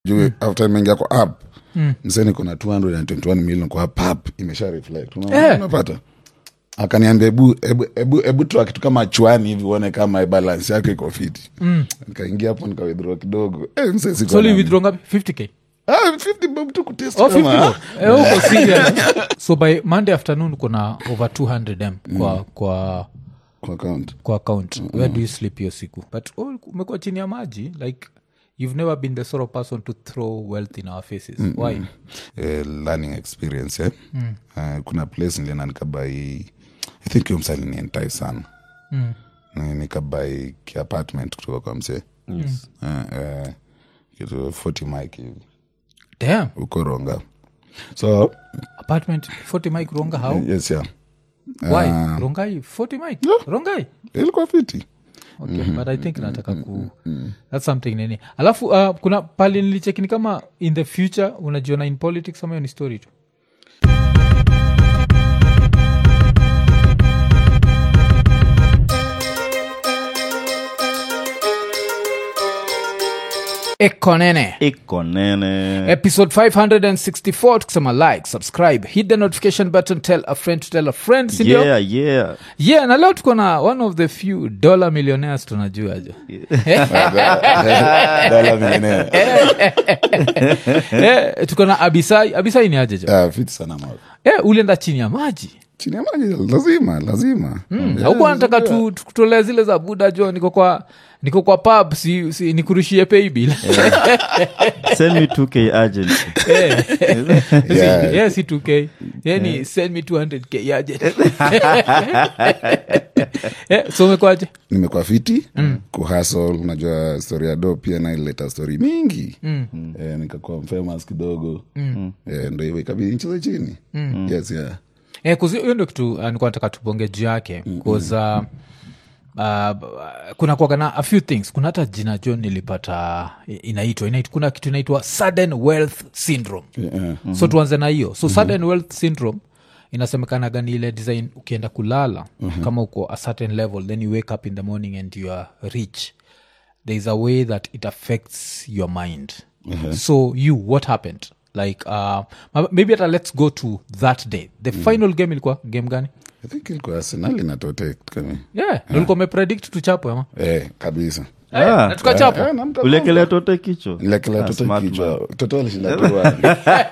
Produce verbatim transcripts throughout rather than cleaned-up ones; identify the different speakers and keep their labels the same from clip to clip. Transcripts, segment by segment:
Speaker 1: juu mm. after mengia kwa app mm. mseni kuna two hundred twenty-one million kwa app imesha reflect unapata eh. Akaniambia ebu ebu ebu, ebu tu kitu kama chwani hivi uone kama balance yake iko fit mm. Nikaingia hapo nika withdraw kidogo eh mseni siko
Speaker 2: so you withdraw ngapi fifty k
Speaker 1: ah fifty bob tu kutest
Speaker 2: oh, kama eh uko serious so by Monday afternoon kuna over two hundred m kwa mm. kwa
Speaker 1: kwa account
Speaker 2: kwa account mm-hmm. Where do you sleep your siku but oh umekuwa chini ya maji like you've never been the sort of person to throw wealth in our faces mm-hmm. Why
Speaker 1: uh, learning experience eh mm. uh, kuna place nilienda nikabai I think you msali ni entice sana mm. na nikabai ki apartment kutoka kwa mse yes uh, uh, kitu forty mic hivi
Speaker 2: damn
Speaker 1: uko Ronga so
Speaker 2: apartment forty mic Ronga how
Speaker 1: yes yeah
Speaker 2: why uh, Rongai forty mic yeah. Rongai
Speaker 1: ilikuwa fiti
Speaker 2: okay mm-hmm. But I think nataka ku mm-hmm. That's something nini alafu uh, kuna pale nilicheki kama in the future unajiona in politics ama ni story tu Ekonene
Speaker 3: Ekonene
Speaker 2: episode five sixty-four tukisema like subscribe hit the notification button tell a friend to tell a friend sindio
Speaker 3: yeah yeah
Speaker 2: yeah na leo tuko na one of the few dollar millionaires tunajua aje
Speaker 1: dollar millionaire
Speaker 2: eh tuko na Abisai Abisai ni aje
Speaker 1: ah fit sana mwa
Speaker 2: eh ulienda chini ya maji
Speaker 1: chini ya maji lazima lazima
Speaker 2: mm. yeah, huko nataka tu tutolee zile za buda jo niko kwa niko kwa pub si, si nikurushie pay bill
Speaker 3: yeah. Send me two k urgent
Speaker 2: yeah. Yeah. Yeah, si two k yani yeah. Send me two hundred k urgent yeah, so umekwaje
Speaker 1: nimekuwa fiti mm. kuhustle unajua story ya do pia na ileta story mingi mm. eh, nikakuwa famous kidogo mm. eh, ndio hivyo ikabidi nicheze chini mm. yes yeah
Speaker 2: eh kuzi hiyo ndio kitu uh, nilikuwa nataka tubonge juu yake because uh, Uh, kuna kwa kana a few things kuna hata jina John nilipata inaitwa inaitwa kuna kitu inaitwa sudden wealth syndrome yeah. Mm-hmm. So tuanze na hiyo so mm-hmm. Sudden wealth syndrome inasemekana gani ile design ukienda kulala mm-hmm. kama uko a certain level then you wake up in the morning and you are rich there is a way that it affects your mind mm-hmm. So you what happened like uh, maybe at, let's go to that day the mm-hmm. final game ilikuwa game gani
Speaker 1: I think ilikuwa Arsenal na Tottenham kama
Speaker 2: yeah nilikuwa umepredict tuchapo ama
Speaker 1: eh kabisa
Speaker 2: ah na tukachapo
Speaker 3: yeah, yeah, ulekelea Tottenham kicho
Speaker 1: ulekelea Tottenham kicho Tottenham alishinda tu wapi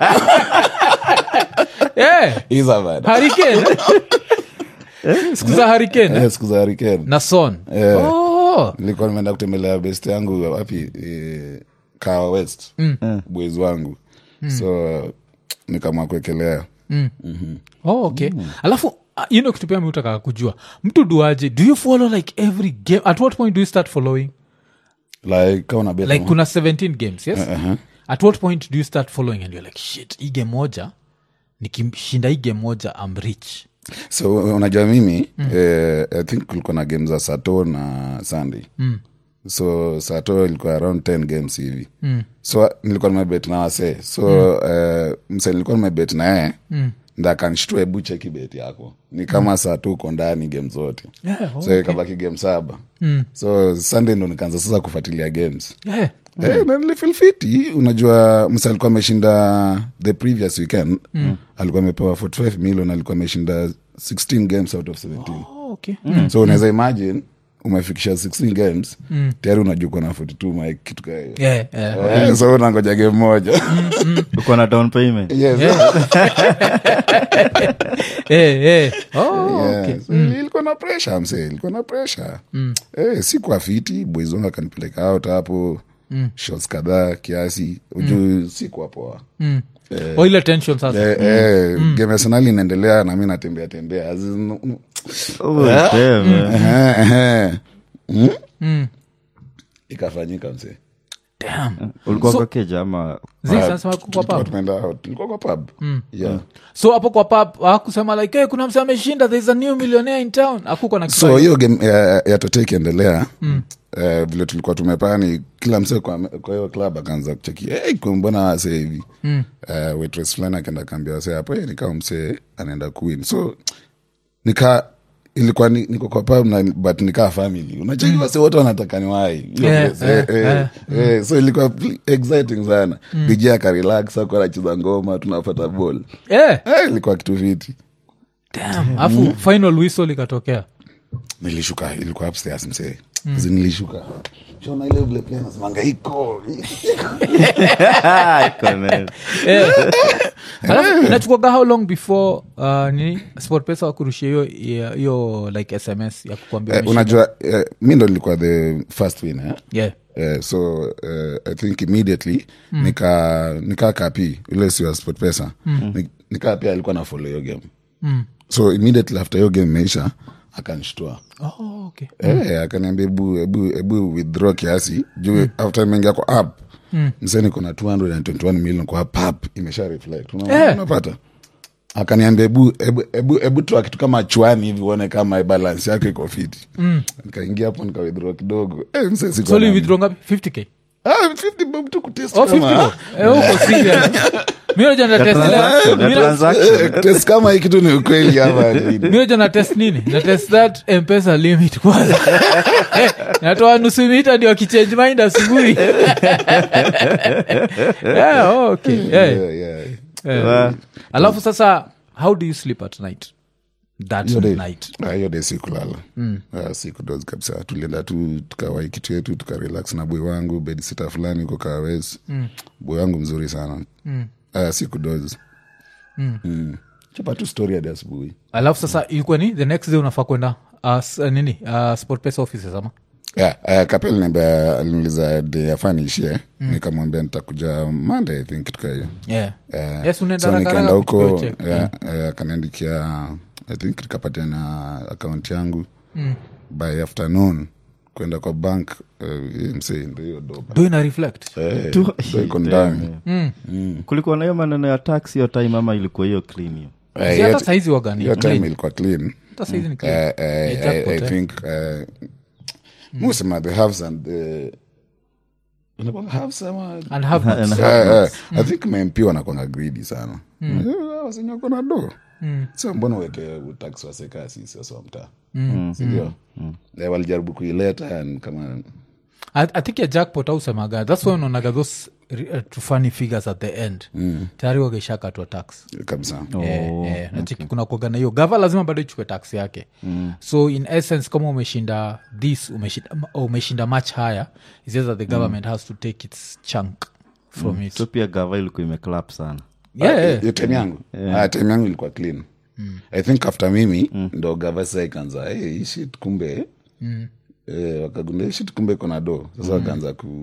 Speaker 2: eh
Speaker 1: iza bad
Speaker 2: Hurricane siku za Hurricane
Speaker 1: eh siku za Hurricane
Speaker 2: na Son
Speaker 1: eh.
Speaker 2: Oh
Speaker 1: nilikuwa nimeenda kutembelea best yangu wapi eh, Kawa West mm. boys wangu mm. so nikamwa kuekelea
Speaker 2: mm. mm-hmm. Oh okay mm. Alafu uh, you know kitupia mtaka kujua mtu duaje do you follow like every game at what point do you start following
Speaker 1: like kama bet
Speaker 2: like kuna seventeen games yes
Speaker 1: uh-huh.
Speaker 2: At what point do you start following and you're like shit hii game moja nikishinda hii game moja I'm rich
Speaker 1: so unajua mimi mm. eh, I think kulikuwa na games za Sato na Sunday mm. so Sato ilikuwa around ten games hivi mm. so nilikuwa nimebet na wase so mm. eh, mse nilikuwa nimebet na yeye mm. nda kanishtua hebu cheki bet yako ni kama mm. saa tu uko ndani game zote
Speaker 2: yeah, okay.
Speaker 1: So ikabaki game saba mm. so Sunday ndo nikaanza sasa kufuatilia games
Speaker 2: yeah.
Speaker 1: Mm. Eh, na nilifeel fiti unajua msa alikuwa ameshinda the previous weekend mm. alikuwa amepewa forty-five million alikuwa ameshinda sixteen games out of seventeen
Speaker 2: oh, okay. mm.
Speaker 1: so unaweza imagine umefikisha sixteen games mm. tayari unajua na forty-two mike kitu kaya
Speaker 2: yeah, yeah.
Speaker 1: Eh, mm. so unangoja game moja
Speaker 3: uko na down payment
Speaker 1: yes
Speaker 2: eh eh oh
Speaker 1: yeah.
Speaker 2: Okay
Speaker 1: So, mm. ilikuwa na pressure mse ilikuwa na pressure mm. eh si kwa fiti boys wangu akanipeleka out hapo mm. shots kadhaa kiasi uju mm. si kwa poa
Speaker 2: mm. eh, oh ile tension sasa
Speaker 1: eh,
Speaker 2: mm.
Speaker 1: eh mm. game Arsenal inaendelea na mimi natembea tembea
Speaker 3: oh damn
Speaker 1: eh eh mm?
Speaker 2: mm.
Speaker 1: ikafanyika mse
Speaker 2: damn
Speaker 3: ulikuwa so, kwa keja ama
Speaker 2: sasa kwa pub
Speaker 1: tumeenda out tulikuwa kwa pub mm. yeah
Speaker 2: so hapo kwa pub hakusema like hey, kuna mtu ameshinda there is a new millionaire in town hakuko na
Speaker 1: so hiyo game ya, ya Tottenham endelea mm. Uh, vile tulikuwa tumepani kila mse kwa kwa hiyo club akaanza kucheki eh hey, kwa mbona wase hivi mm. uh, waitress fulani akaenda kaambia wase hapo eh nikao mse anaenda queen so nika ilikuwa ni, niko kwa pub na but nikaa family unacheki wase wote wanataka ni wai
Speaker 2: Yeah,
Speaker 1: eh,
Speaker 2: eh,
Speaker 1: eh, eh, so ilikuwa exciting sana D J aka relax ako anacheza ngoma tunapata ball
Speaker 2: Eh,
Speaker 1: eh, ilikuwa kitu viti
Speaker 2: damn. Afu final whistle ikatokea.
Speaker 1: nilishuka ilikuwa upstairs msee mm. nilishuka shona ile vile play nasemanga iko
Speaker 3: Iko, man.
Speaker 2: Alafu inachukuaga how long before uh, nini SportPesa wakurushia hiyo hiyo- hiyo like S M S ya kukwambia
Speaker 1: eh,
Speaker 2: umeshinda?
Speaker 1: unajua eh, mi ndo nilikuwa the first winner eh?
Speaker 2: Yeah.
Speaker 1: Uh, so uh, I think immediately mm. nika nika kapi ule si wa SportPesa mm. nika pia alikuwa na follow hiyo game
Speaker 2: Mm.
Speaker 1: so immediately after hiyo game meisha akanishtua
Speaker 2: Oh, okay.
Speaker 1: eh akaniambia ebu ebu ebu withdraw kiasi juu mm. after mengia kwa app mm. mseni kuna two hundred twenty-one million kwa app, app imesha reflect unaona
Speaker 2: Eh.
Speaker 1: unapata akaniambia ebu ebu ebu, ebu tu kitu kama chwani hivi uone kama balance yake iko fiti mm. nikaingia hapo nika withdraw kidogo eh mseni siko
Speaker 2: So you withdraw ngapi? fifty k?
Speaker 1: ah fifty bob tu kutest
Speaker 2: Oh, fifty
Speaker 1: kama
Speaker 2: bob. Eh, uko serious. Mimi najua na test
Speaker 3: Transaction,
Speaker 2: ile.
Speaker 3: the transaction.
Speaker 1: Eh, test kama hii kitu ni ukweli hapa
Speaker 2: Mimi najua na test nini? Na test that M-Pesa limit kwanza. Eh, natoa nusu mita ndio akichange mind asubuhi. Yeah, oh, okay. Yeah.
Speaker 1: yeah yeah
Speaker 2: Eh.
Speaker 3: Wa-
Speaker 2: Alafu sasa how do you sleep at night? That
Speaker 1: hiyo day
Speaker 2: night.
Speaker 1: ah, hiyo day sikulala mm. ah, sikudozi kabisa tulienda tu tukawai kitu yetu tukarelax na boy wangu bedsitter fulani uko Kawes mm. boy wangu mzuri sana mm. ah, sikudozi mm. mm. chapa tu story hadi asubuhi
Speaker 2: Alafu sasa ilikuwa ni the next day unafaa kwenda uh, s- uh, nini uh, SportPesa offices ama?
Speaker 1: yeah, uh, kapel niambia aliniuliza day afani ishie mm. nikamwambia nitakuja Monday I think tuka hiyo
Speaker 2: Yeah.
Speaker 1: Eh,
Speaker 2: Yes, unaenda
Speaker 1: so
Speaker 2: haraka
Speaker 1: nikaenda
Speaker 2: haraka
Speaker 1: huko
Speaker 2: kuchukua check.
Speaker 1: yeah, eh, akaniandikia I think nikapatia na account yangu mm. by afternoon kwenda kwa bank uh, msee ndio hiyo doba
Speaker 2: Do ina reflect?
Speaker 1: eh,
Speaker 3: Tu-
Speaker 1: ndio iko ndani
Speaker 3: kulikuwa na hiyo maneno ya tax hiyo time ama ilikuwa hiyo clean hiyo
Speaker 1: Eh,
Speaker 2: Si
Speaker 1: hiyo
Speaker 2: hata
Speaker 1: ti-
Speaker 2: saizi wagani.
Speaker 1: hiyo time ilikuwa clean
Speaker 2: Hata saizi ni clean.
Speaker 1: Eh, eh,
Speaker 2: Yeah,
Speaker 1: I,
Speaker 2: jackpot,
Speaker 1: I
Speaker 2: eh.
Speaker 1: think uh, musema the haves and the Unakuwa haves ama
Speaker 2: And have
Speaker 3: And
Speaker 1: Eh, eh, I think M P wanakwanga greedy sana wasenyako na do so mbona uweke utax waseka sisi wasa wa mtaa sindio Eh, walijaribu kuileta and kama
Speaker 2: I, I think ya jackpot au semaga that's why unaonaga those uh, funny figures at the end mm. tayari wageshakatwa tax
Speaker 1: kabisa
Speaker 2: Eh, eh, nachiki kuna kuaga na hiyo gava lazima bado ichukue tax yake mm. so in essence kama umeshinda this umeshinda, umeshinda much higher is just that the government mm. has to take its chunk from mm. it
Speaker 3: so pia gava ilikuwa imeclap sana
Speaker 2: yeah,
Speaker 1: Ah,
Speaker 2: yeah.
Speaker 1: hiyo time yangu Ah, time yangu ilikuwa clean I think after mimi ndo gava sasa ikaanza hey, hii shit kumbe eh, wakagundua hii shit kumbe iko na do sasa wakaanza ku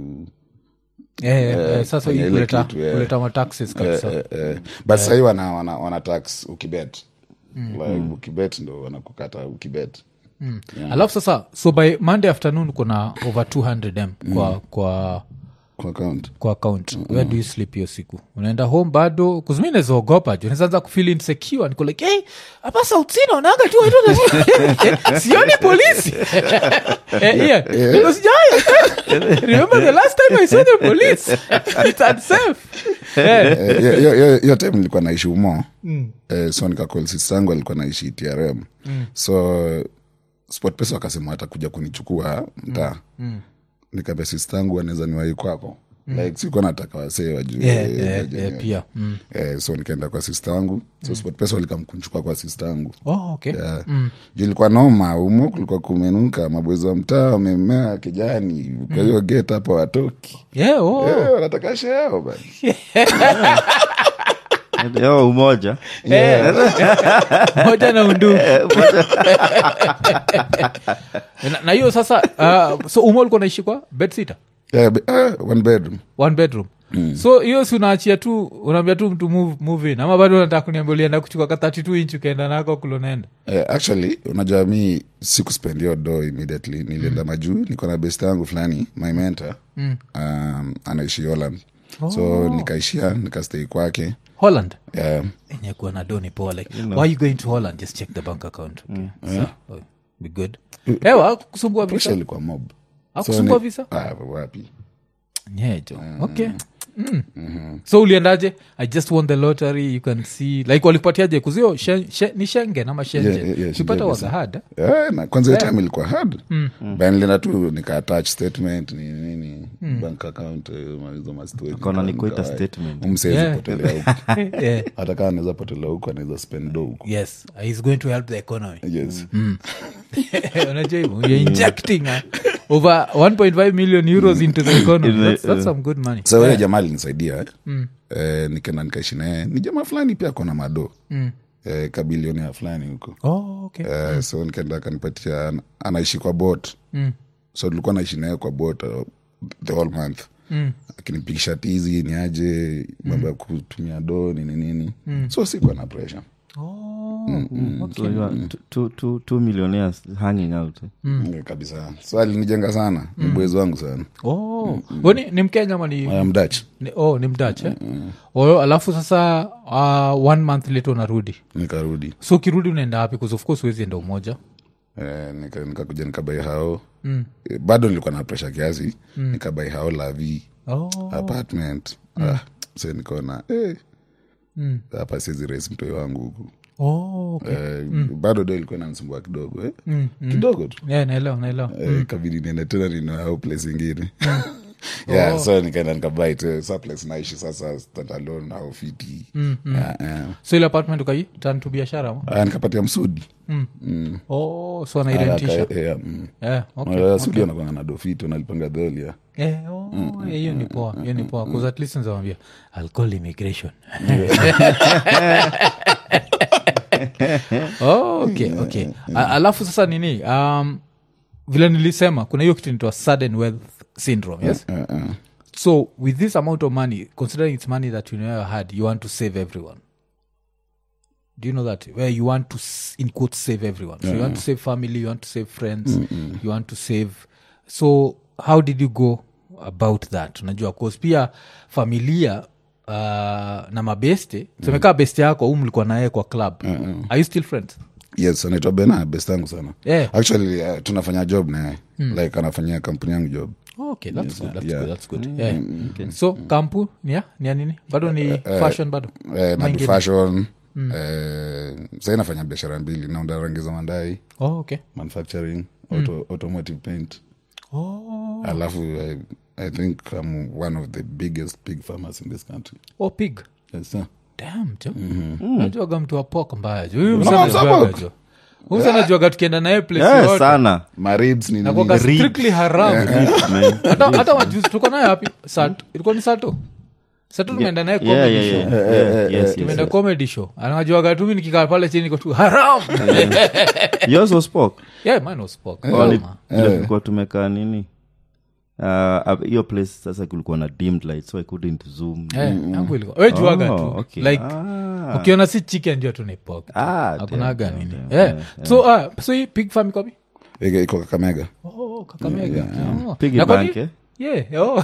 Speaker 2: Yeah, yeah, yeah. sasa
Speaker 1: kwenye
Speaker 2: hii
Speaker 1: ile
Speaker 2: kuleta,
Speaker 1: kitu, yeah.
Speaker 2: kuleta mataxes kabisa
Speaker 1: eh, eh, but sahii wana, wana, wana tax ukibet like, ukibet ndo wanakukata ukibet
Speaker 2: alafu sasa so by monday afternoon kuna over two hundred m kwa, kwa
Speaker 1: kwa account
Speaker 2: kwa account mm-hmm. where do you sleep hiyo siku unaenda home bado kuzumi nezaogopa ju nazaanza kufeel insecure niko like hey, hapa sautina unaanga tu watu na- sioni polisi eh, yeah. Because jai remember the last time I saw the police it's unsafe eh.
Speaker 1: Eh, hiyo- hiyo- hiyo- hiyo time nilikuwa naishi umo eh, so nikakol sisi yangu alikuwa naishi T R M so SportPesa wakasema watakuja kunichukua mtaa nikaambia sisi yangu anaweza niwai kwako like sikuwa nataka wasee wajue
Speaker 2: Yeah, yeah,
Speaker 1: wajue.
Speaker 2: yeah, pia mm.
Speaker 1: Eh, so nikaenda kwa sister wangu so SportPesa walikamkunchukua kwa sister wangu
Speaker 2: oh, okay
Speaker 1: yeah. Juu ilikuwa noma umo kulikuwa kumenuka mabwezi wa mtaa wamemea kijani kwa hiyo gate hapo watoki
Speaker 2: yeah, oh.
Speaker 1: Eh, wanataka sheo bana
Speaker 3: yo umoja
Speaker 2: moja na undu na, na hiyo sasa uh, so umo ulikuwa naishi kwa bedsitter
Speaker 1: yeah, be- ah, one bedroom
Speaker 2: one bedroom mm. so hiyo si unaachia tu unaambia tu mtu move, move in ama bado unataka kuniambia ulienda kuchukua ka thirty-two inch ukaenda nako kulonaenda
Speaker 1: Eh, actually unajua mi sikuspend hiyo do immediately nilienda majuu niko na best yangu fulani my mentor mm. um, anaishi Holland oh. so nikaishia nikastay kwake
Speaker 2: holland
Speaker 1: yeah.
Speaker 2: enye kuwa na doni poa like you know. Why are you going to holland just check the bank account okay. mm. so, oh, be good ewa kusumbua
Speaker 1: Pressure
Speaker 2: visa
Speaker 1: ilikuwa mob
Speaker 2: akusumbua
Speaker 1: ni-
Speaker 2: visa
Speaker 1: ah, wapi
Speaker 2: nyejo mm. okay mm. mm-hmm. So uliendaje? I just won the lottery, you can see like walipatiaje kuzio shen, shen, ni Schengen ama Shenzhen
Speaker 1: Yeah, yeah, yeah,
Speaker 2: sipata
Speaker 1: Schengen,
Speaker 2: waga hard
Speaker 1: yeah, na kwanza yeah. time ilikuwa hard mm. but nilienda tu nika attach statement ni nini mm. bank account malizo mastoi
Speaker 3: kona ni kuita statement
Speaker 1: umsezi
Speaker 2: Yeah.
Speaker 1: potelea huko
Speaker 2: yeah.
Speaker 1: hata kama anaweza potelea huko anaweza spend do huko
Speaker 2: Yes, he's going to help the economy.
Speaker 1: yes
Speaker 2: Unajua hivyo, you're injecting uh, over one point five million euros into the economy. That's, that's some good money.
Speaker 1: so yeah. jamaa alinisaidia eh? mm. eh, nikaenda nikaishi naye ni jamaa fulani pia kona mado mm. eh, kabilionea fulani huko
Speaker 2: Oh, okay.
Speaker 1: eh, mm. so nikaenda akanipatia ana- anaishi kwa bot mm. so tulikuwa naishi naye kwa bot uh, the whole month mm. akinipigisha tizi ni aje mambo ya kutumia do nini nini mm. so sikuwa na pressure
Speaker 2: Oh,
Speaker 3: mm. okay. So you are two, two, two, two millionaires hanging out
Speaker 1: mm. kabisa so alinijenga sana mm. ni bwezi wangu sana
Speaker 2: oh. Mm. Ni, ni Mkenya ama ni,
Speaker 1: I am Dutch
Speaker 2: ni oh ni Mdutch eh? mm. oh, alafu sasa uh, one month later unarudi
Speaker 1: nikarudi
Speaker 2: so ukirudi unaenda wapi? Because of course huwezi enda umoja
Speaker 1: eh, nika, nikakuja nikabai hao mm. eh, bado nilikuwa na pressure kiasi mm. nikabai hao lavi
Speaker 2: oh.
Speaker 1: apartment mm. ah, so nikaona eh, mm. hapa sizi raise mtoi wangu huku
Speaker 2: Oh, okay.
Speaker 1: eh, mm. bado do ilikuwa nanisumbua kidogo eh? mm. kidogo tu
Speaker 2: yeah, naelewa naelewa
Speaker 1: eh, mm. kabidi niende tena ninao place ingine yeah, oh. so nikaenda nikabai tu sa place naishi sasa standalone au fiti mm, mm. yeah, yeah.
Speaker 2: So ile apartment ukai turn to biashara ama?
Speaker 1: Ah, nikapatia msudi
Speaker 2: mm. Mm. Oh, so anairentisha
Speaker 1: yeah, mm.
Speaker 2: yeah, okay,
Speaker 1: uh,
Speaker 2: okay.
Speaker 1: sudi anakwanga na dofiti unalipanga dholia
Speaker 2: Eh, oh, mm, eh, hiyo ni poa hiyo ni poa because at least nzawambia I'll call immigration oh, okay, okay. A- alafu sasa nini um, vile nilisema kuna hiyo kitu nitoa sudden wealth syndrome yes
Speaker 1: uh, uh.
Speaker 2: so with this amount of money considering it's money that you never had you want to save everyone do you know that where you want to s- in quote save everyone so you want to save family you want to save friends mm-hmm. you want to save so how did you go about that unajua cause pia familia uh, na mabeste tumekaa beste yako huu mlikuwa naye kwa club mm-hmm. Are you still friends?
Speaker 1: Yes, anaitwa Bena, best yangu sana
Speaker 2: Yeah.
Speaker 1: actually uh, tunafanya job naye mm. like anafanyia kampuni yangu job
Speaker 2: Oh, okay, that's good, that's
Speaker 1: yeah.
Speaker 2: good, that's good. Yeah. Okay. So kampu ni ya ni ya nini bado ni fashion bado
Speaker 1: eh, na
Speaker 2: Mengine?
Speaker 1: fashion mm. eh, sasa nafanya biashara mbili naunda rangi za mandai
Speaker 2: Oh, okay.
Speaker 1: manufacturing auto, automotive paint
Speaker 2: Oh,
Speaker 1: alafu I, I think I'm one of the biggest pig farmers in this country
Speaker 2: oh pig
Speaker 1: yes, sir.
Speaker 2: damn jo najuaga mtu wa pok mbaya jo huyu
Speaker 1: Unaona
Speaker 2: msanajuaga
Speaker 1: msapok?
Speaker 2: jo huyu msanajuaga tukienda naye place
Speaker 3: yeah,
Speaker 2: yote
Speaker 3: sana
Speaker 1: My ribs ni
Speaker 2: nakuaga
Speaker 1: nini?
Speaker 2: strictly haram
Speaker 3: man.
Speaker 2: hata hata majuzi tuko naye wapi Sat- ilikuwa ni sato sato tumeenda naye
Speaker 3: yeah,
Speaker 2: comedy
Speaker 3: yeah,
Speaker 2: show
Speaker 3: yeah. Yeah, yes, yes,
Speaker 2: tumeenda
Speaker 3: yes.
Speaker 2: comedy show anajuaga tu mimi nikikaa pale chini niko tu haram
Speaker 3: Yours was pork
Speaker 2: yeah mine was pork
Speaker 3: Or ni-
Speaker 2: Kama.
Speaker 3: vile tulikuwa tumekaa nini Uh, hiyo place sasa kulikuwa na dimmed light so I couldn't zoom
Speaker 2: Eh, yangu ilikuwa we juaga
Speaker 3: Oh,
Speaker 2: tu
Speaker 3: okay.
Speaker 2: like
Speaker 3: Ah.
Speaker 2: ukiona si chicken ndio tu ni pork
Speaker 3: Ah,
Speaker 2: hakunaga
Speaker 3: damn,
Speaker 2: nini
Speaker 3: damn,
Speaker 2: yeah.
Speaker 3: yeah,
Speaker 2: so uh, so hii pig farm iko wapi?
Speaker 1: Iko- iko Kakamega
Speaker 2: Oh, Kakamega. Oh.
Speaker 3: Piggy
Speaker 2: Na kwani-
Speaker 3: bank, eh?
Speaker 2: Yeah, oh.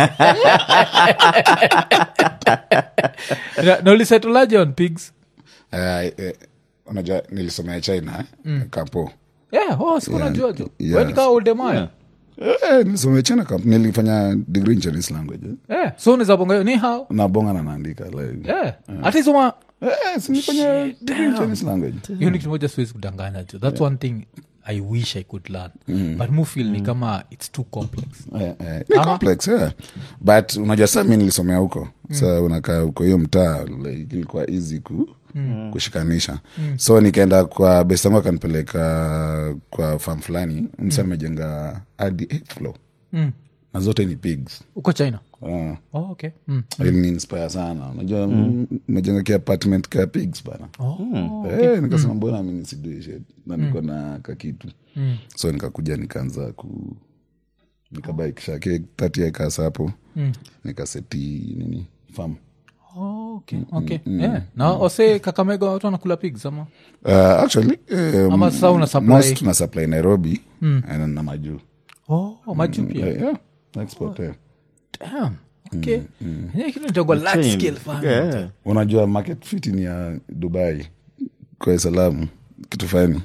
Speaker 2: Na- na ulisetulaje on pigs?
Speaker 1: Eh, eh, unajua nilisomea China eh, kampo
Speaker 2: Yeah, oh, siku
Speaker 1: Yeah,
Speaker 2: najua tu.
Speaker 1: yes.
Speaker 2: Wewe ni kama old man.
Speaker 3: Yeah.
Speaker 1: eh, nilisomea China kampo nilifanya degree in Chinese language eh.
Speaker 2: Yeah, so unaweza bonga hiyo, ni how?
Speaker 1: nabonga na naandika like
Speaker 2: Yeah. Hata hizo ma-
Speaker 1: eh, si nilifanya degree in Chinese language
Speaker 2: hiyo ni kitu moja siwezi kudanganya tu. That's one thing I wish I could learn. But mu feel ni kama it's too complex.
Speaker 1: Eh, eh, ni complex yeah. But unajua saa mi nilisomea huko sa unakaa huko hiyo mtaa like, ilikuwa easy ku, kushikanisha so nikaenda kwa bestangu akanipeleka kwa farm fulani msa amejenga hadi eighth floor
Speaker 2: Mm.
Speaker 1: na zote ni pigs
Speaker 2: Uko China?
Speaker 1: uh,
Speaker 2: Oh, okay. Mm.
Speaker 1: iliniinspire sana unajua mm. mejenga ki apartment ka pigs bana
Speaker 2: Oh.
Speaker 1: Eh, nikasema mbona mi nisidue shit na niko na kakitu so nikakuja nikaanza ku nikabai kishake thirty acres hapo nikaseti nini farm
Speaker 2: Oh, okay. Okay. Yeah. Na ose Kakamega watu wanakula pigs ama?
Speaker 1: uh, actually um,
Speaker 2: Ama sasa una supply-
Speaker 1: most tuna supply Nairobi and na majuu
Speaker 2: Oh, majuu pia.
Speaker 1: yeah, yeah. export yeah.
Speaker 2: Damn. Okay. Yenyewe kitu nitagwa large
Speaker 3: Chain.
Speaker 2: scale farming.
Speaker 3: Yeah.
Speaker 1: unajua market fit ni ya Dubai kwa salamu kitu fani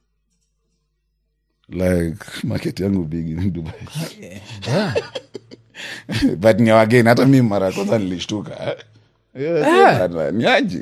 Speaker 1: like market yangu big ni Dubai
Speaker 2: Yeah.
Speaker 1: but ni wageni hata mimi mara kwanza nilishtuka eh ni aje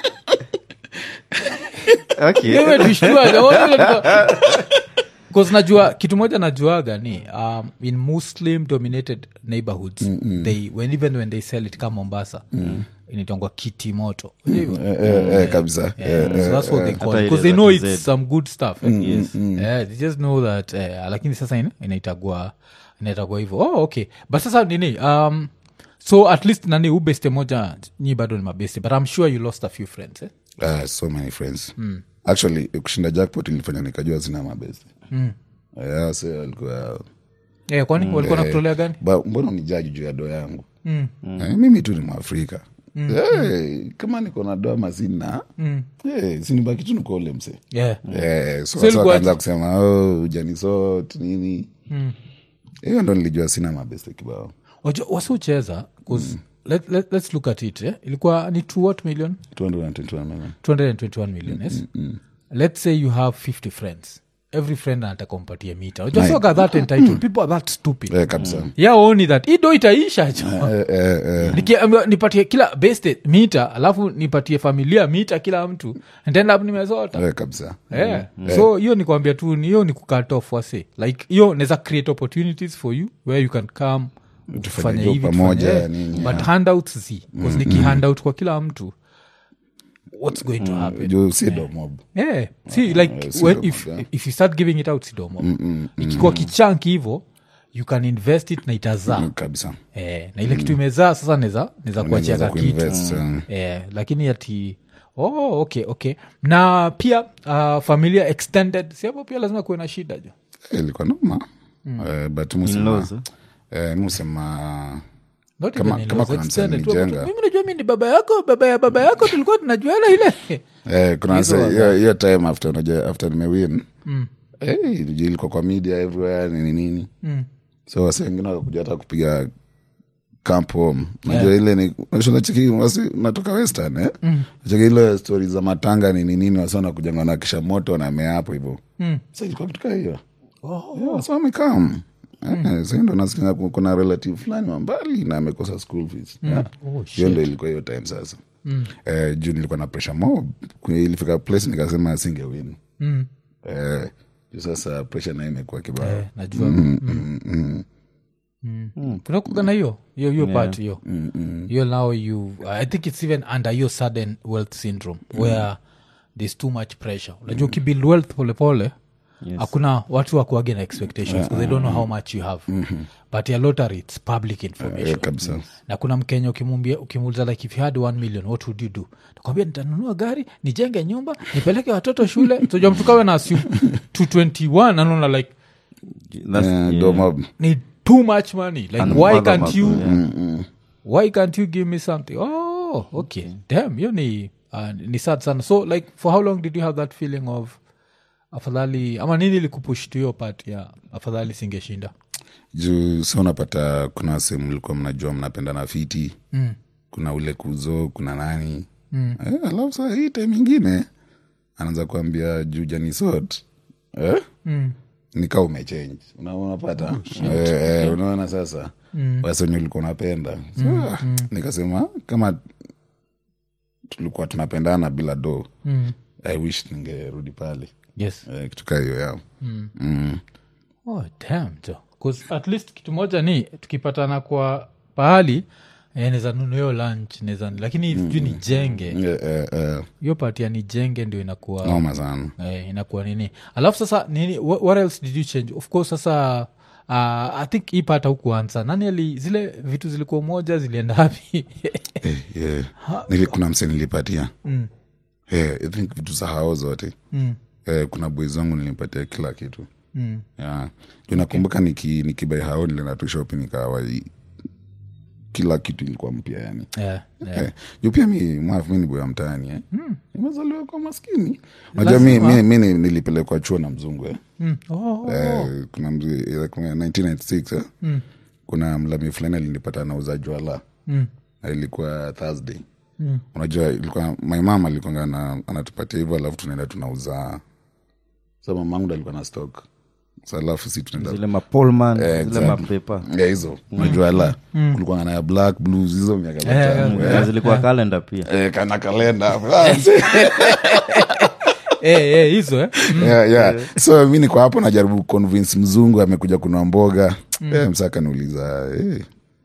Speaker 3: Okay.
Speaker 2: Wewe tulishtua because najua kitu moja najuaga ni um, in Muslim dominated neighborhoods mm-hmm. they when even when they sell it kama Mombasa mm. initangwa kiti moto
Speaker 1: eh eh eh kabisa
Speaker 2: yeah, so that's what they call it because they know it's some good stuff eh? Yes yeah, they just know that eh, lakini sasa ina inaitagwa inaitagwa hivyo oh okay but sasa nini um so at least nani ubeste moja nyi bado ni mabeste but I'm sure you lost a few friends eh?
Speaker 1: Uh, so many friends mm. actually kushinda jackpot ilifanya nikajua sina mabeste mm. yeah, so alikuwa
Speaker 2: yeah, kwani mm, walikuwa nakutolea gani
Speaker 1: ba mbona ni jaji juu ya doa yangu mm. eh, mimi tu ni Mwafrika mm. hey, kama niko na doa mazina mm. hey, sinibaki tu niko ule mse
Speaker 2: yeah.
Speaker 1: yeah, so so wakaanza kusema oh ujanisot nini mm. hiyo ndo nilijua sina mabeste kibao
Speaker 2: wasiucheza bcause mm. Let, let, let's look at it eh? Ilikuwa ni two what million
Speaker 1: two hundred twenty-one million
Speaker 2: two hundred twenty-one million yes mm-hmm. Let's say you have fifty friends every friend anatakompatia mita just look at that entitled people are that stupid
Speaker 1: yeah kabisa
Speaker 2: yeah only that ido itaisha jo
Speaker 1: eh eh
Speaker 2: Niki, nipatie kila best mita alafu nipatie familia mita kila mtu and then hapo nimezota
Speaker 1: yeah kabisa
Speaker 2: yeah mm-hmm. So hiyo ni kuambia tu hiyo ni kucut off wase like hiyo inaweza create opportunities for you where you can come
Speaker 1: tufanye hivi pamoja nini
Speaker 2: but yeah. Handouts si because mm, niki mm. handout kwa kila mtu what's going mm, to happen
Speaker 1: you see the mob
Speaker 2: yeah see like uh, when if mob, yeah. if you start giving it out si mob mm, mm, ikikuwa mm, kichunk hivyo you can invest it na itazaa
Speaker 1: mm, kabisa
Speaker 2: eh na ile kitu imezaa sasa naweza naweza kuachia kitu mm. eh lakini ati oh okay okay na pia uh, familia extended si hapo pia lazima kuwe na shida jo
Speaker 1: ilikuwa noma mm. uh, but musema eh musema kama kama kuna msanii jenga
Speaker 2: mimi najua mimi ni baba yako baba ya baba yako tulikuwa tunajuana ile
Speaker 1: eh kuna hiyo hiyo time after unajua after nimewin mm. eh ilikuwa kwa media everywhere nini nini mm. so wase wengine wakakuja hata kupiga camp home unajua yeah. ile ni unashona chiki wasi natoka western eh mm. cheki ile stories za matanga nini nini wasana kujanga na kisha moto na mea hapo hivyo mm. sasa ilikuwa kitu hiyo oh yeah, so amekam Mm. Eh, sasa ndo nasikia kuna relative fulani wa mbali na amekosa school fees. Mm. Yeah. Oh, hiyo ndo ilikuwa hiyo time sasa. Mm. Eh, juu nilikuwa na pressure mob. Ilifika place nikasema singewin. Mm. Eh, juu sasa pressure na imekuwa kibao.
Speaker 2: Eh, najua. Mm. Mm. Mm. Mm. Mm. Kuna kukana hiyo hiyo hiyo part hiyo. Hiyo now you I think it's even under your sudden wealth syndrome mm. where there's too much pressure. Unajua mm. ukibuild wealth pole pole hakuna yes. watu wakuage na expectations because uh, they don't know how much you have mm-hmm. but ya lottery it's public information
Speaker 1: uh, yeah,
Speaker 2: na kuna Mkenya ukimumbia ukimuuliza like if you had one million what would you do nakwambia nitanunua gari nijenge nyumba nipeleke watoto shule so jua mtu kawe na assume two twenty-one anaona like
Speaker 1: that's uh, yeah.
Speaker 2: need too much money like and why can't mother, you yeah. mm-hmm. why can't you give me something oh okay mm-hmm. damn you ni uh, ni sad sana so like for how long did you have that feeling of afadhali ama nini likupush to hiyo part ya afadhali singeshinda
Speaker 1: juu sa unapata kuna sehemu mlikuwa mnajua mnapenda na fiti mm. kuna ule kuzo kuna nani mm. eh, alafu saa hii time ingine anaanza kuambia juu janisot eh? mm. nikaa umechange Una, unapata oh, eh, eh, unaona sasa mm. wasa wenye ulikuwa unapenda so, mm. mm. nikasema kama tulikuwa tunapendana bila do mm. I wish ningerudi pale
Speaker 2: yes
Speaker 1: uh, kitu kaa hiyo yao mm. mm.
Speaker 2: oh damn jo because at least kitu moja ni tukipatana kwa pahali eh, neza nunuyo lunch neza lakini mm. juu ni jenge hiyo
Speaker 1: yeah, uh, uh.
Speaker 2: part ya ni jenge ndio inakuwa
Speaker 1: noma sana
Speaker 2: eh, inakuwa nini alafu sasa nini what, what else did you change of course sasa uh, I think hii part hukuanza nani ali zile vitu zilikuwa moja zilienda hapi
Speaker 1: eh, yeah. Nili kuna mse nilipatia mm. eh, I think vitu za hao zote mm. Eh, kuna boys wangu nilimpatia kila kitu mm. yeah. Nakumbuka okay. niki nikibai hao nilienda tu shopping nikawa kila kitu ilikuwa mpya yani
Speaker 2: yeah, yeah.
Speaker 1: Eh, juu pia mi mwafu mimi ni boya mtaani eh. mm. nimezaliwa kwa maskini unajua mi, mi, mi nilipelekwa chuo na mzungu eh.
Speaker 2: mm. oh, oh,
Speaker 1: eh, oh. kuna mzee kuna nineteen ninety-six eh. mm. kuna mlami fulani alinipata nauza jwala mm. na ilikuwa Thursday mm. unajua ilikuwa my mama alikuwa anatupatia hivyo alafu tunaenda tunauza. So mamangu alikuwa na stock. so alafu si tunaenda
Speaker 3: zile mapolman
Speaker 1: Eh,
Speaker 3: zile
Speaker 1: exactly.
Speaker 3: mapepa
Speaker 1: yeah, hizo unajua la kulikuwa na ya black blues hizo miaka mitano
Speaker 3: Na zilikuwa kalenda pia
Speaker 1: eh kana kalenda
Speaker 2: Eh, eh, hizo eh?
Speaker 1: yeah, yeah. so mi niko hapo najaribu convince mzungu amekuja kunua mboga mm. eh, msaka niuliza eh,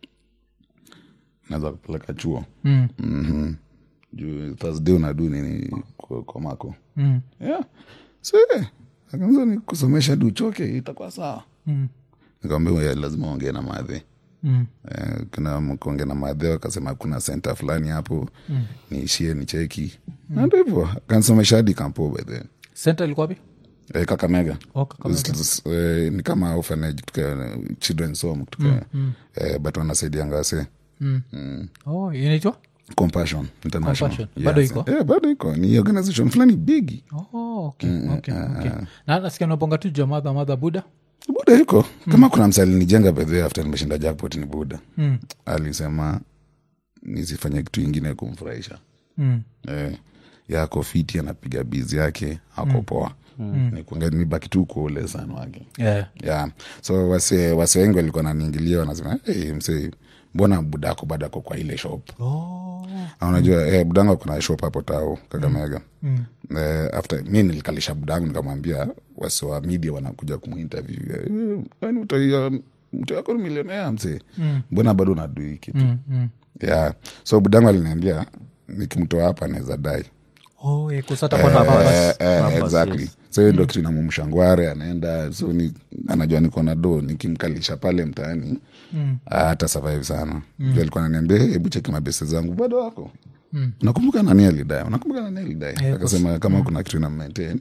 Speaker 1: naweza kupeleka chuo
Speaker 2: Mm.
Speaker 1: mm-hmm. juu Thursday unadu nini kwa, kwa mako
Speaker 2: Mm.
Speaker 1: yeah. so eh, akaanza ni kusomesha du choke itakuwa sawa
Speaker 2: Mm.
Speaker 1: nikamwambia lazima ongee na madhe
Speaker 2: Mm.
Speaker 1: eh, kuna kuongea na madhe akasema kuna center fulani hapo mm. niishie ni cheki mm. na ndio hivyo akanisomesha hadi kampo by then
Speaker 2: Center ilikuwa wapi?
Speaker 1: eh, Kakamega.
Speaker 2: Oh, Kakamega.
Speaker 1: This- this, eh, ni kama orphanage tuka children's home tuka mm, mm. eh, but wanasaidianga se
Speaker 2: Mm.
Speaker 1: mm.
Speaker 2: Oh, inaitwa?
Speaker 1: Compassion International.
Speaker 2: Compassion. Bado iko?
Speaker 1: Eh, bado iko ni organization fulani big
Speaker 2: Oh, okay, okay, okay. Na nasikia unabonga tu juu madha madha Buddha.
Speaker 1: buda iko kama kuna msali nijenga bedhe after nimeshinda jackpot ni buda
Speaker 2: Mm.
Speaker 1: alisema nisifanye kitu ingine kumfurahisha
Speaker 2: Mm.
Speaker 1: eh, yako fiti anapiga bizi yake ako poa mm. nibaki tu kuole sana wake
Speaker 2: Yeah.
Speaker 1: yeah. so wase wase wengi walikuwa naniingilia wanasema hey, msee mbona budako bado ako kwa ile shop
Speaker 2: Oh.
Speaker 1: Na unajua eh, budangu kuna shop hapo tao Kakamega mm. eh, after mi nilikalisha budangu nikamwambia wase wa media wanakuja kumuinterview eh, yani utaia mtu yako ni milionea msee mm. mbona bado unadui kitu
Speaker 2: Mm. Mm.
Speaker 1: yeah. so budangu aliniambia nikimtoa hapa naweza dai
Speaker 2: Oh, eh, kusata kwa nafasi.
Speaker 1: Eh, eh,
Speaker 3: Purpose,
Speaker 1: exactly
Speaker 3: yes.
Speaker 1: so hiyo ndo kitu inamumshangware anaenda so ni, anajua niko na do nikimkalisha pale mtaani mm. hata survive sana mm. alikuwa ananiambia hey, hebu cheki mabese zangu bado wako mm. unakumbuka nani alidai unakumbuka nani alidai
Speaker 2: Eh,
Speaker 1: akasema kama kuna kitu ina maintain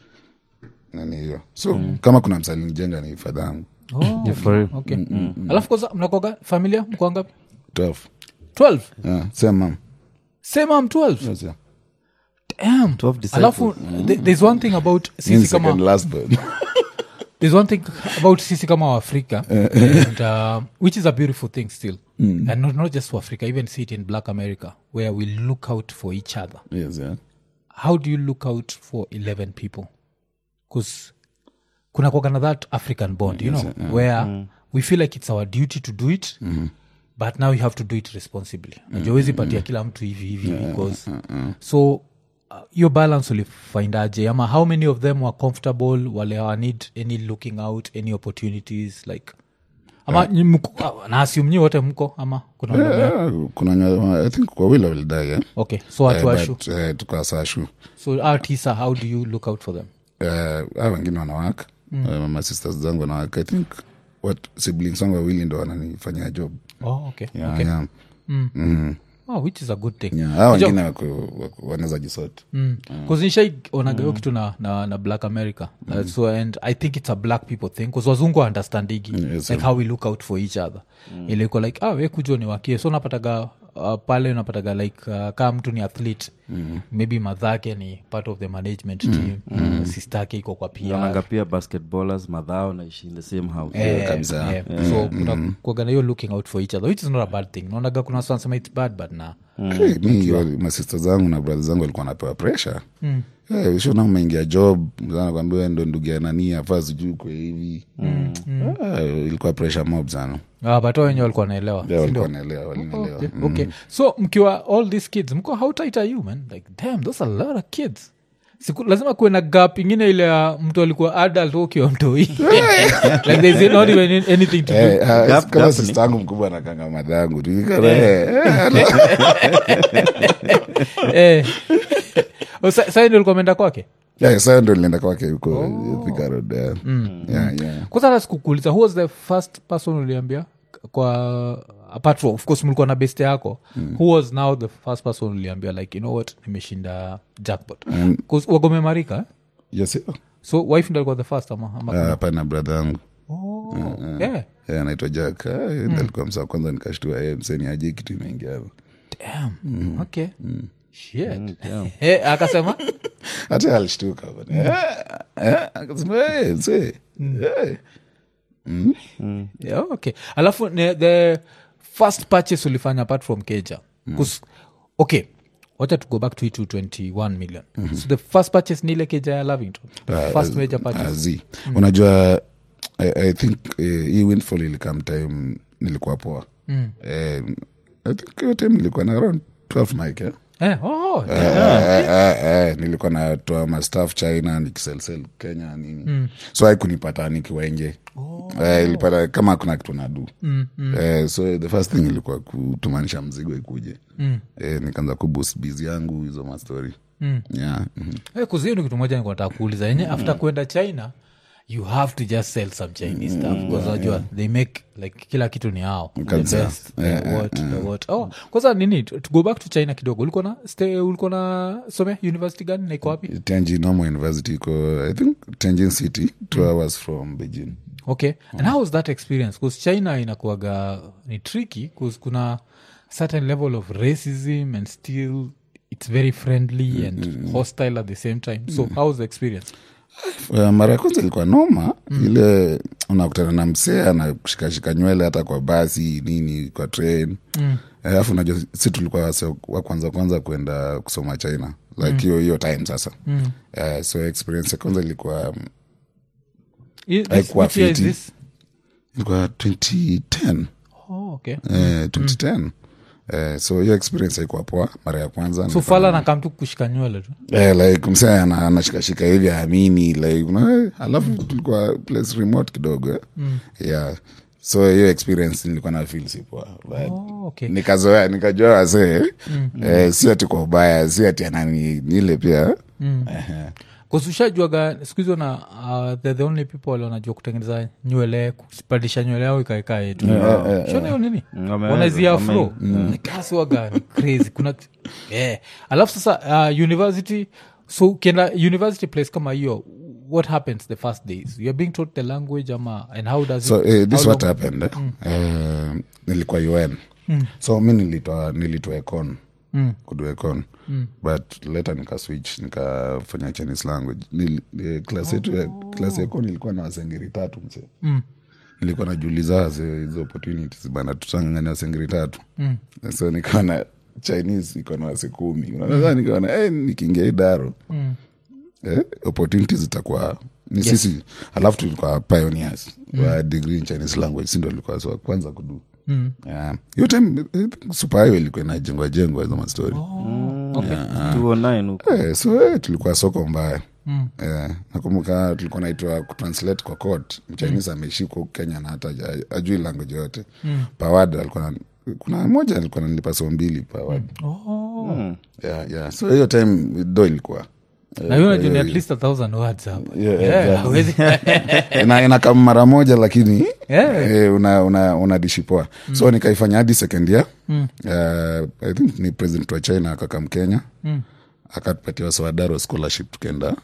Speaker 1: nani hiyo so mm. kama kuna msali nijenga ni fadhangu
Speaker 2: Oh,
Speaker 3: for real.
Speaker 2: okay. Alafu kwanza mnakoga familia mko ngapi?
Speaker 1: twelve
Speaker 2: twelve.
Speaker 1: yeah same mom
Speaker 2: Same am twelve.
Speaker 1: yes yeah
Speaker 2: Damn.
Speaker 3: twelve disciples.
Speaker 2: Alafu th- there's one thing about
Speaker 1: Mimi
Speaker 2: sisi
Speaker 1: ni second
Speaker 2: kama
Speaker 1: last bird
Speaker 2: there's one thing about sisi kama Waafrika and uh, which is a beautiful thing still. Mm. And not, not just for Africa, even see it in Black America where we look out for each other.
Speaker 1: yes yeah
Speaker 2: How do you look out for eleven people? Because kuna kuwagana that African bond, you know, where mm. we feel like it's our duty to do it, mm-hmm. but now you have to do it responsibly. Mm-hmm. Najua patia kila mtu hivi hivi because so uh, your balance ulifindaje ama how many of them were comfortable wale hawa need any looking out any opportunities like ama yeah. mko, na assume nyi wote mko ama kuna wale-
Speaker 1: yeah, kuna nye- I think kwa wila walidai yeah
Speaker 2: okay so watu
Speaker 1: Eh,
Speaker 2: washu
Speaker 1: but, eh, tukasashu
Speaker 2: so our tisa how do you look out for them?
Speaker 1: uh, a wengine wanawaka mm. uh, masisters zangu wanawaka I think what siblings wangu wawili ndo wananifanyia job
Speaker 2: Oh, okay.
Speaker 1: yeah,
Speaker 2: okay.
Speaker 1: yeah.
Speaker 2: Mm.
Speaker 1: Mm.
Speaker 2: Oh, which is a good thing.
Speaker 1: Yeah, hao
Speaker 2: Unajua-
Speaker 1: wengine wako- wako- wanaweza jisort
Speaker 2: Mm. Cause nishaiona mm. kitu na, na, na black america mm. uh, so and I think it's a black people thing bcause wazungu understandigi
Speaker 1: Mm, yes,
Speaker 2: like how we look out for each other mm. ilikuwa like ah, we kujo ni wakie so unapataga uh, pale unapataga like uh, kama mtu ni athlete mm. maybe madhake ni part of the management mm. team mm. sister yake iko kwa
Speaker 3: Naonanga
Speaker 2: pia
Speaker 3: pia basketballers madhao naishi in the same house
Speaker 2: Eh,
Speaker 1: kabisa.
Speaker 2: eh, so kuna kuagana hiyo looking out for each other which is not a bad thing naonaga kuna watu wanasema it's bad but na
Speaker 1: hey, mi wali- masista zangu na brother zangu walikuwa napewa pressure mm. hey, shona umeingia job sana kwambia ndo ndugu ya nani afaa sijui kwe hivi mm. ah, ilikuwa pressure mob sana
Speaker 2: ah, but wao wenyewe walikuwa naelewa
Speaker 1: yeah, walikuwa naelewa walinaelewa
Speaker 2: okay. okay so mkiwa all these kids mko how tight are you man like damn those are a lot of kids Siku, lazima kuwe na gap ingine ile ya mtu alikuwa adult ukiwa mtoi like there's not even anything to do
Speaker 1: Eh, ah,
Speaker 3: Gap-
Speaker 1: kama
Speaker 3: gap
Speaker 1: sista yangu mkubwa nakanga madhangu
Speaker 2: eh. Oh, sa- sa ndio ulikuwa umeenda kwake
Speaker 1: saa ndo nilienda kwake huko Thika Road, yeah. Yeah, yeah.
Speaker 2: kwanza hata sikukuuliza who was the first person uliambia kwa apart from of course mlikuwa na best yako mm. who was now the first person uliambia like you know what nimeshinda jackpot bcause wagomemarika eh?
Speaker 1: Yes, yeah.
Speaker 2: so wife ndo alikuwa the first ama, ama
Speaker 1: Ah, hapana brother yangu
Speaker 2: oh, yeah.
Speaker 1: yeah, anaitwa Jack. Ah, yeye ndo alikuwa msa wa kwanza nikashtua eh, mseni aje kitu imeingia hapo.
Speaker 2: Damn. Okay. Shit.
Speaker 3: damn.
Speaker 2: Eh, akasema
Speaker 1: Hata alishtuka bwana. Eh, eh, akasema eh, msee. Eh.
Speaker 2: yeah, okay alafu ne, the first purchase ulifanya apart from keja mm. okay wacha to go back to it to twenty-one million mm-hmm. so the first purchase ni ile keja ya Lavington the
Speaker 1: Ah,
Speaker 2: first
Speaker 1: ah,
Speaker 2: major
Speaker 1: ah,
Speaker 2: purchase
Speaker 1: zi. Unajua I, I think eh, hii windfall ilikam time nilikuwa poa
Speaker 2: Mm.
Speaker 1: eh, I think hiyo time nilikuwa na around twelve mic eh?
Speaker 2: Eh, oh,
Speaker 1: Eh, eh, eh, eh, nilikuwa natoa mastaff china nikiselsel kenya nini mm. so haikunipata nikiwa nje oh. eh, ilipata kama kuna kitu nadu mm, mm. eh, so the first thing ilikuwa kutumanisha mzigo ikuje mm. eh, nikaanza kuboost busy yangu hizo mastori mm. yeah. mm-hmm.
Speaker 2: eh, kuzio ni kitu moja nikuwa nataka kuuliza yenye after kwenda china you have to just sell some Chinese mm, stuff because yeah, yeah. they make like kila kitu ni hao the
Speaker 1: Kabisa.
Speaker 2: best
Speaker 1: Yeah,
Speaker 2: the
Speaker 1: yeah,
Speaker 2: what
Speaker 1: yeah.
Speaker 2: the what oh kwanza nini to to go back to China kidogo ulikuwa na stay ulikuwa na some university gani na iko wapi
Speaker 1: Tianjin Normal University iko I think Tianjin City two mm. hours from Beijing.
Speaker 2: okay mm. and how was that experience because China inakuwaga ni tricky because kuna certain level of racism and still it's very friendly mm, and mm, hostile at the same time so mm. how was the experience
Speaker 1: Uh, mara ya kwanza ilikuwa noma mm. ile unakutana na msee anakushikashika nywele hata kwa basi nini kwa train alafu mm. najua si tulikuwa wase wa kwanza kwanza kwenda kusoma China like hiyo mm. hiyo time sasa mm. uh, so experience ya kwanza ilikuwa um,
Speaker 2: haikuwa fiti
Speaker 1: ilikuwa twenty ten
Speaker 2: oh okay
Speaker 1: uh, twenty ten mm. Uh, so hiyo experience haikuwa poa mara ya kwanza
Speaker 2: so fala na kamtu kushika nywele tu
Speaker 1: eh, like msee ana- anashikashika hivi amini like una, eh, alafu tulikuwa place remote kidogo eh? mm. yeah so hiyo experience nilikuwa na feel si poa but
Speaker 2: oh, okay
Speaker 1: nikazoea nikajua wazee mm. eh, si ati kwa ubaya si ati anani nile pia
Speaker 2: mm. uh-huh. kusushajuaga siku hizo na uh, the, the only people wale wanajua kutengeneza nywele kupandisha nywele yao ikaekaa yetu
Speaker 1: Yeah, yeah,
Speaker 2: shona hiyo nini
Speaker 3: Mm, wame-
Speaker 2: wanazia
Speaker 3: wame-
Speaker 2: flo nikasiwaga ni crazy kuna yeah. alafu sasa uh, university so ukienda university place kama hiyo what happens the first days you're being taught the language ama and how does
Speaker 1: so
Speaker 2: it,
Speaker 1: eh, this
Speaker 2: how
Speaker 1: what
Speaker 2: long-
Speaker 1: happened eh? uh, nilikuwa U N mm. so mi nilitoa nilitoa econ mm. kudu econ mm. but later nika switch nikafanya Chinese language Nil, eh, class yetu oh. ya class econ ilikuwa na wasengeri tatu mse mm. nilikuwa najiuliza wase hizo opportunities bana tutangangania wasengeri tatu mm. so nikawa na Chinese iko na wase kumi unaona mm. nikaona eh nikiingia idaro mm. eh, opportunities zitakuwa ni yes. sisi alafu tulikuwa pioneers mm. wa degree in Chinese language si ndio tulikuwa so kwanza kudu mm. yeah. hiyo time eh, super highway ilikuwa inajengwa jengwa hizo mastori
Speaker 2: oh, okay.
Speaker 3: two oh nine huko.
Speaker 1: eh, so eh, tulikuwa soko mbaya mm. eh, nakumbuka tulikuwa naitwa kutranslate kwa court Mchinese mm. ameshikwa huku Kenya na hata haja- ajui language yote mm. pawad alikuwa na- kuna moja alikuwa nanilipa so mbili pawad mm.
Speaker 2: oh.
Speaker 3: Mm.
Speaker 1: yeah, yeah. so hiyo time do ilikuwa
Speaker 2: na hiyo najua ni at least a thousand words hapo
Speaker 1: Yeah,
Speaker 2: Yeah,
Speaker 1: exactly.
Speaker 2: hawezi-
Speaker 1: ina, ina kama mara moja lakini
Speaker 2: Yeah.
Speaker 1: eh, una, una, una dishi poa mm. so nikaifanya hadi second year mm. uh, I think ni president wa China akakam Kenya mm. akatupatia Sawadaro scholarship tukenda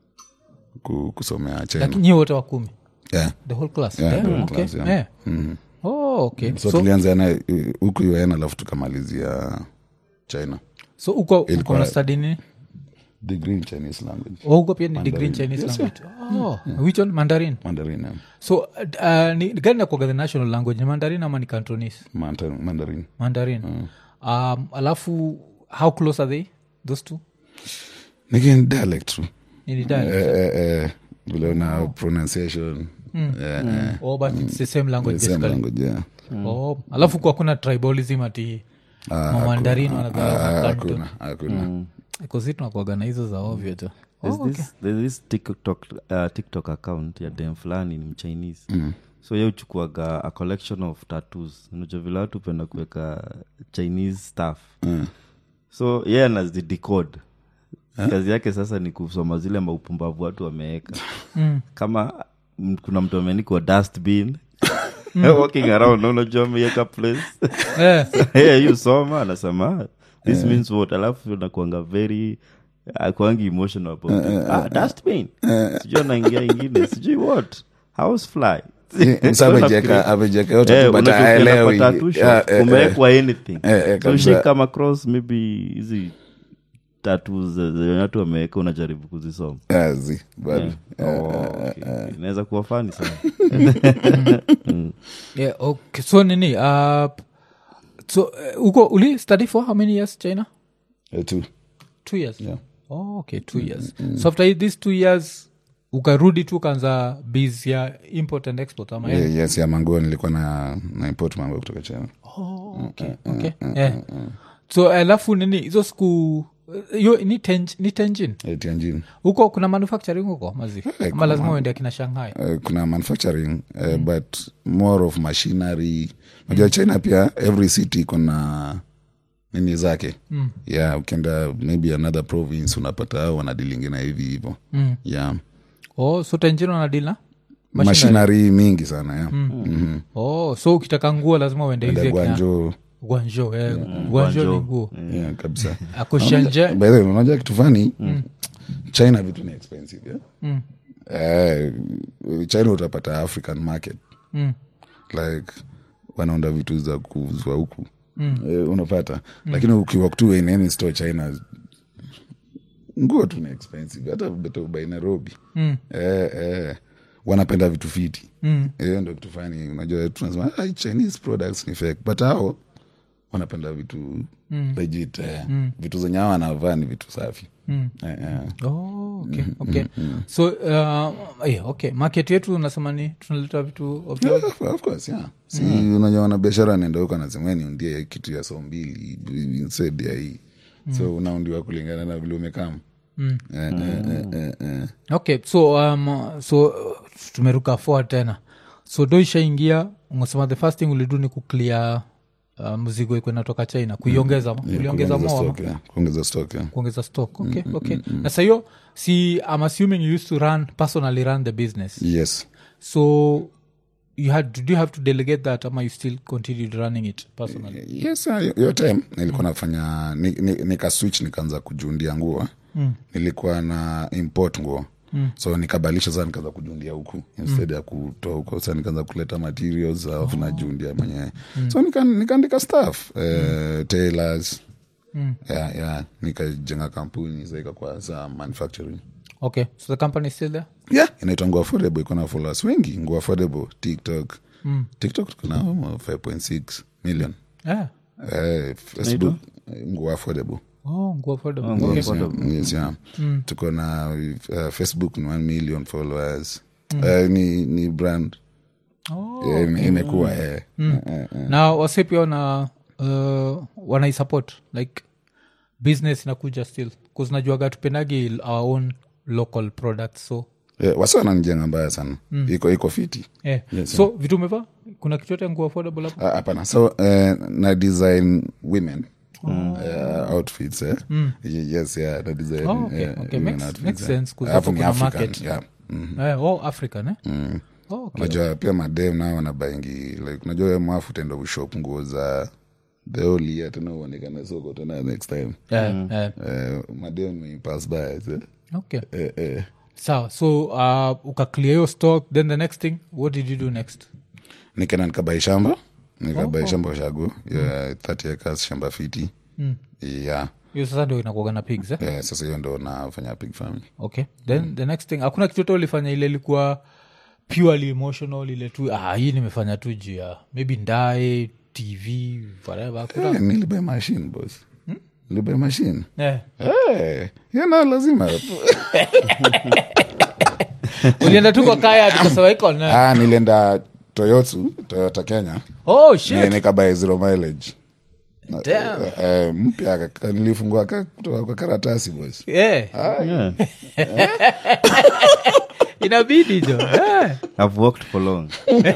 Speaker 1: ku, kusomea China
Speaker 2: lakini nyie wote wa kumi
Speaker 1: yeah.
Speaker 2: the whole class
Speaker 1: Yeah,
Speaker 2: yeah,
Speaker 1: the whole
Speaker 2: okay.
Speaker 1: class, yeah.
Speaker 2: Yeah.
Speaker 1: Mm.
Speaker 2: Oh, okay.
Speaker 1: so,
Speaker 2: so,
Speaker 1: tulianza na eh, huku U N alafu tukamalizia China
Speaker 2: so uko uko
Speaker 1: Ilikuwa-
Speaker 2: na study nini
Speaker 1: degree in Chinese language
Speaker 2: oh, uko pia ni degree in
Speaker 1: Mandarin.
Speaker 2: Chinese
Speaker 1: Yes,
Speaker 2: language oh which one Mandarin
Speaker 1: Mandarin yeah.
Speaker 2: so uh, ni gani nakuaga the national language ni Mandarin ama ni Cantonese
Speaker 1: Mandarin, Mandarin.
Speaker 2: Mandarin um, alafu how close are they those two
Speaker 1: Nigga dialect tu
Speaker 2: ni dialect
Speaker 1: eh, eh, eh, vile una pronunciation eh, eh,
Speaker 2: oh but it's the same language
Speaker 1: the same
Speaker 2: basically
Speaker 1: language yeah.
Speaker 2: oh alafu kwa kuna tribalism ati
Speaker 1: Ah,
Speaker 2: Mandarin
Speaker 1: ah,
Speaker 2: wanadhara
Speaker 1: hakuna hakuna
Speaker 2: because tunakuaga na hizo za ovyo tu
Speaker 3: There's
Speaker 2: oh, okay.
Speaker 3: this, there's this TikTok, uh, TikTok account ya dem fulani ni mchinese mm. so ye uchukuaga a collection of tattoos unajua vile watu penda kuweka Chinese stuff mm. so ye anazidecode kazi yake sasa ni kusoma zile maupumbavu watu wameweka mm. kama m- kuna mtu amenikwa dustbin walking around unajua ameweka place
Speaker 2: Yeah.
Speaker 3: hey, you soma anasema this yeah. means what alafu nakuanga very akuangi emotional about it. ah dustbin sijui anaingia ingine sijui what house fly
Speaker 1: Msa amejeka amejeka yote
Speaker 3: Eh,
Speaker 1: tu, but
Speaker 3: unajua
Speaker 1: haelewi.
Speaker 3: ukienda kwa tattoo shop,
Speaker 1: Yeah, eh, eh.
Speaker 3: umewekwa anything
Speaker 1: Eh, eh,
Speaker 3: so
Speaker 1: kabisa.
Speaker 3: she come across maybe hizi tattoos zenye watu wameweka unajaribu kuzisoma
Speaker 1: Yeah, zi, bado.
Speaker 3: Oh, okay, okay. inaweza kuwa fani sana
Speaker 2: Yeah, okay. So nini uh, so uh, uko uli study for how many years China
Speaker 1: Eh, tu.
Speaker 2: two years
Speaker 1: Yeah.
Speaker 2: oh, okay two years so after these two years ukarudi tu kaanza biz ya import and export ama
Speaker 1: yeah, yes ya manguo nilikuwa na, na import mambo kutoka China.
Speaker 2: oh, okay, okay. Yeah. So alafu nini hizo siku yo ni tenj, ni Tenjin
Speaker 1: eh, Tianjin
Speaker 2: huko kuna manufacturing huko mazi
Speaker 1: Eh,
Speaker 2: ama lazima uende akina Shanghai
Speaker 1: uh, kuna manufacturing uh, mm. but more of machinery unajua mm. China pia every city kuna nini zake mm. yeah ukienda maybe another province unapata hao wanadilingi na hivi hivyo mm. yeah
Speaker 2: oh so Tenjin wanadila
Speaker 1: machinery, machinery mingi sana yeah. mm. mm-hmm.
Speaker 2: oh so ukitaka nguo lazima uende hizi
Speaker 1: Guangzhou
Speaker 2: Guangzhou eh mm. Guangzhou ni nguo
Speaker 1: yeah kabisa
Speaker 2: ako Shenzhen
Speaker 1: by the way unajua kitu fani mm. China vitu ni expensive yeah mm. eh China utapata African market mm. like wanaunda vitu za kuuzwa huku mm. eh, unapata mm. lakini ukiwa tu in any store China nguo tu ni expensive hata better by Nairobi mm. eh eh wanapenda vitu fiti mm. eh ndio kitu fani unajua tunasema ah, Chinese products ni fake but hao wanapenda vitu mm. legit eh, mm. vitu zenye hawa wanavaa ni vitu safi mm. eh, eh.
Speaker 2: oh okay mm, okay mm, so uh, yeah, okay market yetu unasema ni tunaleta vitu
Speaker 1: okay. yeah, of course yeah si mm. unajua wana biashara nenda huko anasema ni undie kitu ya so mbili instead ya hii mm. so unaundiwa kulingana na vile umekam mm. eh, mm. eh, eh, eh.
Speaker 2: okay so um so uh, tumeruka forward tena so do ishaingia unasema the first thing ulidu ni kuclear Uh, mzigo iko inatoka China kuiongeza mm. yeah, uliongeza more
Speaker 1: yeah. kuongeza stock yeah.
Speaker 2: kuongeza stock okay mm, okay mm, mm. na sayo si I'm assuming you used to run personally run the business
Speaker 1: yes
Speaker 2: so you had did you have to delegate that ama you still continued running it personally
Speaker 1: yes uh, your time nilikuwa mm. nafanya nika ni switch nikaanza kujundia nguo mm. nilikuwa na import nguo Mm. so nikabalisha sana nikaanza kujundia huku instead mm. ya kutoa huko sasa nikaanza kuleta materials alafu oh. najundia mwenyewe mm. so nika nikaandika staff eh mm. tailors mm. yeah yeah nikajenga kampuni sasa ikakuwa za manufacturing
Speaker 2: okay so the company is still there
Speaker 1: yeah inaitwa Nguo Affordable iko na followers wengi Nguo Affordable TikTok mm. TikTok kuna five point six million
Speaker 2: yeah
Speaker 1: eh Facebook Nguo Affordable
Speaker 2: oh Nguo Affordable
Speaker 1: oh, okay. yeah, yes yeah mm. tuko na uh, Facebook ni one million followers mm. uh, ni ni brand
Speaker 2: oh
Speaker 1: yeah,
Speaker 2: okay.
Speaker 1: imekuwa eh
Speaker 2: mm. uh, uh, uh. na wasipi wana uh, wana support like business inakuja still cuz najuaga tupendagi our own local products so
Speaker 1: yeah, wasa wananijenga mbaya sana mm. iko iko fiti
Speaker 2: yeah. yes, so yeah. vitu umeva kuna kitu yote Nguo Affordable hapo
Speaker 1: hapana uh, so uh, na design women Mm. Uh, outfits eh? mm. yes yeah the design
Speaker 2: oh, okay.
Speaker 1: Uh,
Speaker 2: okay. makes, makes sense
Speaker 1: kuzapo
Speaker 2: kuna
Speaker 1: African,
Speaker 2: market
Speaker 1: yeah mm-hmm.
Speaker 2: eh oh African eh
Speaker 1: mm.
Speaker 2: oh, okay.
Speaker 1: Unajua pia madem nao wanabaingi like unajua mwafu tenda ushop nguo za the only yet no onekana soko tena next time
Speaker 2: yeah, mm. yeah.
Speaker 1: uh, madem may pass by eh?
Speaker 2: okay
Speaker 1: eh eh
Speaker 2: so so uh uka clear your stock then the next thing what did you do next
Speaker 1: nikana nikabai shamba nikabai oh, shamba shago ya thirty acres shamba fiti mm. yeah
Speaker 2: hiyo sasa ndio inakuwa na pigs eh
Speaker 1: yeah, sasa hiyo ndio nafanya pig farming
Speaker 2: okay then mm. the next thing hakuna kitu ulifanya ile ilikuwa purely emotional ile tu ah hii nimefanya tu juu ya maybe ndae T V whatever kuna
Speaker 1: yeah, nilibai machine boss hmm? nilibai machine
Speaker 2: eh
Speaker 1: eh yana lazima
Speaker 2: ulienda tu kwa kaya tukasema iko na
Speaker 1: ah nilienda Toyota Toyota Kenya
Speaker 2: oh shit
Speaker 1: nikabai zero mileage
Speaker 2: damn
Speaker 1: eh mpya nilifungua kutoka kwa karatasi boss
Speaker 2: yeah
Speaker 3: yeah
Speaker 2: inabidi jo yeah.
Speaker 3: I've worked for long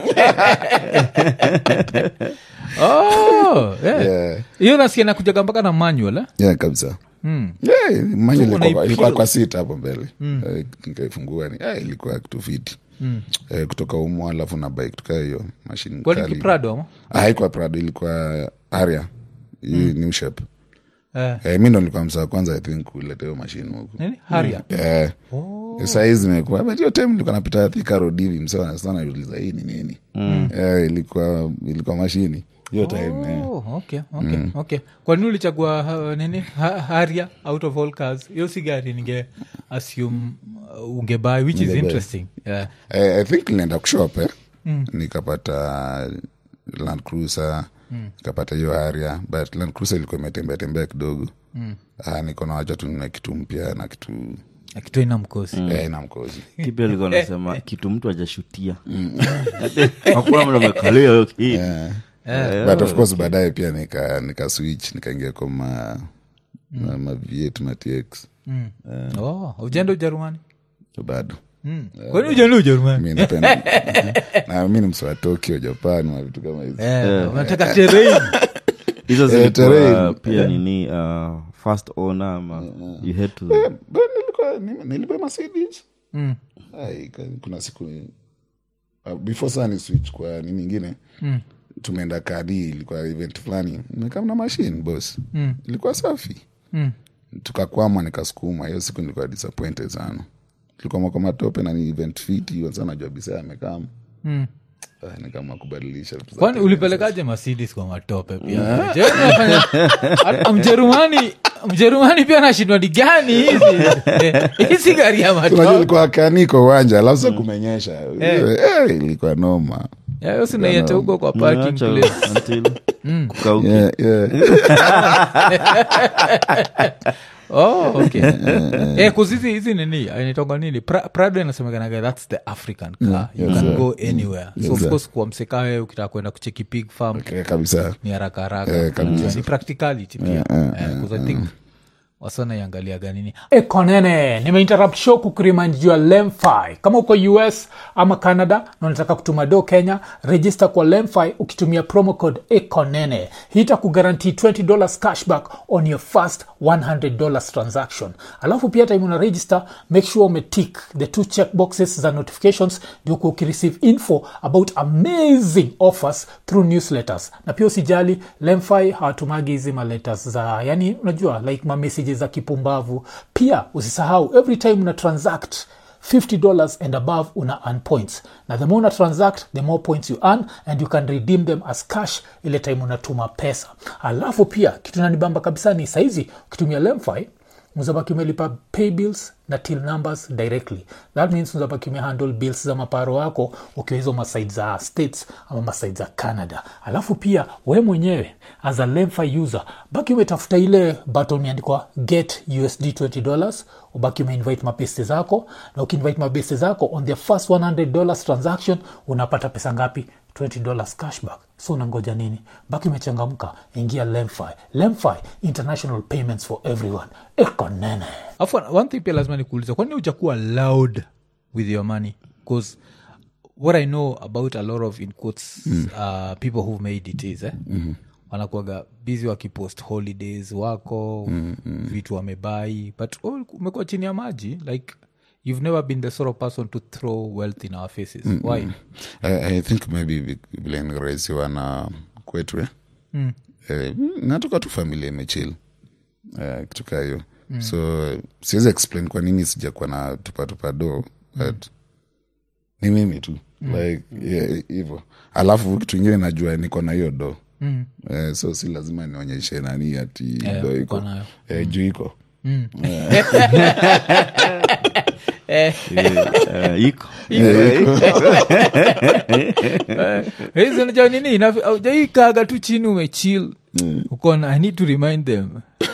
Speaker 2: oh yeah
Speaker 1: yeah
Speaker 2: hiyo nasikia nakuja mpaka na manual eh
Speaker 1: yeah kabisa mm. yeah manual so, ilikuwa ilikuwa kwa sita hapo mbele mm. uh, nikaifungua ni ah ilikuwa kitu fiti mm. uh, kutoka umo alafu na bike tuka hiyo machine
Speaker 2: kali kwa Prado ama
Speaker 1: ah haikuwa Prado ilikuwa Aria mm. new shape
Speaker 2: eh
Speaker 1: eh mimi ndo nilikuwa msa kwanza I think kuleta hiyo machine huko
Speaker 2: nini Haria
Speaker 1: eh oh size imekuwa but hiyo time nilikuwa napita Thika Road hivi msawa sana yuliza hii ni nini mm. eh ilikuwa ilikuwa machine hiyo time
Speaker 2: oh,
Speaker 1: eh
Speaker 2: okay okay mm. okay kwa nini ulichagua uh, nini ha, Haria out of all cars hiyo sigari ninge assume uh, ungebuy which is interesting yeah
Speaker 1: eh, I think nilienda kushop eh mm. nikapata Land Cruiser mm. nikapata hiyo Haria but Land Cruiser ilikuwa imetembea tembea kidogo mm. ah niko na wacha tu na kitu mpya na kitu
Speaker 2: kitu ina mkosi
Speaker 1: Eh, ina mkosi
Speaker 3: kipi alikuwa anasema kitu mtu hajashutia hakuna mtu amekalia hiyo kitu.
Speaker 1: Yeah. But of course baadaye pia nika nika switch nikaingia kwa ma ma, ma V eight ma T X.
Speaker 2: Mm. Uh, oh, ujenda Ujerumani?
Speaker 1: Bado.
Speaker 2: Mm. Kwani ujenda Ujerumani?
Speaker 1: Mimi napenda. Na mimi ni mswa wa Tokyo, Japan na vitu kama hizo.
Speaker 2: Eh, unataka terrain.
Speaker 3: Hizo zilikuwa pia nini uh, first owner ama you had to
Speaker 1: eh, nilikuwa nilikuwa Mercedes.
Speaker 2: Mm.
Speaker 1: Ai kuna siku uh, before sana switch kwa nini nyingine. Mm. Tumeenda kadi ilikuwa event fulani. Nimekaa na machine boss. Mm. Ilikuwa safi. Mm. Tukakwama nikasukuma. Hiyo siku nilikuwa disappointed sana. Tulikuwa kwa matope na ni event fit hiyo sana najua bisa amekaa. Mm. Ah, ni kama kubadilisha vitu.
Speaker 2: Kwani ulipelekaje Mercedes kwa matope pia? Je, unafanya Mjerumani Mjerumani pia anashindwa ni gani hizi? Hizi gari ya matope.
Speaker 1: Unajua ilikuwa kaniko uwanja alafu sasa kumenyesha. Eh, ilikuwa noma.
Speaker 2: Ya hiyo sinaita huko kwa parking place
Speaker 3: until kukauki.
Speaker 1: Yeah, yeah.
Speaker 2: Oh, okay. Eh, kuzizi hizi nini? Inaitwa nini? Pra, Prado inasemekana that's the African car. Yeah, you
Speaker 1: yes,
Speaker 2: can
Speaker 1: sir.
Speaker 2: go anywhere.
Speaker 1: Yes,
Speaker 2: so of
Speaker 1: sir.
Speaker 2: course kwa msekawe ukitaka kwenda kucheki pig farm
Speaker 1: Okay, kabisa.
Speaker 2: ni haraka haraka.
Speaker 1: Eh, kabisa.
Speaker 2: Ni practicality pia.
Speaker 1: Yeah, yeah,
Speaker 2: Eh, because I think wasana iangalia ganini.
Speaker 4: Ekonene, nimeinterrupt show kukuremind juu ya Lemfi. Kama uko U S ama Canada na unataka kutuma do Kenya, register kwa Lemfi ukitumia promo code Ekonene. Hii itakuguarantee twenty dollars cashback on your first one hundred dollars transaction. Alafu pia time una register, make sure umetick the two check boxes za notifications ndio ukireceive info about amazing offers through newsletters. Na pia usijali, Lemfi hawatumagi hizi ma letters za, yani unajua like ma messages za kipumbavu. Pia usisahau every time una transact fifty dollars and above una earn points. Na the more una transact, the more points you earn and you can redeem them as cash ile time unatuma pesa. Alafu pia kitu nanibamba kabisa ni saizi ukitumia Lemfi mzabaki umelipa pay bills na till numbers directly. That means mzabaki umehandle bills za maparo wako ukiwa hizo maside za States ama maside za Canada. Alafu pia we mwenyewe as a Lemfi user baki umetafuta ile button imeandikwa get U S D twenty dollars, ubaki umeinvite mapeste zako, na ukiinvite mapeste zako on their first one hundred dollars transaction unapata pesa ngapi? twenty dollars cashback. So unangoja nini? Baki umechangamka, ingia Lemfi. Lemfi, international payments for everyone. Ekonene.
Speaker 2: Afu one thing pia lazima nikuulize, kwani hujakuwa loud with your money? Because what I know about a lot of in quotes mm. uh, people who've made it is eh mm-hmm. wanakuwaga busy wakipost holidays wako mm-hmm. vitu wamebai, but oh, umekuwa chini ya maji like you've never been the sort of person to throw wealth in our faces. Mm-hmm. Why?
Speaker 1: I, I think maybe vile niraisiwa na kwetu eh? mm. eh, natoka tu familia imechill eh, kutoka hiyo mm. so siwezi explain kwa nini sijakuwa na tupatupa do but mm. ni mimi tu mm. like yeah, hivyo alafu kitu ingine najua niko na hiyo do mm. eh, so si lazima nionyeshe nani ati
Speaker 2: yeah,
Speaker 1: do iko eh, juu iko
Speaker 2: mm.
Speaker 3: Eh, uh, iko
Speaker 2: hizo najua nini aujaikaga tu chini umechill ukona I need to remind them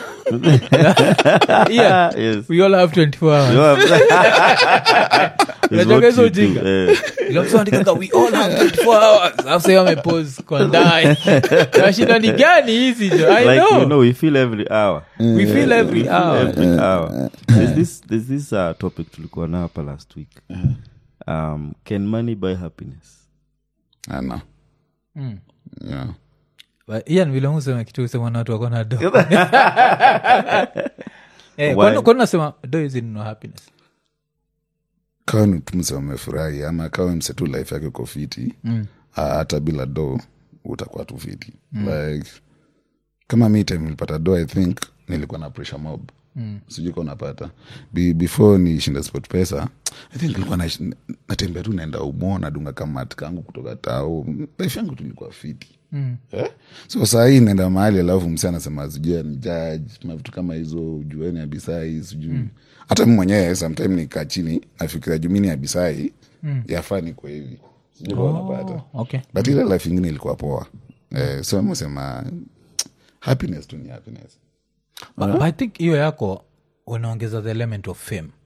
Speaker 2: yeah,
Speaker 3: yes.
Speaker 2: we all have twenty-four hours. Unajua hizo ujinga ila mtu andika we all have twenty-four hours after you amepose kwa ndai na shida ni gani hizi jo I
Speaker 3: like,
Speaker 2: know
Speaker 3: you know we feel every hour
Speaker 2: we feel every
Speaker 3: we
Speaker 2: hour
Speaker 3: feel every hour there's this there's this uh, topic tulikuwa na hapa last week um can money buy happiness?
Speaker 1: I know
Speaker 2: mm.
Speaker 1: yeah
Speaker 2: Ian vile unasema kitu usema na watu wako na do eh kwani kwani unasema do is no happiness
Speaker 1: kawa mtu mse wamefurahi ama kawa mse tu life yake uko fiti mm. hata bila do utakuwa tu fiti mm. like kama mi time nilipata do I think nilikuwa na pressure mob mm. sijui kwa unapata Be, before ni shinda sport pesa I think nilikuwa na natembea tu naenda umona dunga kama kangu kutoka tao life yangu tulikuwa fiti mm. eh? so saa hii naenda mahali alafu mse anasema sijui ni judge mavitu kama hizo ujueni abisai sijui mm. hata mimi mwenyewe sometime nikaa chini nafikiria jumini abisai mm. yafaa niko hivi sijui kwa unapata
Speaker 2: okay
Speaker 1: but ile life ingine ilikuwa poa eh, so msema happiness tu ni happiness
Speaker 2: but, but I think hiyo yako unaongeza the element of fame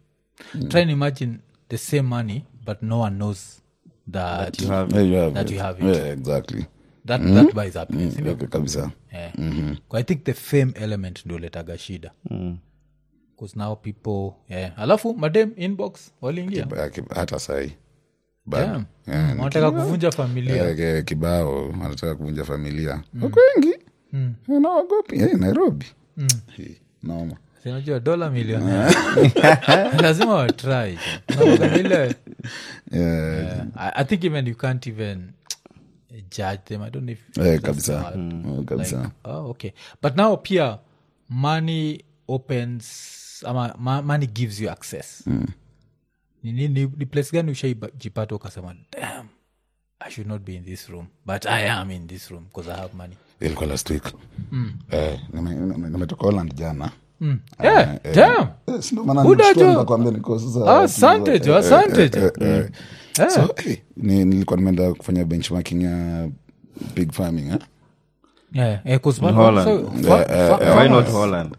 Speaker 2: try and imagine the same money but no one knows that,
Speaker 3: That you have
Speaker 1: Yeah, you have
Speaker 2: That
Speaker 1: it.
Speaker 2: you have it.
Speaker 1: Yeah, exactly.
Speaker 2: that, that buys happiness.
Speaker 1: Mm, okay, kabisa.
Speaker 2: Yeah. Kwa I think the fame element ndio letaga shida because now people yeah. Alafu madem inbox waliingia
Speaker 1: Ba- ki- hata sahi
Speaker 2: Damn.
Speaker 1: Yeah,
Speaker 2: Mm, wanataka kuvunja familia
Speaker 1: Eh, ke- kibao wanataka kuvunja familia wako wengi nawagopi Eh, nairobi Hii, noma
Speaker 2: sinajua dola milioni lazima watry ile
Speaker 1: Yeah,
Speaker 2: I, I think even you can't even judge them. I don't know if
Speaker 1: eh,
Speaker 2: that's
Speaker 1: kabisa
Speaker 2: hard.
Speaker 1: Mm, kabisa
Speaker 2: Like, oh, okay. But now pia money opens ama ma, money gives you access. Ni, ni, ni, ni place gani ushaijipata ukasema damn I should not be in this room but I am in this room because I have money.
Speaker 1: ilikuwa last week Eh, nime- nime- nimetoka Holland jana
Speaker 2: Mm. Yeah, damn.
Speaker 1: Eh, si ndo maana
Speaker 2: Buda
Speaker 1: nimeshtua
Speaker 2: jo.
Speaker 1: nikakwambia niko sasa
Speaker 2: Ah, asante jo,
Speaker 1: eh,
Speaker 2: asante
Speaker 1: eh,
Speaker 2: jo.
Speaker 1: eh, eh.
Speaker 2: Yeah.
Speaker 1: So, eh, ni- nilikuwa nimeenda kufanya benchmarking ya pig farming eh?
Speaker 2: Yeah, yeah, 'cause
Speaker 3: In
Speaker 2: one-
Speaker 3: Holland.
Speaker 2: so, fa- fa-
Speaker 3: Why not
Speaker 2: farmers-
Speaker 3: Holland?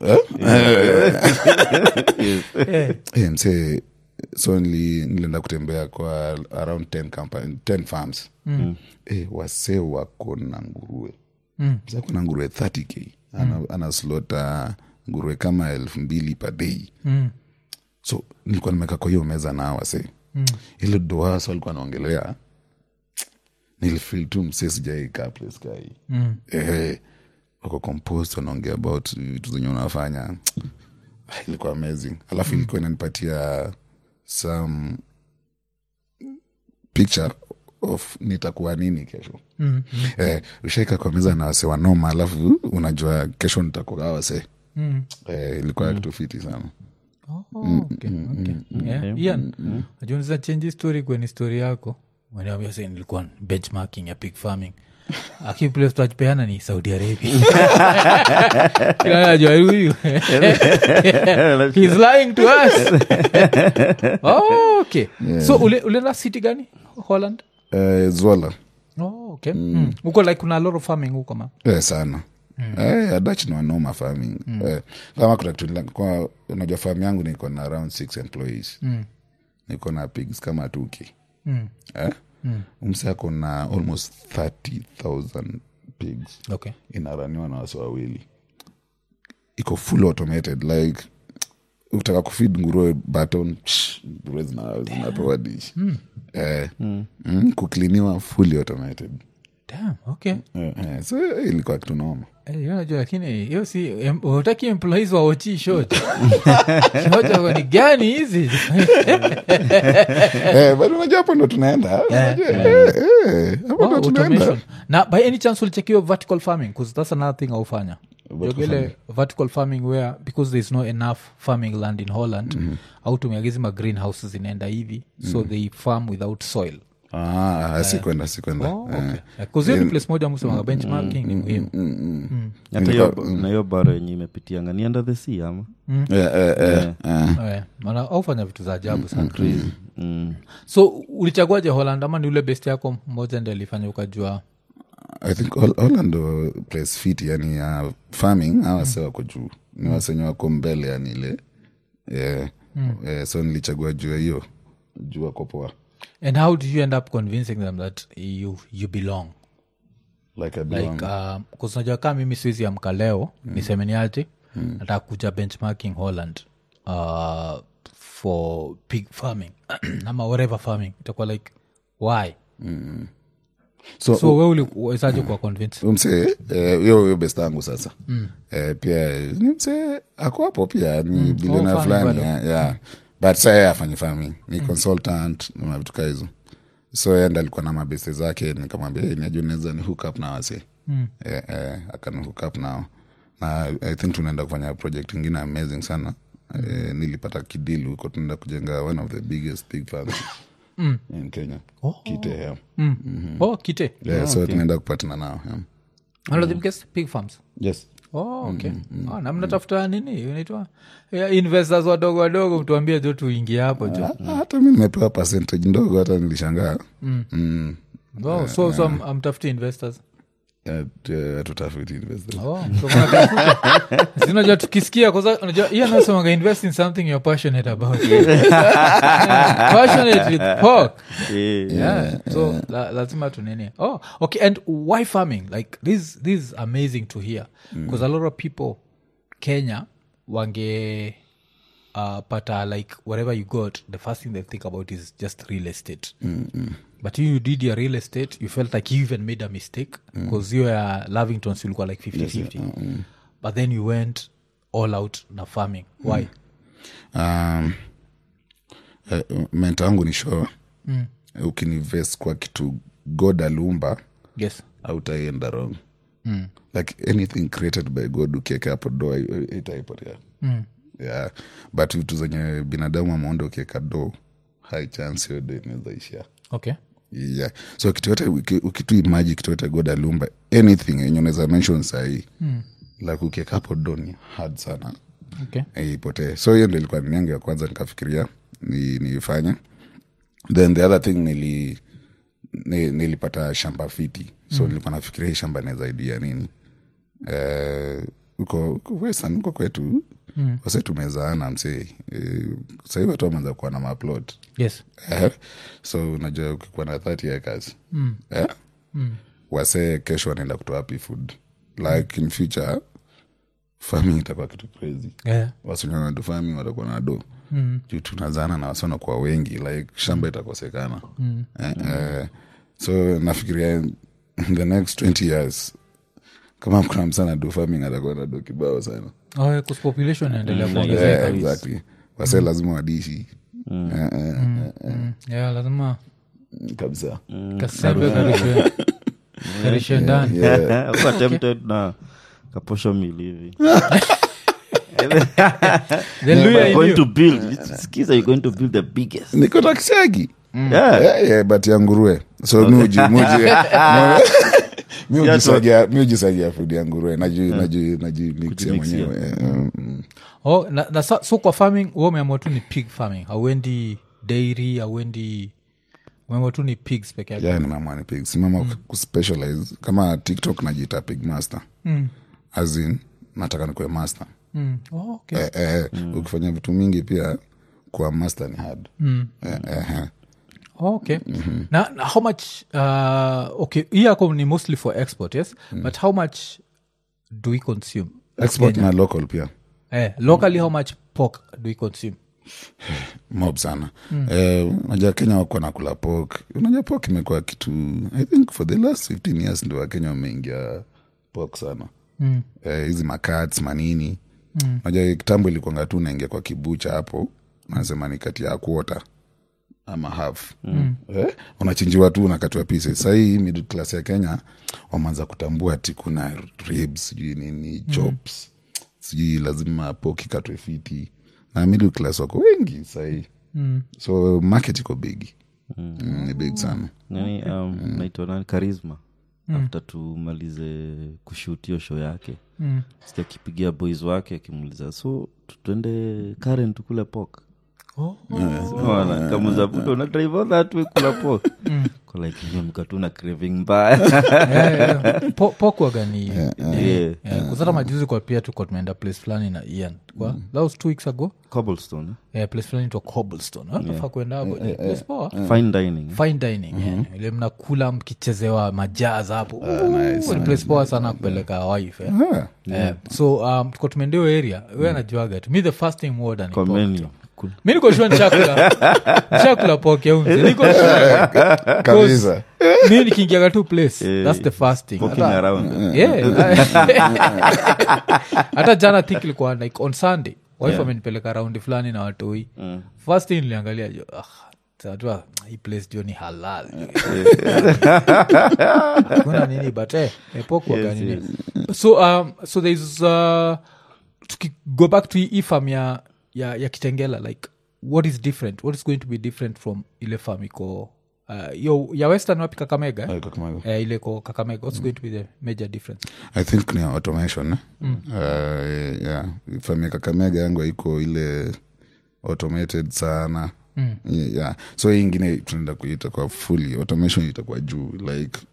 Speaker 2: Yeah.
Speaker 1: Eh, msee so nili- nilienda kutembea kwa around ten, company, ten farms mm. eh, wasee wako na nguruwe mm. kuna nguruwe thirty k ana, mm. ana slota nguruwe kama elfu mbili per day mm. so nilikuwa nimeka kwa hiyo meza na wase mm. ile doaso alikuwa naongelea nilifil tu msee sijaikaa place kai mm. eh, wako composed wanaongea about vitu zenye unafanya ilikuwa amazing alafu mm. ilikuwa inanipatia some picture of nitakuwa nini kesho mm, mm. Eh, ushaika kwa meza na wase wanoma alafu unajua kesho nitakuwa wase mm. eh, ilikuwa kitu fiti sana
Speaker 2: Oh, okay, okay. Yeah, Ian, najua unaweza change story kwenye story yako wanaambia sasa nilikuwa benchmarking ya pig farming aki place tutapeana ni Saudi Arabia kila najua huyu he's lying to us oh, okay so ule ule na city gani Holland
Speaker 1: eh, Zwolle
Speaker 2: oh okay mm. uko like kuna a lot of farming huko ma
Speaker 1: eh, sana mm. eh, Dutch ni wanoma farming mm. eh, kama kuna kitu nila- kwa unajua farm yangu niko na around six employees mm. niko na pigs kama two k mm. eh? mm. umse ako na almost thirty thousand pigs
Speaker 2: okay
Speaker 1: inaraniwa na wasi wawili iko full automated like ukitaka kufeed nguruwe baton nguruwe zina- zinapewa dish mm. eh, mm. Mm, kukliniwa fully automated
Speaker 2: damn okay
Speaker 1: eh, eh, so eh, ilikuwa kitu noma
Speaker 2: Eh, hiyo najua lakini hiyo si em- hutaki employees waochi shot shot ni gani hizi
Speaker 1: eh, but unajua hapo ndo tunaenda Unajua, eh, eh, hapo
Speaker 2: Oh,
Speaker 1: ndo tunaenda
Speaker 2: automation. Na by any chance ulichekiwa vertical farming because that's another thing aufanya jogele vertical farming where because there's no enough farming land in Holland mm-hmm. au tumeagizi ma greenhouses zinaenda hivi mm-hmm. so they farm without soil
Speaker 1: ah, sikwenda sikwenda
Speaker 2: oh, okay. Because hiyo ni place moja msemaga benchmarking ni muhimu
Speaker 3: hata hiyo na hiyo baro yenye imepitianga ni under the sea ama
Speaker 1: Eh, eh, eh, eh.
Speaker 2: Eh, maana aufanya vitu za ajabu sana so ulichaguaje Holland ama ni ule best yako mmoja ndi alifanya ukajua
Speaker 1: I think Hol- Holland ndo place fit yani ya farming awase wako juu ni wasenye wako mbele yani ile yeah. yeah, so nilichagua juu ya hiyo juu wako poa
Speaker 2: and how did you end up convincing them that you, you belong
Speaker 1: like I belong.
Speaker 2: like uh, unajua kaa mimi siwezi amka leo mm. nisemeniaje mm. nataka kuja benchmarking Holland uh, for pig farming ama whatever farming itakuwa like why
Speaker 1: so,
Speaker 2: so we uliwezaje kuwa convince
Speaker 1: msee eh, hiyo hiyo best yangu sasa mm. eh, pia ni msee ako hapo pia ni mm. bilionea
Speaker 2: Oh,
Speaker 1: fulani
Speaker 2: farming
Speaker 1: yeah, yeah. but sa yeye afanyi farming ni mm. consultant na vitu kaa hizo so yenda alikuwa na mabeste zake nikamwambia hey, najua naweza ni hook up na wase mm. eh, eh, akani hook up nao na I think tunaenda kufanya project ingine amazing sana mm. eh, nilipata kidili huko tunaenda kujenga one of the biggest pig farms mm. in Kenya
Speaker 2: Oh.
Speaker 1: Kite yeah.
Speaker 2: mm. mm-hmm. oh kite
Speaker 1: yeah, so tunaenda kupatana nao yeah.
Speaker 2: one of the biggest pig farms
Speaker 1: yes
Speaker 2: oh, okay mm-hmm. oh, na mnatafuta nini inaitwa yeah, investors wadogo wadogo mtuambie jo tuingie hapo jo
Speaker 1: Ah, hata mi nimepewa percentage ndogo hata nilishangaa mm. mm.
Speaker 2: oh, so, so am- amtafuti investors
Speaker 1: tutafiti invest
Speaker 2: Oh, so unatafuta. Si unajua tukisikia kwanza unajua hiyo anasema invest in something you're passionate about. Passionate with pork.
Speaker 3: Yeah.
Speaker 2: Yeah. So la, lazima tunene. Oh, okay. And why farming? Like this this is amazing to hear because a lot of people Kenya wange uh, pata like whatever you got, the first thing they think about is just real estate.
Speaker 1: Mm-mm.
Speaker 2: But you did your real estate, you felt like you even made a mistake because you were Lavingtons, you were like fifty-fifty.
Speaker 1: Yes, yeah. Mm.
Speaker 2: But then you went all out na farming. Why?
Speaker 1: um, uh, menta wangu ni sure mm. ukinivest kwa kitu god alumba
Speaker 2: Yes.
Speaker 1: autaenda wrong
Speaker 2: Mm.
Speaker 1: like anything created by god ukieka hapo do itaipotea
Speaker 2: Mm.
Speaker 1: yeah. But vitu zenye binadamu ameonda ukieka do high chance hiyo do inawezaishia.
Speaker 2: Okay.
Speaker 1: Yeah. So kitu yote ukitu imaji kitu yote god alumba anything yenye unaweza mention sahii mm. like ukieka hapo do ni hard sana
Speaker 2: Okay.
Speaker 1: ipotee. So hiyo ndo ilikuwa ni yangu ya kwanza nikafikiria ni niifanye. Then the other thing nili ni, nilipata shamba fiti so mm. nilikuwa nafikiria hii shamba inaweza idia nini eh uko uko western uko kwetu mm. wase tumezaana msee eh, sasa hivi watu wameanza kuwa na maplot.
Speaker 2: Yes.
Speaker 1: eh, so unajua ukikuwa na thirty acres mm. eh mm. wase kesho wanaenda kutoa happy food like in future farming itakuwa kitu crazy.
Speaker 2: Yeah.
Speaker 1: Wasinyana do farming watakuwa na do mm. juu tunazana na wasona kwa wengi like shamba itakosekana mm. eh, eh, so nafikiria the next twenty years kama kuna msana do farming atakuwa na do kibao sana.
Speaker 2: Oh, because population inaendelea
Speaker 1: Mm,
Speaker 2: kuongezeka.
Speaker 1: yeah, exactly. Wase lazima wadishi
Speaker 2: Mm.
Speaker 1: eh, eh, eh, eh,
Speaker 2: Mm. Yeah, lazima
Speaker 1: kabisa
Speaker 2: kasembe karishe karishe ndani.
Speaker 1: yeah.
Speaker 3: Uko tempted na kaposho mili hivi.
Speaker 2: The Luya
Speaker 3: You're
Speaker 2: in
Speaker 3: going
Speaker 2: you.
Speaker 3: to build. Skiza, you're going to build the biggest.
Speaker 1: niko taksiagi
Speaker 3: Yeah.
Speaker 1: yeah, yeah, but ya nguruwe so miuji muji miujisagia miujisagia food ya nguruwe naju naju naju mix ya mwenyewe eh, mm.
Speaker 2: Oh, na, na so, so kwa farming wewe umeamua tu ni pig farming. Hauendi dairy, hauendi umeamua tu ni pigs peke yake.
Speaker 1: Yeah, nimeamua ni pigs. Nimeamua mm. kuspecialize kama TikTok najiita pig master. Mm. As in nataka nikuwe master.
Speaker 2: Mm. Oh, okay.
Speaker 1: Eh, eh, mm. ukifanya vitu mingi pia kuwa master ni hard. Mm. Eh, eh, eh.
Speaker 2: Oh, okay. Mm-hmm. Now, now how much uh okay, hii yako ni mostly for export, yes? Mm. But how much do we consume?
Speaker 1: Export na local pia.
Speaker 2: Eh, locally how much pork do we consume?
Speaker 1: Mob sana. Mm. Eh, unajua Kenya wako nakula pork. Unajua pork imekuwa kitu I think for the last fifteen years ndio Wakenya wameingia pork sana. Mm. Eh, hizi makats manini. Mm. Unajua kitambo ilikuwa tu naingia kwa kibucha hapo. Nasema ni kati ya quarter ama half. Mm. Eh, unachinjiwa tu unakatwa pieces. Sasa hii middle class ya Kenya wameanza kutambua ati kuna ribs, sijui nini, chops. Mm. Sijui lazima pork ikatwe fiti. Na middle class wako wengi sahii. Mm. So market iko big. Mm. Mm, ni big sana.
Speaker 3: Nani um mm. naitwa nani Charisma. Mm. After tumalize kushoot hiyo show yake. Mm. Sikia kipigia boys wake akimuuliza so tutende Karen tukule pork. Oh. Ona kama zabuto una drive on that way kula pork. Mm. Kwa like hiyo mkatuna craving mbaya.
Speaker 2: Yeah, yeah. Po, pork waga ni
Speaker 3: Yeah.
Speaker 2: yeah. Yeah. Kuzata majuzi kwa pia tuko tumeenda place fulani na Ian. Kwa mm. that was two weeks ago.
Speaker 3: Cobblestone. Eh?
Speaker 2: Yeah, place fulani to Cobblestone. Huh? Yeah. Nafaa kwenda hapo. Yeah, place poa.
Speaker 3: Yeah. Fine dining.
Speaker 2: Fine dining. Mm-hmm. Yeah. Ile mnakula mkichezewa majaz hapo. Uh, nice, ni place poa sana kupeleka wife. Eh? Yeah. Yeah. So um tuko tumeendeo area. Wewe anajuaga tu. Me the first thing more than
Speaker 3: pork.
Speaker 2: Cool. Mi niko shua nishakula nishakula poke ya unzi niko shua
Speaker 1: kabisa
Speaker 2: mi nikiingiaga tu place yeah, that's the first thing
Speaker 3: poking hata, around
Speaker 2: yeah hata jana think ilikuwa like on Sunday wife amenipeleka yeah. round fulani na watoi mm. first thing niliangalia jo ah tatua hii place jo ni halal kuna nini but eh poke yes, gani yes. so um so there is uh to go back to hii farm ya ya ya Kitengela like what is different what is going to be different from ile farm iko uh, yo ya Western wapi Kakamega eh?
Speaker 1: Kakamega
Speaker 2: eh, ile ko Kakamega what's mm. going to be the major difference?
Speaker 1: I think ni automation eh? mm. uh, yeah farm ya Kakamega yangu iko ile automated sana mm. yeah so hii ingine tunaenda kuita kwa fully automation itakuwa juu like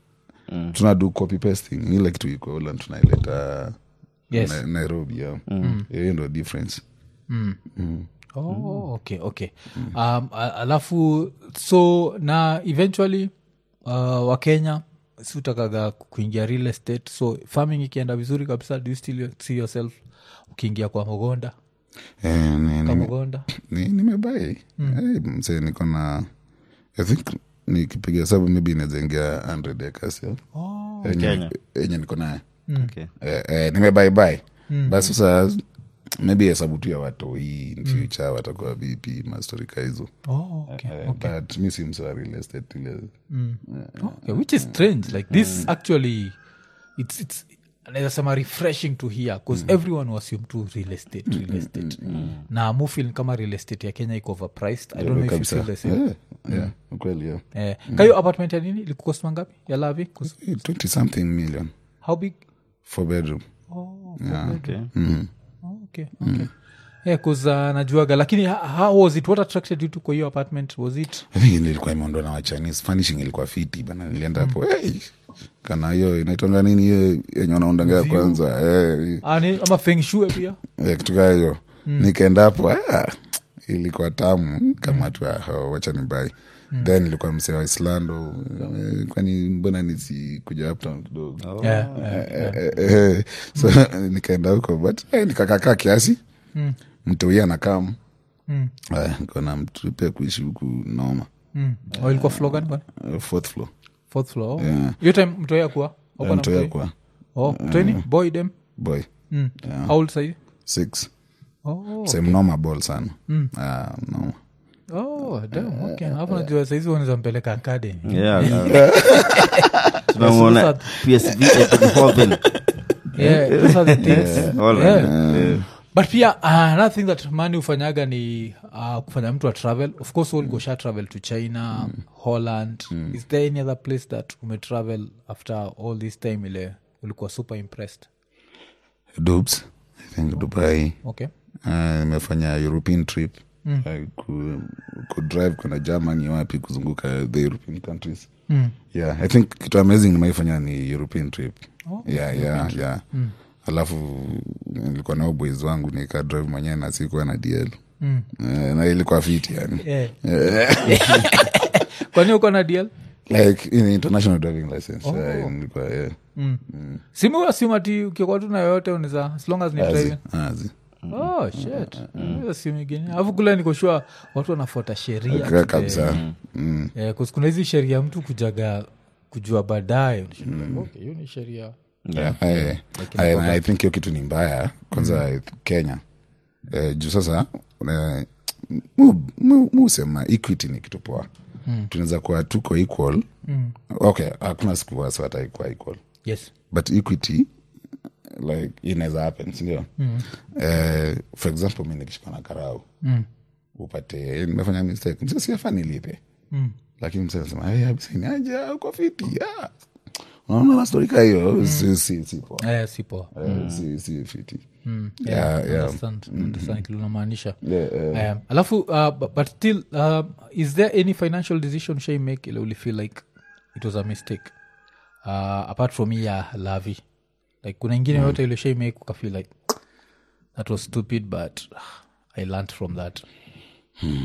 Speaker 1: mm. tunadu copy pasting ile kitu iko Holland tunaileta
Speaker 2: Yes.
Speaker 1: na, Nairobi yeah. mm. hiyo ndio difference
Speaker 2: mm. Mm. Oh, okay okay um, alafu so na eventually uh, wakenya si utakaga kuingia real estate, so farming ikienda vizuri kabisa, do you still see yourself ukiingia kwa Mogonda?
Speaker 1: eh, ni,
Speaker 2: Kwa
Speaker 1: ni,
Speaker 2: Mogonda
Speaker 1: ni, nimebai mm. eh, mse niko na I think nikipiga hesabu maybe inazengia one hundred acres yeah.
Speaker 2: oh.
Speaker 3: Kenya.
Speaker 1: enye niko naye
Speaker 3: Okay.
Speaker 1: eh, eh, nimebaibai mm. basi sasa maybe hesabu tu ya watu hii in future mm. watakuwa vipi mastorika hizo
Speaker 2: Oh, okay,
Speaker 1: eh,
Speaker 2: okay.
Speaker 1: but mi si msa real estate ile
Speaker 2: Mm. Okay, which is strange like this actually it's it's naweza sema refreshing to hear because everyone was assumed to real estate real estate na mu feel kama real estate ya Kenya iko overpriced. I don't know if you feel the same.
Speaker 1: yeah, yeah, ukweli yeah.
Speaker 2: Eh, kayo apartment ya nini ilikukost mangapi ya Lavi? 'Cause
Speaker 1: Eh, twenty something million
Speaker 2: how big?
Speaker 1: for bedroom
Speaker 2: Oh,
Speaker 3: Okay.
Speaker 1: mm.
Speaker 2: oh, okay okay yeah, cause uh, najuaga lakini how, how was it, what attracted you to kwa hiyo apartment? Was it
Speaker 1: I think ilikuwa imeondwa na Wachinese furnishing ilikuwa fiti bana, nilienda hapo hey, kana hiyo inaitwanga nini hiyo yenye wanaondanga kwanza eh
Speaker 2: ani ama feng shui pia
Speaker 1: eh, kitu kama hiyo nikaenda hapo ah, ilikuwa tamu kama tu uh, wacha nibai mm. then ilikuwa msee wa Islando eh, kwani mbona nisikuja hapo kidogo
Speaker 2: yeah, yeah,
Speaker 1: eh, eh, eh, so nikaenda huko but eh, nikakakaa kiasi mm. mtu huyu anakam mm. eh, kuna mtu pia kuishi huku noma
Speaker 2: mm. oh, ilikuwa floor gani bwana?
Speaker 1: uh, fourth floor
Speaker 2: Fourth floor. Oh.
Speaker 1: Yeah.
Speaker 2: Hiyo time mtoya kuwa
Speaker 1: yeah, mtu ya kwa
Speaker 2: oh training uh, boy dem
Speaker 1: boy
Speaker 2: mm. yeah. How old are you?
Speaker 1: six
Speaker 2: Oh
Speaker 1: same okay. Noma ball sana mm. ah no
Speaker 2: oh damn okay hapo najua saizi wanaweza mpeleka academy
Speaker 3: Yeah, yeah. Tunamuona P S V at Hoven.
Speaker 2: yeah those are the things
Speaker 3: Yeah, all right.
Speaker 2: Yeah.
Speaker 3: Yeah.
Speaker 2: but pia uh, another thing that mani ufanyaga ni uh, kufanya mtu a travel. Of course all gosha travel to China, mm. Holland. Mm. Is there any other place that ume travel after all this time ile ulikuwa super impressed?
Speaker 1: Dubs I think Dubai
Speaker 2: Okay.
Speaker 1: uh, nimefanya European trip mm. uh, ku, ku drive kuna Germany wapi kuzunguka the European countries mm. yeah I think kitu amazing nimeifanya ni European trip oh, yeah yeah yeah mm. alafu nilikuwa na boys wangu nika drive mwenyewe na sikuwa na D L mm. uh, na ilikuwa fiti yani
Speaker 2: yeah. Kwani uko na D L?
Speaker 1: Like in international driving license
Speaker 2: Oh.
Speaker 1: uh, nilikuwa yeah
Speaker 2: Mm. Mm. simu asimati ukikuwa tu na yoyote uniza as long as ni driving.
Speaker 1: azi
Speaker 2: Oh shit. Hiyo simu ingine. Alafu kule niko sure watu wanafuata sheria.
Speaker 1: Kaka kabisa mm.
Speaker 2: Eh, kus kuna hizi sheria mtu kujaga kujua baadaye. Mm. Okay, hiyo ni sheria.
Speaker 1: Yeah, I, I, I think hiyo kitu ni mbaya kwanza mm. Kenya eh, juu sasa uh, mu, mu, mu sema equity ni kitu poa mm. tunaweza kuwa tuko equal mm. okay hakuna siku wasa wataikuwa equal
Speaker 2: Yes.
Speaker 1: but equity like inaweza happen sindio mm. uh, for example mi nikishikwa na karau mm. upate nimefanya mistake msa siafa nilipe mm. lakini msa nasema hey, abisini aja uko fiti yeah. unaona na story ka hiyo mm. si si si poa
Speaker 2: Eh, si poa.
Speaker 1: eh, mm. si si fiti
Speaker 2: Mm.
Speaker 1: yeah
Speaker 2: Yeah,
Speaker 1: yeah
Speaker 2: understand, understand kile unamaanisha.
Speaker 1: yeah, yeah.
Speaker 2: Um, alafu uh, but, but still uh, is there any financial decision she make ile uli feel like it was a mistake uh, apart from ya Lavi like kuna ingine mm. yote ile she make uka feel like that was stupid but uh, I learned from that?
Speaker 1: hmm.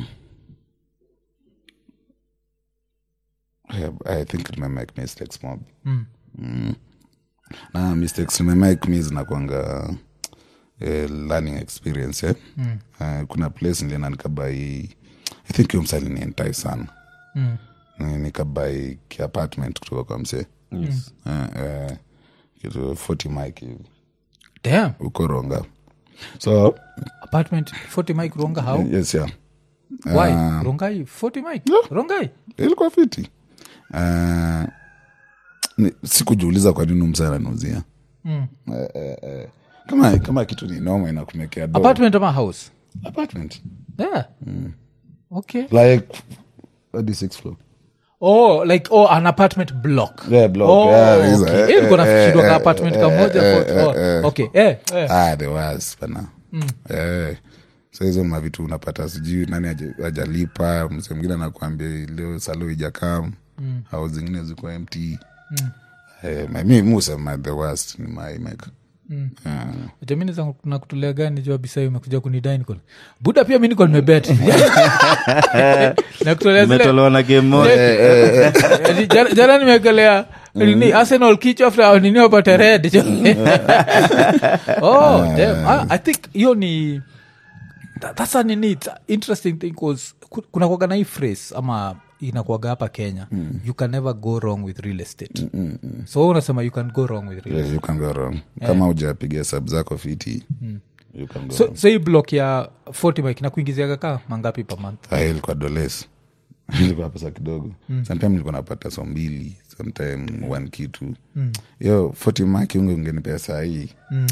Speaker 1: I, I think it may make mistakes mob mm. Mm. na mistakes may make me zinakwanga uh, learning experience eh? mm. uh, kuna place nilienda nikabai I think hiyo msali ni entice sana mm. nikabai ki apartment kutoka kwa msee yes. uh, uh, kitu forty mike hivi
Speaker 2: Damn.
Speaker 1: uko Ronga so
Speaker 2: Apartment forty mic Ronga how?
Speaker 1: yes yeah
Speaker 2: Why?
Speaker 1: uh,
Speaker 2: Rongai forty mic?
Speaker 1: Yeah.
Speaker 2: Rongai?
Speaker 1: ilikuwa fiti uh, ni, sikujiuliza kwa nini msee ananuzia mm. uh, uh, uh, kama kama kitu ni noma inakumekea do
Speaker 2: Apartment ama house?
Speaker 1: apartment
Speaker 2: Yeah. Mm. Okay.
Speaker 1: like hadi sixth floor
Speaker 2: Oh, like oh an apartment block.
Speaker 1: Yeah, block.
Speaker 2: Oh,
Speaker 1: Yeah, is
Speaker 2: okay.
Speaker 1: a-
Speaker 2: Eh, niko nafikiri
Speaker 1: eh,
Speaker 2: ka
Speaker 1: eh,
Speaker 2: apartment
Speaker 1: eh,
Speaker 2: kamoja
Speaker 1: eh,
Speaker 2: for-
Speaker 1: eh,
Speaker 2: oh,
Speaker 1: eh.
Speaker 2: okay. Eh, eh.
Speaker 1: ah there was pana mm. eh so hizo mavitu unapata sijui nani haja- hajalipa mse mwingine anakuambia leo salo ijakam mm. au zingine ziko empty mm. Eh, my- mi musema the worst ni my maker.
Speaker 2: Mm. Yeah. Jamini zangu nakutolea gani jua bisai umekuja kunidai niko buda pia mi niko nimebet nakutolea zile
Speaker 3: Umetolewa na game moja.
Speaker 2: Eh, jana- jana nimekelea nini Arsenal kick after nini wapate red oh damn. I, I think hiyo ni that, that's a nini it's a interesting thing cause ku- kuna kuwaga na hii phrase ama inakuaga hapa Kenya mm. you can never go wrong with real estate mm, mm. so wewe unasema you can go wrong with real
Speaker 1: Yes, you can go wrong kama hujapiga sub zako fiti you can go
Speaker 2: so,
Speaker 1: wrong.
Speaker 2: so hii block ya forty mike na kuingiziaga kaa mangapi per month
Speaker 1: Ah, ilikuwa doles ilikuwa pesa kidogo sometime nilikuwa napata so mbili sometime one kitu yo forty maki unge ungenipea saa hii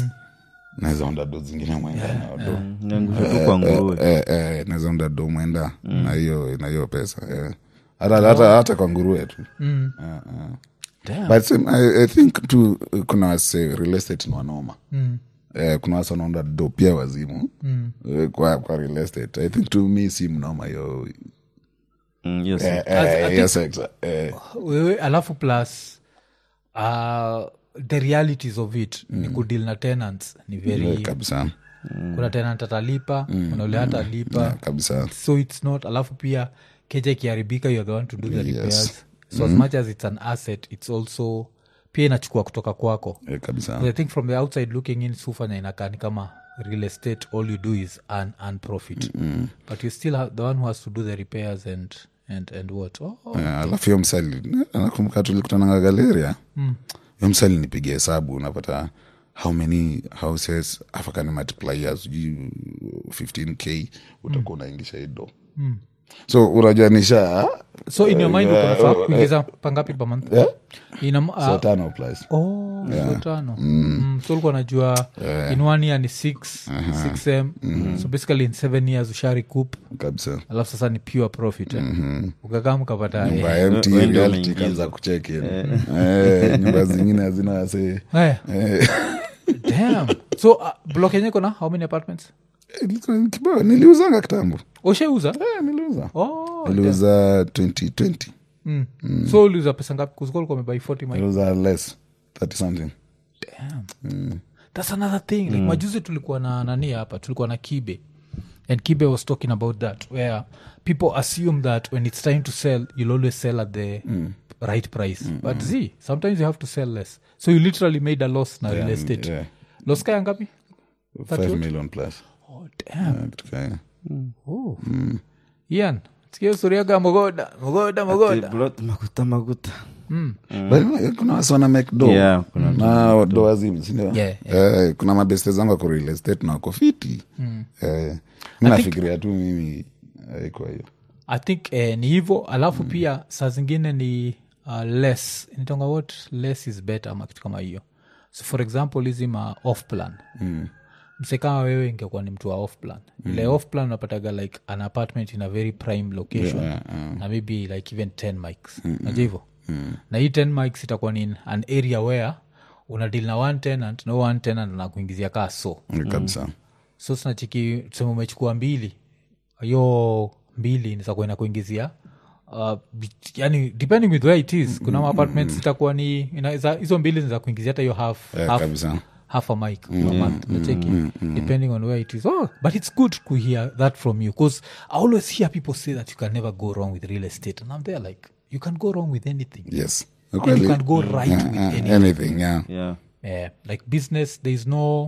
Speaker 1: naweza onda do zingine mwenda na do
Speaker 3: Niangusha tu kwa nguruwe.
Speaker 1: eh, eh, naweza onda do mwenda na hiyo na hiyo pesa eh. hata hata hata kwa nguruwe tu
Speaker 2: mm.
Speaker 1: Ah, ah.
Speaker 2: Damn.
Speaker 1: But um, I, I think tu kuna wase real estate ni wanoma
Speaker 2: Mm.
Speaker 1: eh, kuna wase wanaunda do pia wazimu
Speaker 2: Mm.
Speaker 1: eh, kwa, kwa real estate I think tu mi si mnoma yo
Speaker 3: Mm, yes.
Speaker 1: eh,
Speaker 2: I
Speaker 1: eh,
Speaker 2: think-
Speaker 1: yes, exa- eh,
Speaker 2: wewe alafu plus uh, the realities of it ni kudeal na tenants ni very
Speaker 1: eh, kabisa
Speaker 2: kuna tenant atalipa kuna ule hatalipa
Speaker 1: yeah, kabisa
Speaker 2: so it's not alafu pia keja ikiharibika you're the one to do the
Speaker 1: Yes.
Speaker 2: repairs so as much as it's an asset it's also pia inachukua kutoka kwako
Speaker 1: eh, kabisa
Speaker 2: I think from the outside looking in sufanya inakani kama real estate all you do is earn, earn profit mm. but you still have the one who has to do the repairs and and and what oh, oh.
Speaker 1: Eh, alafu yo msali nakumbuka tulikutananga galeria
Speaker 2: Mm.
Speaker 1: yo msali nipigia hesabu unapata how many houses afakani multipliers sijui fifteen k utakuwa unaingisha hido
Speaker 2: Mm.
Speaker 1: so unajanisha
Speaker 2: so in your mind
Speaker 1: Eh,
Speaker 2: ukonafaa
Speaker 1: eh,
Speaker 2: kuingiza pangapi per month
Speaker 1: eh,
Speaker 2: ina uh,
Speaker 1: so tano plus
Speaker 2: oh so tano mm. so ulikuwa najua in one year ni six six m so basically in seven years ushari coop
Speaker 1: kabisa
Speaker 2: alafu sasa ni pure profit eh? ukakaa mkapata
Speaker 1: nyumba
Speaker 2: eh,
Speaker 1: empty
Speaker 3: Wewe ndio
Speaker 1: reality
Speaker 3: umeingiza.
Speaker 1: kaanza kucheki eh, nyumba zingine hazina wase
Speaker 2: eh,
Speaker 1: eh,
Speaker 2: damn so uh, block yenye kona how many apartments
Speaker 1: ilikuwa kibao niliuzanga kitambo
Speaker 2: ushauza
Speaker 1: eh, niliuza
Speaker 2: oh
Speaker 1: niliuza twenty twenty
Speaker 2: mm. so uliuza pesa ngapi kuzikuwa ulikuwa umebuy forty mike
Speaker 1: niliuza less thirty something
Speaker 2: that's another thing like majuzi tulikuwa na nani hapa tulikuwa na kibe and kibe was talking about that where people assume that when it's time to sell you'll always sell at the right price but see sometimes you have to sell less so you literally made a loss na real estate
Speaker 1: yeah.
Speaker 2: loss kaya ngapi
Speaker 1: five million plus
Speaker 2: oh damn
Speaker 1: Eh, kitu kaya.
Speaker 2: oh Ian sikia suriaga mogoda mogoda mogoda
Speaker 3: Blot, makuta makuta.
Speaker 1: But kuna wasi wana make do
Speaker 3: Yeah, kuna
Speaker 1: na do wazimu sindio
Speaker 2: Yeah,
Speaker 1: Eh, kuna mabeste zangu wako real estate na wako fiti Eh, mi nafikiria tu mimi eh, kwa hiyo
Speaker 2: I think eh, ni hivo alafu mm. pia saa zingine ni uh, less nitonga what less is better ama kitu kama hiyo so for example hizi ma off plan mm. mse kama wewe ingekuwa ni mtu wa off plan mm. ile off plan unapataga like an apartment in a very prime location
Speaker 1: Yeah, uh.
Speaker 2: na maybe like even ten mics mm-hmm. najua hivo mm. na hii ten mics itakuwa ni in an area where una deal na one tenant na one tenant anakuingizia kaa so
Speaker 1: Eh, kabisa
Speaker 2: so sinachiki tuseme umechukua mbili hiyo mbili nizakuwa inakuingizia uh, bi- yani depending with where it is kuna mm, apartments mm, itakuwa ni inaweza hizo mbili niza kuingizia hata hiyo half,
Speaker 1: Eh,
Speaker 2: half,
Speaker 1: kabisa
Speaker 2: half a mic mm, per month nacheki depending on where it is oh, but it's good to hear that from you because I always hear people say that you can never go wrong with real estate and I'm there like you can go wrong with anything
Speaker 1: yes
Speaker 2: and
Speaker 1: Kweli.
Speaker 2: you can go right
Speaker 1: Yeah,
Speaker 2: with
Speaker 1: yeah,
Speaker 2: anything
Speaker 1: anything yeah
Speaker 3: Yeah.
Speaker 2: Eh, like business there's no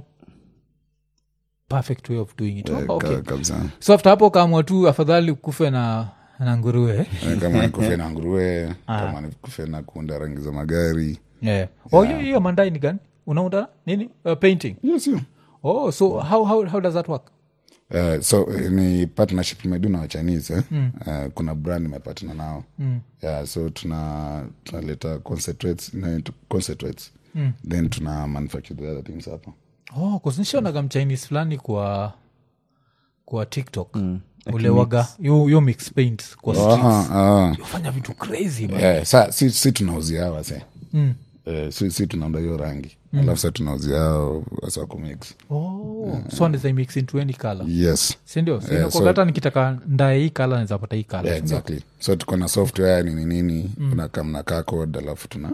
Speaker 2: perfect way of doing it
Speaker 1: Eh,
Speaker 2: oh, okay.
Speaker 1: ka- kabisa
Speaker 2: so after hapo kamwa tu afadhali kufe na na nguruwe
Speaker 1: Eh, kama nikufe na nguruwe kama nikufe na kuunda rangi za magari
Speaker 2: yeah. oh hiyo hiyo mandai ni gani unaunda nini uh, painting
Speaker 1: yes yeah.
Speaker 2: oh so how, how, how does that work
Speaker 1: Uh, so uh, ni partnership imedu na wachinese eh? mm. uh, kuna brand imepatana nao mm. yeah, so tuna tunaleta concentrates, na- concentrates. Mm. Then tuna manufacture the other things hapa
Speaker 2: oh kusinishonaga mchinese fulani kwa kwa tiktok mm. ulewaga yo, yo mix paint kwa streets
Speaker 1: Aha, ah.
Speaker 2: fanya vitu crazy man.
Speaker 1: Eh, sa si, si tunauzia hawa se
Speaker 2: Mm.
Speaker 1: eh, si, si tunaunda hiyo rangi mm. alafu sa tunauzia hao wasa kumix
Speaker 2: oh so ndeza mix into any color
Speaker 1: yes
Speaker 2: sindio
Speaker 1: Yeah,
Speaker 2: yeah,
Speaker 1: so-
Speaker 2: hata nikitaka ndae hii kala nazapata hii kala
Speaker 1: yeah, exactly so tuko na software nini nini mm. unakaa mnakaa code alafu tuna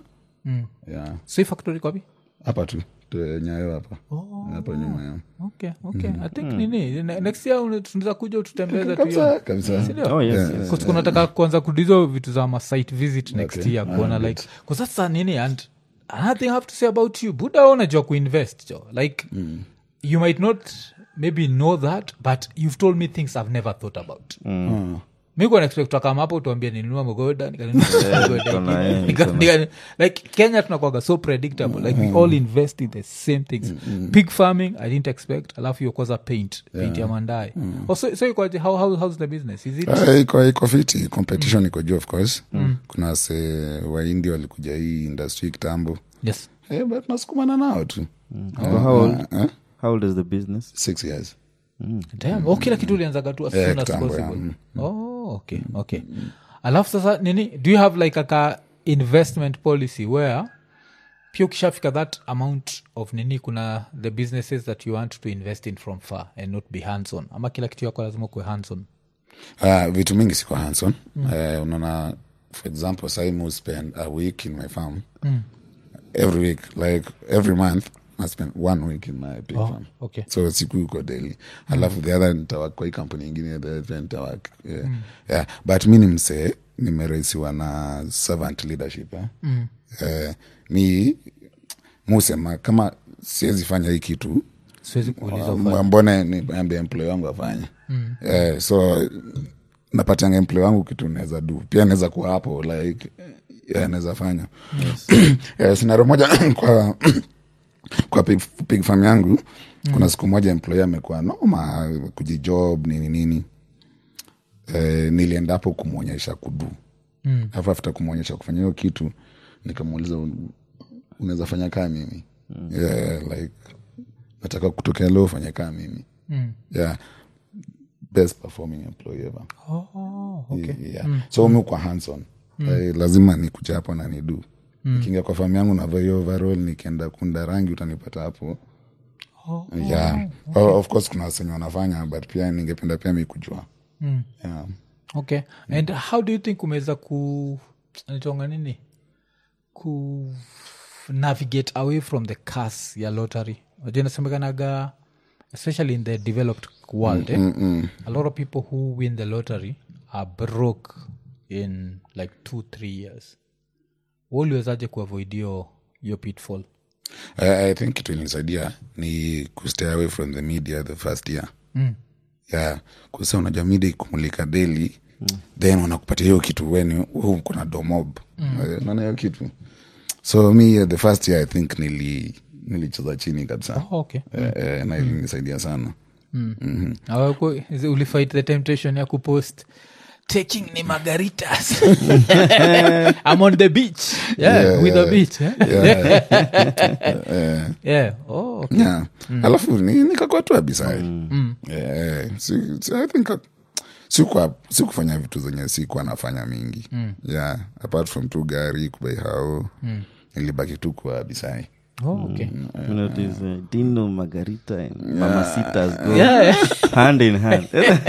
Speaker 2: Mm.
Speaker 1: yeah.
Speaker 2: So hii factory iko wapi?
Speaker 1: Hapa tu tu- Nyayo hapa hapa nyuma ya
Speaker 2: Okay, okay. I think nini ne- next year une- tunaweza kuja ututembeze tu hiyo.
Speaker 1: kabisa kabisa.
Speaker 2: Sindio?
Speaker 3: Oh, yes,
Speaker 1: Yeah,
Speaker 3: yes.
Speaker 1: yeah.
Speaker 2: Because kunataka kuanza kudizo vitu za ma site visit next
Speaker 1: Okay.
Speaker 2: year kuona like because that's a nini and another thing I have to say about you buda unajua kuinvest jo like you might not maybe know that but you've told me things I've never thought about
Speaker 1: Mm.
Speaker 2: mi kuwa naexpect kama hapo tuambia ninunua mogoda nikanunua mogoda
Speaker 3: kona,
Speaker 2: ingine,
Speaker 3: eh,
Speaker 2: nika-
Speaker 3: kona.
Speaker 2: nika- like Kenya tunakwaga so predictable like we all invest in the same things pig farming I didn't expect alafu yokoza paint paint ya mandae oh, so, so ikoje? how, how, how's the business is it
Speaker 1: Ah, iko iko fiti competition iko juu of course kuna wase waindi walikuja hii industry kitambo
Speaker 2: yes
Speaker 1: eh, but nasukumana nao tu
Speaker 3: So how old?
Speaker 1: Eh?
Speaker 3: How old is the business?
Speaker 1: six years
Speaker 2: Damn. Oh, kila kitu ulianzaga tu as
Speaker 1: Eh,
Speaker 2: soon as
Speaker 1: kitambo,
Speaker 2: possible
Speaker 1: yeah. Mm.
Speaker 2: oh okay okay alafu sasa nini do you have like aka investment policy where pia ukishafika that amount of nini kuna the businesses that you want to invest in from far and not be hands on ama kila kitu yako lazima kuwe hands on
Speaker 1: Ah, vitu mingi siko hanson eh, unaona for example saimu spend a week in my farm every week like every month I spend one week in my pig farm
Speaker 2: okay
Speaker 1: so siku uko daily alafu the other nitawak kwa hii company ingine the other nitawak yeah. yeah. but mi ni msee nimeraisiwa na servant leadership eh? mm. eh, mi musema kama siwezi fanya hii kitu
Speaker 2: siwezi kuuliza
Speaker 1: uh, mbona niambia employee wangu afanye mm. eh, so napatianga employee wangu kitu naweza du pia naweza kuwa hapo like yeah, naweza fanya yes. eh, scenario moja kwa kwa pig, pig farm yangu mm. kuna siku moja employee amekuwa noma kujijob nini nini eh, nilienda hapo kumwonyesha kudu mm. alafu after kumwonyesha kufanya hiyo kitu nikamuuliza unaweza fanya kaa mimi mm. yeah, like nataka kutokea leo fanya kaa mimi mm. yeah best performing employee ever
Speaker 2: oh okay
Speaker 1: yeah. mm. so mi kwa hands on mm. eh, lazima nikuja hapo na nidu mm. nikiingia kwa famu yangu navaa hiyo overall nikienda kunda rangi utanipata hapo oh, yeah okay. Of course kuna wasenye wanafanya but pia ningependa pia mi kujua mm. yeah.
Speaker 2: okay and how do you think umeweza ku nitonga nini ku navigate away from the curse ya lottery wajua inasemekanaga especially in the developed world eh? mm, mm. a lot of people who win the lottery are broke in like two three years uliwezaje kuavoid yo yo pitfall
Speaker 1: I, I think kitu ilinisaidia ni kustay away from the media the first year mm. yeah kusa unajua media ikumulika daily mm. then wanakupatia hiyo kitu weni uko na domob mm. naona hiyo kitu so me the first year I think nili nilicheza chini kabisa
Speaker 2: oh, okay
Speaker 1: eh, eh, na ilinisaidia sana
Speaker 2: mm. mm-hmm. ulifight the temptation ya kupost taking ni margaritas I'm on the beach yeah, yeah with yeah. the beach eh?
Speaker 1: yeah. yeah.
Speaker 2: yeah oh okay
Speaker 1: yeah mm. alafu ni nikakuwa tu abisai mm. yeah si, si, I think sikuwa sikufanya vitu zenye sikuwa nafanya mingi mm. yeah apart from tu gari kubai hao mm. nilibaki tu kwa abisai
Speaker 2: oh okay
Speaker 3: mm. you know this uh, Dino Margarita and yeah. Mamacitas go
Speaker 2: yeah.
Speaker 3: hand in hand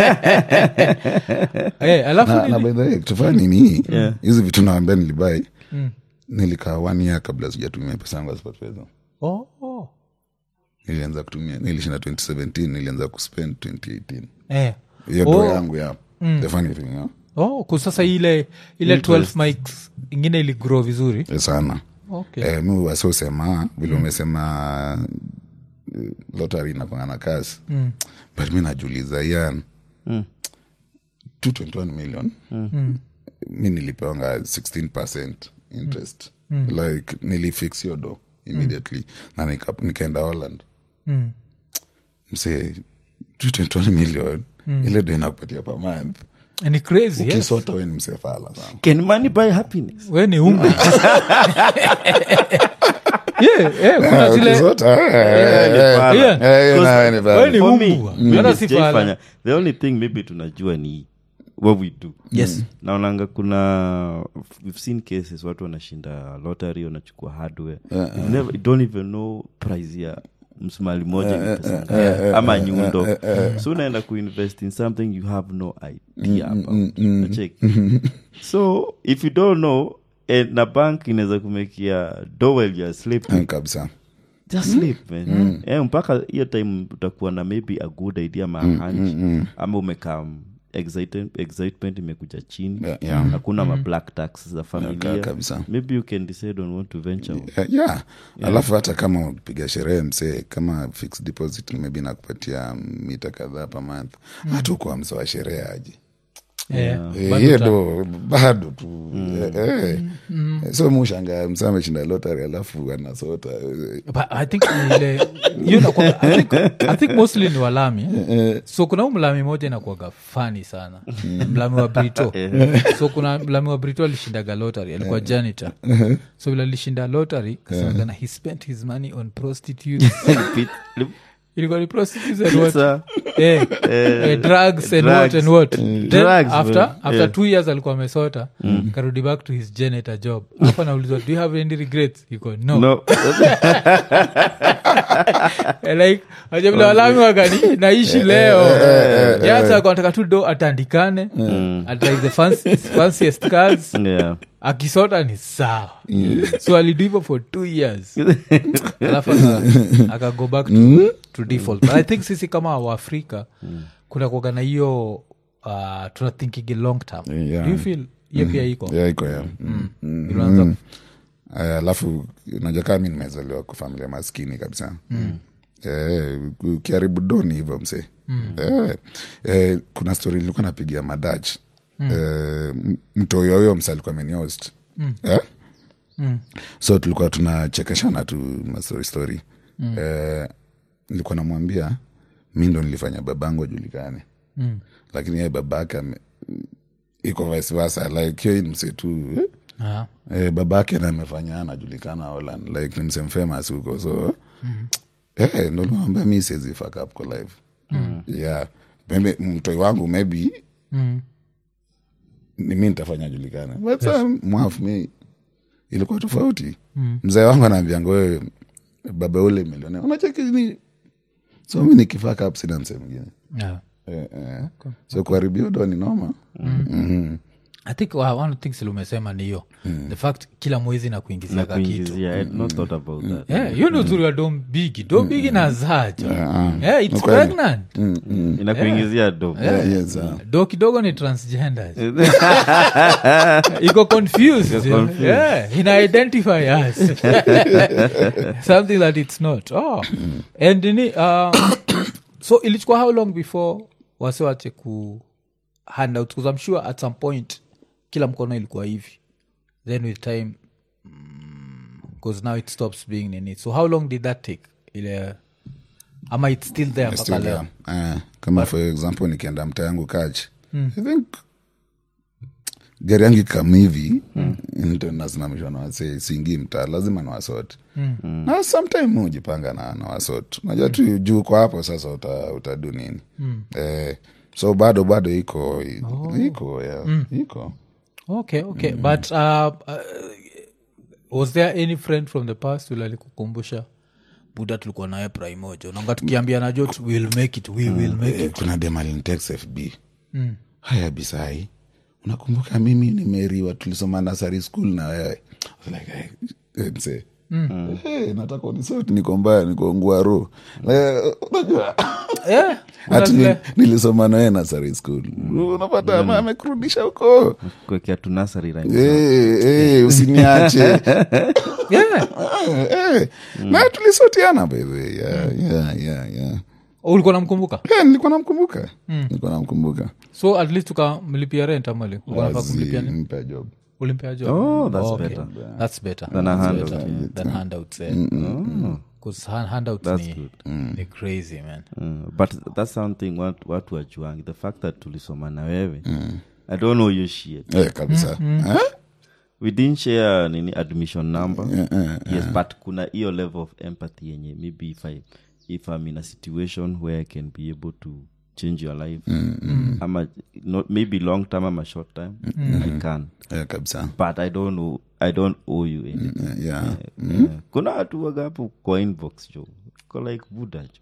Speaker 2: hey, alafu
Speaker 1: na, na by the way tufanya nini
Speaker 3: yeah.
Speaker 1: hizi vitu naambia nilibai mm. nilikaa one year kabla sijatumia pesa yangu asipata pesa
Speaker 2: oh, oh.
Speaker 1: nilianza kutumia nilishinda twenty seventeen nilianza kuspend twenty eighteen
Speaker 2: eh
Speaker 1: hiyo
Speaker 2: oh.
Speaker 1: do yangu ya mm. the funny thing yeah?
Speaker 2: oh kusasa ile ile twelve mics ingine ili grow vizuri
Speaker 1: eh, sana
Speaker 2: okay
Speaker 1: eh, mi wasosema vile umesema mm. lottery inakuanga na kasi mm. but mi najuliza yan mm. two hundred twenty-one million mm. mi nilipewanga sixteen percent interest mm. like nilifix hiyo do immediately mm. na nika, nikaenda Holland mm. mse two hundred twenty million mm. ile do inakupatia per month
Speaker 2: ni crazy yes
Speaker 1: ukisota we ni msefala sana
Speaker 3: can money buy happiness
Speaker 2: we ni umbu yeah yeah kuna zile
Speaker 1: ukisota
Speaker 2: we ni
Speaker 3: For me,
Speaker 2: umbu
Speaker 3: mimi
Speaker 2: hata si
Speaker 3: sijaifanya.
Speaker 2: fala
Speaker 3: The only thing maybe tunajua ni what we do
Speaker 2: yes
Speaker 3: naonanga kuna we've seen cases watu wanashinda lottery wanachukua hardware you never you don't even know price ya msumali moja ni pesa ngapi ama nyundo so unaenda kuinvest in something you have no idea about check so if you don't know eh, na bank inaweza kumekia do while you're sleeping
Speaker 1: Eh, kabisa
Speaker 3: just sleep man eh, mpaka hiyo time utakuwa na maybe a good idea ma hunch ama umekam excitement excitement imekuja chini
Speaker 1: Yeah, yeah.
Speaker 3: hakuna ma black tax za familia
Speaker 1: Yeah, kabisa.
Speaker 3: maybe you can decide on what to venture with.
Speaker 1: yeah, yeah. Alafu hata kama upiga sherehe msee kama fixed deposit maybe nakupatia mita kadhaa per month hatu kwa msa wa sherehe aje
Speaker 2: Yeah.
Speaker 1: Eh,
Speaker 2: Bado
Speaker 1: hiyo
Speaker 2: uta-
Speaker 1: ndo bado tu eh, eh. So mushanga msa ameshinda lottery alafu anasota eh,
Speaker 2: But I think ile you know, kwa- I think I think mostly ni walami so kuna huu mlami moja inakuwaga fani sana mlami wa Brito so kuna mlami wa Brito alishindaga lottery alikuwa janitor so vile alishinda lottery kasemekana he spent his money on prostitutes
Speaker 3: Pit-
Speaker 2: ilikuwa ni prostitutes and what
Speaker 3: Pizza.
Speaker 2: eh, eh, drugs and what
Speaker 3: drugs.
Speaker 2: and what then
Speaker 3: Drugs,
Speaker 2: after
Speaker 3: man.
Speaker 2: after
Speaker 3: Yeah.
Speaker 2: two years alikuwa amesota karudi back to his janitor job hapa naulizwa do you have any regrets iko no,
Speaker 3: no
Speaker 2: Eh, like ajabila walami wagani naishi leo yasa anataka tu do atandikane atake the fancy, fanciest cars
Speaker 3: yeah
Speaker 2: akisota ni sawa so alidu hivyo for two years alafu aka- akago back to, to default but I think sisi kama waafrika kuna kuaga na hiyo uh, tunathinkigi long term
Speaker 1: Yeah.
Speaker 2: do you feel hiyo pia iko
Speaker 1: yeah, iko ya mm. mm.
Speaker 2: Unaanza-
Speaker 1: Aya, alafu unajua kama mi nimezaliwa kwa familia maskini kabisa mm. eh, ukiharibu doni hivyo mse mm. eh, eh, kuna story nilikuwa napigia madach mm. eh, mtoyoyo mse alikuwa meniost mm. eh? mm. so tulikuwa tunachekeshana tu mastori story mm. eh, nilikuwa namwambia mi ndo nilifanya babangu ajulikane mm. lakini ye babake ame- iko vice versa like hiyo ni mse tu eh?
Speaker 2: Ah.
Speaker 1: Eh, babake na amefanya anajulikana Holland like ni msem famous huko so mm. eh, ndo nimwambia mi siwezi fuck up kwa live mm. yeah maybe mtoi wangu maybe
Speaker 2: Mm.
Speaker 1: ni mi nitafanya julikana but yes. um, mwafu mi ilikuwa tofauti mm. mzee wangu anaambianga wewe baba ule milionea unacheki ni so mi nikifuck up sina msee mwingine
Speaker 2: Yeah.
Speaker 1: eh, eh. so kuharibia ndo ni noma mm. mm-hmm.
Speaker 2: I think uh, one of the things lumesema ni hiyo the fact kila mwezi na kuingizia ka kitu
Speaker 3: nakuingizia I had not thought about that
Speaker 2: yeah, hiyo ndo uzuri wa dom bigi dom bigi na zajo yeah, it's
Speaker 1: Ukweli.
Speaker 2: pregnant
Speaker 3: inakuingizia do
Speaker 1: yeah, yes, uh.
Speaker 2: do kidogo ni transgenders iko confused,
Speaker 3: confused.
Speaker 2: Yeah, ina identify us something that it's not oh. and ni uh, so ilichukua how long before wasiwache ku hand out because I'm sure at some point kila mkono ilikuwa hivi then with time because mm, now it stops being in it so how long did that take ile ama it's still there mpaka
Speaker 1: Still
Speaker 2: leo
Speaker 1: there. Eh, kama for example nikienda mtaa yangu kach mm. I think gari yangu ikam hivi mm. nito nasimamishwa na wase siingii mtaa lazima na wasot mm. na sometime hujipanga na, na wasot unajua tu juu kwa hapo sasa uta, utadu nini mm. eh, so bado bado iko oh. iko yeah. mm. iko
Speaker 2: okay okay mm. but uh, uh, was there any friend from the past ule alikukumbusha buda tulikuwa naye primojo nanga tukiambia na jot we'll make it we will make
Speaker 1: eh,
Speaker 2: it
Speaker 1: kuna demalintex F B
Speaker 2: mm.
Speaker 1: haya bisai unakumbuka mimi nimeriwa tulisoma nasari school na wewe like hey, hey, mse mm. hey, nataka unisoti niko mbaya niko nguaro unajua
Speaker 2: yeah
Speaker 1: ati
Speaker 2: unazile-
Speaker 1: ni- nilisoma nawe nasari school unapata ama amekurudisha huko
Speaker 3: kuekea tunasari
Speaker 1: hey, hey, usiniache
Speaker 2: yeah
Speaker 1: hey, na tulisotiana bebe yeah, yeah, yeah, yeah.
Speaker 2: ulikuwa namkumbuka
Speaker 1: Yeah, nilikuwa namkumbuka nilikuwa namkumbuka
Speaker 2: so at least ukamlipia rent amali ukanafaa kumlipia nini
Speaker 1: mpa job
Speaker 2: ulimpea job
Speaker 3: Oh, that's
Speaker 2: okay.
Speaker 3: better.
Speaker 2: That's better.
Speaker 3: Than a
Speaker 2: That's
Speaker 3: handout,
Speaker 2: better
Speaker 3: yeah.
Speaker 2: than handouts, eh. Because hand, handouts
Speaker 3: That's
Speaker 2: ni,
Speaker 3: good.
Speaker 2: ni crazy man
Speaker 3: Uh, but that's something what watu wajuangi the fact that tulisoma na wewe I don't know your shit
Speaker 1: Eh, kabisa Eh?
Speaker 3: we didn't share nini admission number yes but kuna hiyo level of empathy yenye maybe if I if I'm in a situation where I can be able to change your life ama not maybe long term ama short time I can
Speaker 1: Eh, kabisa
Speaker 3: but I don't know I don't owe you anything
Speaker 1: Eh, yeah.
Speaker 3: Eh, kuna watu wagapo kwa inbox jo ko like buda jo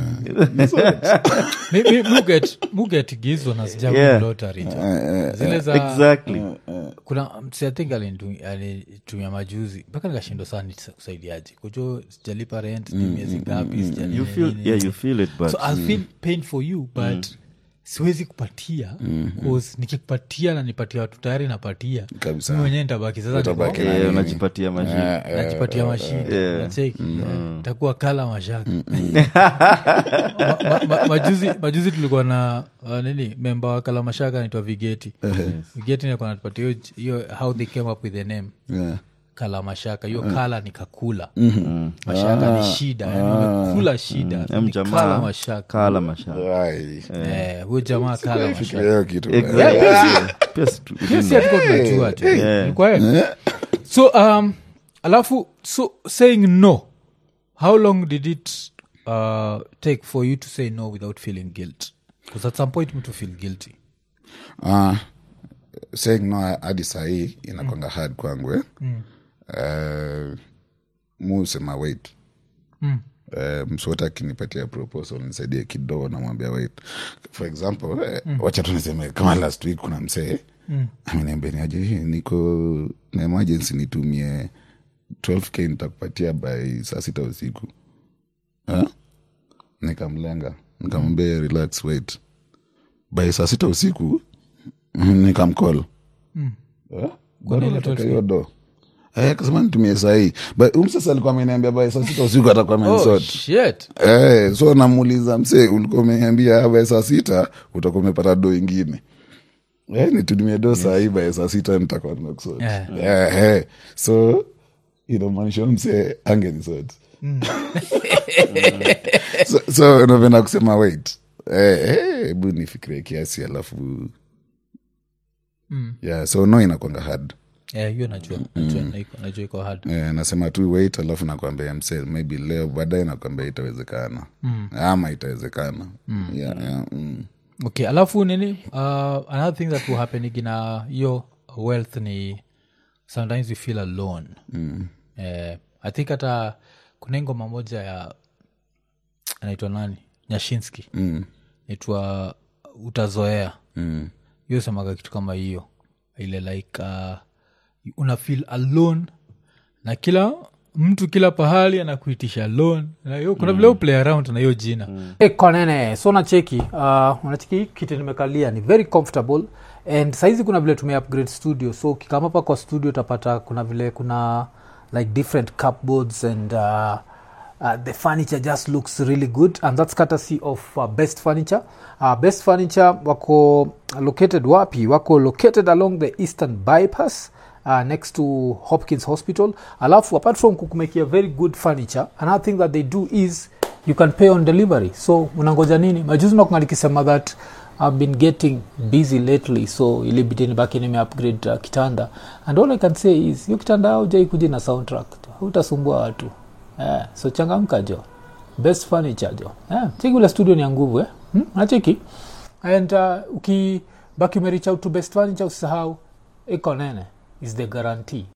Speaker 2: Mi- mi- muget muget gizo na sijabu
Speaker 3: Yeah.
Speaker 2: lottery jo. Zile za
Speaker 3: exactly
Speaker 2: kuna msi I think alinitu- alitumia majuzi mpaka nikashindwa sana kusaidiaji kujo sijalipa rent mm, miezi ngapi sijali
Speaker 3: you feel
Speaker 2: nini.
Speaker 3: yeah you feel it but
Speaker 2: so I'll feel pain for you but siwezi kupatia cause nikikupatia na nipatia watu tayari napatia
Speaker 1: Kabisa.
Speaker 2: mimi mwenyewe nitabaki sasa
Speaker 1: Utabaki
Speaker 2: niko-
Speaker 1: na-
Speaker 3: yeah, unajipatia mashine
Speaker 2: najipatia mashida
Speaker 3: yeah.
Speaker 2: nacheki takuwa kala mashaka Ma- ma- ma- majuzi majuzi tulikuwa na uh, nini memba wa kala mashaka naitwa vigeti vigeti nilikuwa natupatia hiyo- hiyo how they came up with the name
Speaker 1: Yeah.
Speaker 2: kala mashaka hiyo kala ni kakula mashaka ni shida yani umekula shida
Speaker 3: Em,
Speaker 2: ni kala
Speaker 3: jamaa
Speaker 2: mashaka
Speaker 3: kala mashaka
Speaker 1: Ai.
Speaker 2: Eh, huyo jamaa kala mashaka
Speaker 1: Fikiria hiyo kitu.
Speaker 3: pia si tu-
Speaker 2: si hatukuwa tunajua tu
Speaker 3: Yeah.
Speaker 2: Ilikuwa yeye. So um alafu so saying no how long did it uh, take for you to say no without feeling guilt because at some point mtu feel guilty
Speaker 1: Ah, saying no hadi sahii inakwanga hard kwangu eh? Eh, mu sema wait Eh, msota akinipatia proposal nisaidie kidogo namwambia wait for example eh, wacha tu niseme kama last week kuna msee ameniambia niaje niko na emergency nitumie twelve k nitakupatia by saa sita usiku eh? Nikamlenga nikamwambia relax wait by saa sita usiku nikamcall eh? Bado nataka hiyo do Eh, kasema nitumie sahii um sasa alikuwa ameniambia by saa sita usiku atakuwa
Speaker 2: oh
Speaker 1: amenisort
Speaker 2: shit
Speaker 1: eh, so namuuliza msee ulikuwa umeniambia by saa sita utakuwa umepata do ingine eh, nitumie do sahii by saa sita nitakuwa nimekusort
Speaker 2: Yeah.
Speaker 1: eh, eh. So inamaanisha msee angenisort so, so napenda kusema wait hebu eh, nifikirie kiasi alafu
Speaker 2: Mm.
Speaker 1: yeah, so no inakwanga hard
Speaker 2: eh hiyo najua najua naiko- najua iko hard
Speaker 1: eh, nasema tu wait alafu nakwambia msee maybe leo baadaye nakwambia itawezekana mm. ama itawezekana mm. yeah, yeah, mm.
Speaker 2: okay alafu nini uh, another thing that will happen igina hiyo wealth ni sometimes you feel alone mm. eh, I think hata kuna ngoma moja ya anaitwa nani Nyashinski
Speaker 1: Mm.
Speaker 2: naitwa utazoea
Speaker 1: Mm.
Speaker 2: hiyo semaga kitu kama hiyo ile like uh, una feel alone na kila mtu kila pahali anakuitisha loan na hiyo kuna vile mm. play around na hiyo jina mm.
Speaker 4: Hey, konene so nacheki uh, unacheki kiti nimekalia ni very comfortable and saizi kuna vile tume upgrade studio so ukikama hapa kwa studio utapata kuna vile kuna like different cupboards and uh, Uh, the furniture just looks really good and that's courtesy of uh, best furniture uh, best furniture wako located wapi wako located along the eastern bypass uh, next to Hopkins Hospital alafu apart from kukumekia very good furniture another thing that they do is you can pay on delivery so unangoja nini majuzi nakunga nikisema that I've been getting busy lately so ilibidi nibaki nime upgrade uh, kitanda and all I can say is hiyo kitanda haujai kuja na soundtrack hutasumbua watu yeah, so changamka jo best furniture jo yeah, cheki ule studio ni ya nguvu eh? hmm? nacheki and uh, ukibaki umerich out to best furniture usisahau iko nene is the guarantee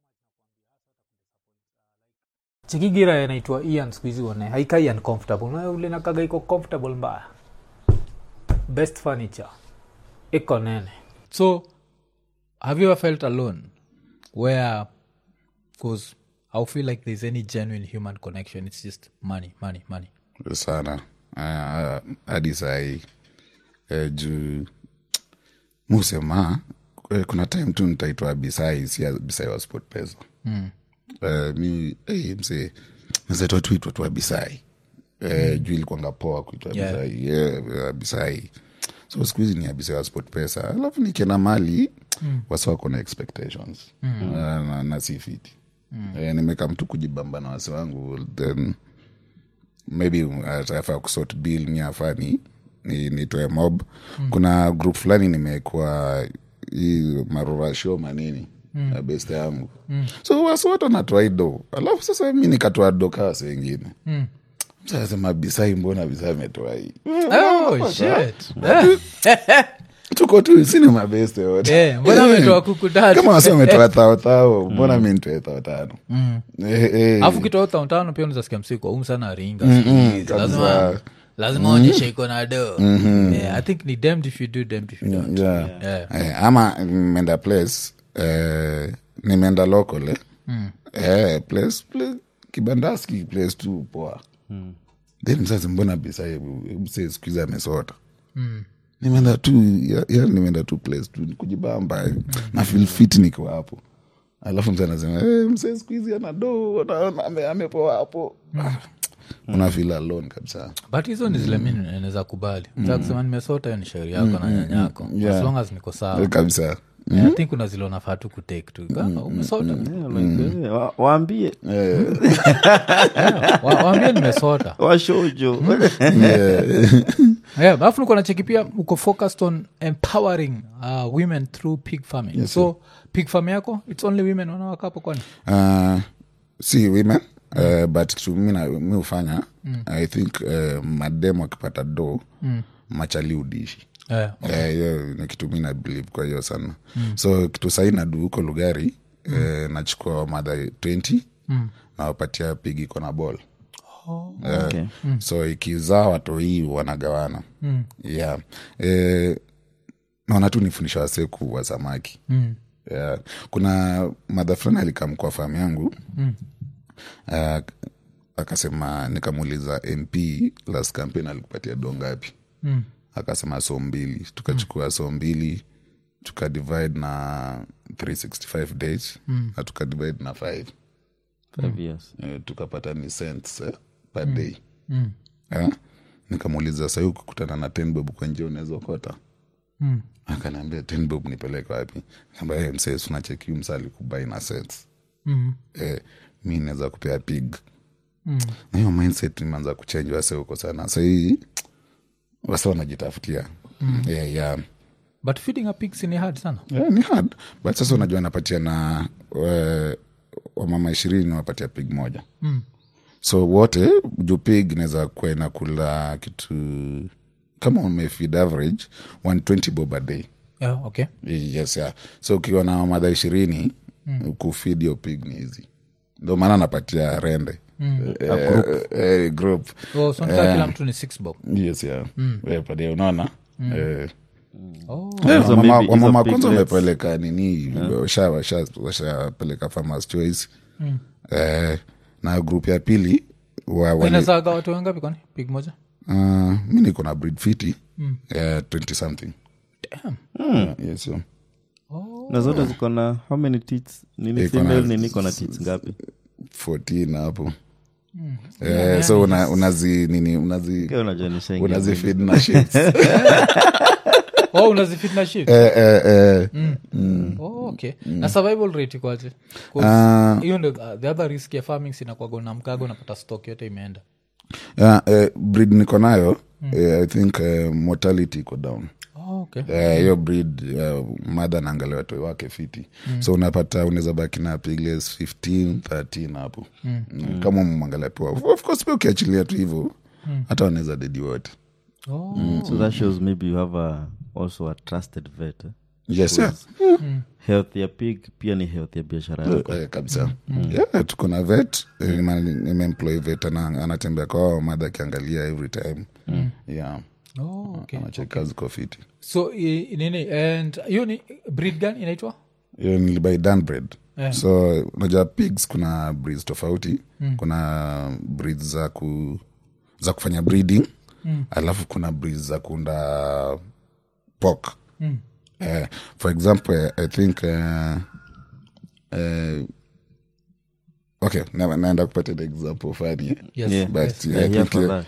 Speaker 4: cheki gira inaitwa Ian squeeze one haikai uncomfortable na ule nakaga iko comfortable mbaya best furniture iko nene
Speaker 2: so have you ever felt alone where because I feel like there's any genuine human connection it's just money money money
Speaker 1: sana Ah, hadi sahii eh, juu musema eh, kuna time tu nitaitwa abisai si abisai wa sport pesa mm. eh, mi hey, mse nazaitwa tu itwa tu abisai eh, mm. juu ilikuanga poa kuitwa abisai yeah. yeah, abisai so siku hizi ni abisai wa sport pesa alafu nikienda mali mm. wasi wako na expectations mm. uh, na, na si fiti mm. eh, nimeka mtu kujibamba na wasi wangu then maybe atafaa kusort bill mi afani ni nitoe mob mm. kuna group fulani nimekwa hii marura show manini mm. na best yangu mm. so wasi watu wanatoa do alafu sasa mi nikatoa do kaa wasi wengine mm. msasema bisai mbona bisai ametoa hii
Speaker 2: oh shit
Speaker 1: tuko tu sini mabeste yote
Speaker 2: eh mbona ametoa kuku tatu
Speaker 1: kama wasi wametoa thao thao mbona mi nitoe thao tano
Speaker 2: alafu kitoa thao tano pia unaweza sikia msiko um sana ringa lazima lazima onyeshe iko na do yeah, I think ni damned if you do damned if you don't
Speaker 1: yeah.
Speaker 2: Yeah.
Speaker 1: Eh, ama menda place eh, nimeenda local eh? mm. eh, place, place, kibandaski place tu poa mm. then msasa mbona bisa mse sikuiza amesota mm. nimeenda tu ya, ya nimeenda tu place tu kujibamba mm. na feel fit niko hapo alafu msasa anasema eh mse sikuizi ana do ame amepoa hapo mm. una feel alone kabisa
Speaker 2: but hizo ni zile mimi naweza kubali mm. kusema nimesota hiyo ni shauri yako mm. na nyanyako
Speaker 1: yeah.
Speaker 2: as long as niko sawa
Speaker 1: kabisa
Speaker 2: mm. I think kuna zile unafaa tu kutake tu mm. umesota
Speaker 3: Yeah, wa- waambie
Speaker 2: Wa- waambie nimesota
Speaker 3: washojo
Speaker 2: yeah, alafu niko nacheki pia uko focused on empowering uh, women through pig farming
Speaker 1: Yes,
Speaker 2: so pig farm yako it's only women wanawakapo kwani
Speaker 1: uh, si women uh, but kitu mi na- mi hufanya mm. I think uh, mademo akipata do mm. machali udishi
Speaker 2: yeah.
Speaker 1: Eh, hiyo ni kitu mi na believe kwa hiyo sana mm. so kitu sahi nadu huko lugari mm. eh, nachukua madha twenty mm. nawapatia pigi iko na ball
Speaker 2: Oh.
Speaker 1: eh,
Speaker 3: Okay.
Speaker 1: mm. so ikizaa watu hii wanagawana mm. yeah. eh, naona tu nifundisha waseku wa samaki mm. yeah. kuna madha fulani alikam kwa famu yangu mm. uh, akasema nikamuuliza M P last campaign alikupatia do ngapi mm. akasema so mbili tukachukua mm. so mbili tukadivide na three sixty five days mm. na tukadivide na five
Speaker 3: Five years.
Speaker 1: eh, tukapata ni cents eh, per mm. day mm. eh? nikamuuliza sahi ukikutana na ten bob kwa njia unaweza okota mm. akaniambia ten bob nipeleke wapi kamba hey, msee sunacheki msali kubai na cents mm. eh, mi naweza kupea pig mm. na hiyo mindset imeanza kuchange wase huko sana sahii wase wanajitafutia mm. yeah, yeah.
Speaker 2: but feeding a pigs ni hard sana
Speaker 1: Yeah, ni hard but sasa unajua napatia na we, wamama ishirini nawapatia pig moja mm. so wote juu pig naweza kuwa inakula kitu kama umefeed average one twenty bob a day
Speaker 2: yeah, okay
Speaker 1: yes yeah. so ukiwa na madha ishirini mm. kufeed yo pig ni hizi ndo maana napatia rende mm. eh, group, eh, group.
Speaker 2: oh, so yeah. kila mtu ni six bob
Speaker 1: yes yeah mm. padia unaona mm. eh,
Speaker 2: oh.
Speaker 1: Eh,
Speaker 3: Hizo
Speaker 1: wamama-
Speaker 3: maybe-
Speaker 1: wamama
Speaker 3: hizo
Speaker 1: kwanza
Speaker 3: piglets.
Speaker 1: wamepeleka nini washa- washa- washapeleka farmers choice eh, na group ya pili wa, wali,
Speaker 2: inazaga watu wangapi kwani pig moja
Speaker 1: uh, mi niko na breed fiti eh, twenty something yeah, yes, yeah.
Speaker 3: na zote ziko na how many teats nini
Speaker 1: Iko na-
Speaker 3: female nini iko na teats ngapi
Speaker 1: fourteen hapo eh, so una, unazi nini unazi
Speaker 3: Kaya unajua nishaingia
Speaker 1: unazi feed na shits
Speaker 2: oh unazifit na shit
Speaker 1: eh, eh, eh.
Speaker 2: oh, okay na survival rate ikwaje
Speaker 1: Ah.
Speaker 2: hiyo ndo uh, the other risk ya farming sinakwago na mkago napata stock yote imeenda
Speaker 1: Yeah, eh, breed niko nayo eh, I think eh, mortality iko down
Speaker 2: oh, okay
Speaker 1: Eh, hiyo breed uh, mother naangalia watoi wake fiti mm. so unapata unaweza baki na piglets fifteen thirteen hapo mm. mm. kama mwangalia tu of course pia ukiachilia tu hivyo hata mm. wanaweza dedi wote
Speaker 2: oh.
Speaker 3: so that shows maybe you have a, also a trusted vet eh?
Speaker 1: yes yeah.
Speaker 3: health ya pig pia ni health ya biashara yako
Speaker 1: Eh, kabisa mm. yeah, tuko na vet eh, nime- nimeemploy vet ana- anatembea kwa madha akiangalia every time mm. yeah
Speaker 2: oh, okay
Speaker 1: anacheka ziko fiti
Speaker 2: so i, nini and hiyo ni breed gani inaitwa
Speaker 1: hiyo nilibai danbred
Speaker 2: Yeah.
Speaker 1: so unajua pigs kuna breeds tofauti mm. kuna breeds za ku za kufanya breeding mm. alafu kuna breeds za kuunda pork mm. uh, for example I think uh, uh, okay na, naenda kupata an example fani eh?
Speaker 2: yes,
Speaker 3: Yeah.
Speaker 1: but
Speaker 2: yes.
Speaker 1: yeah, I
Speaker 3: Yeah, here
Speaker 1: think
Speaker 3: for
Speaker 1: uh,
Speaker 3: that.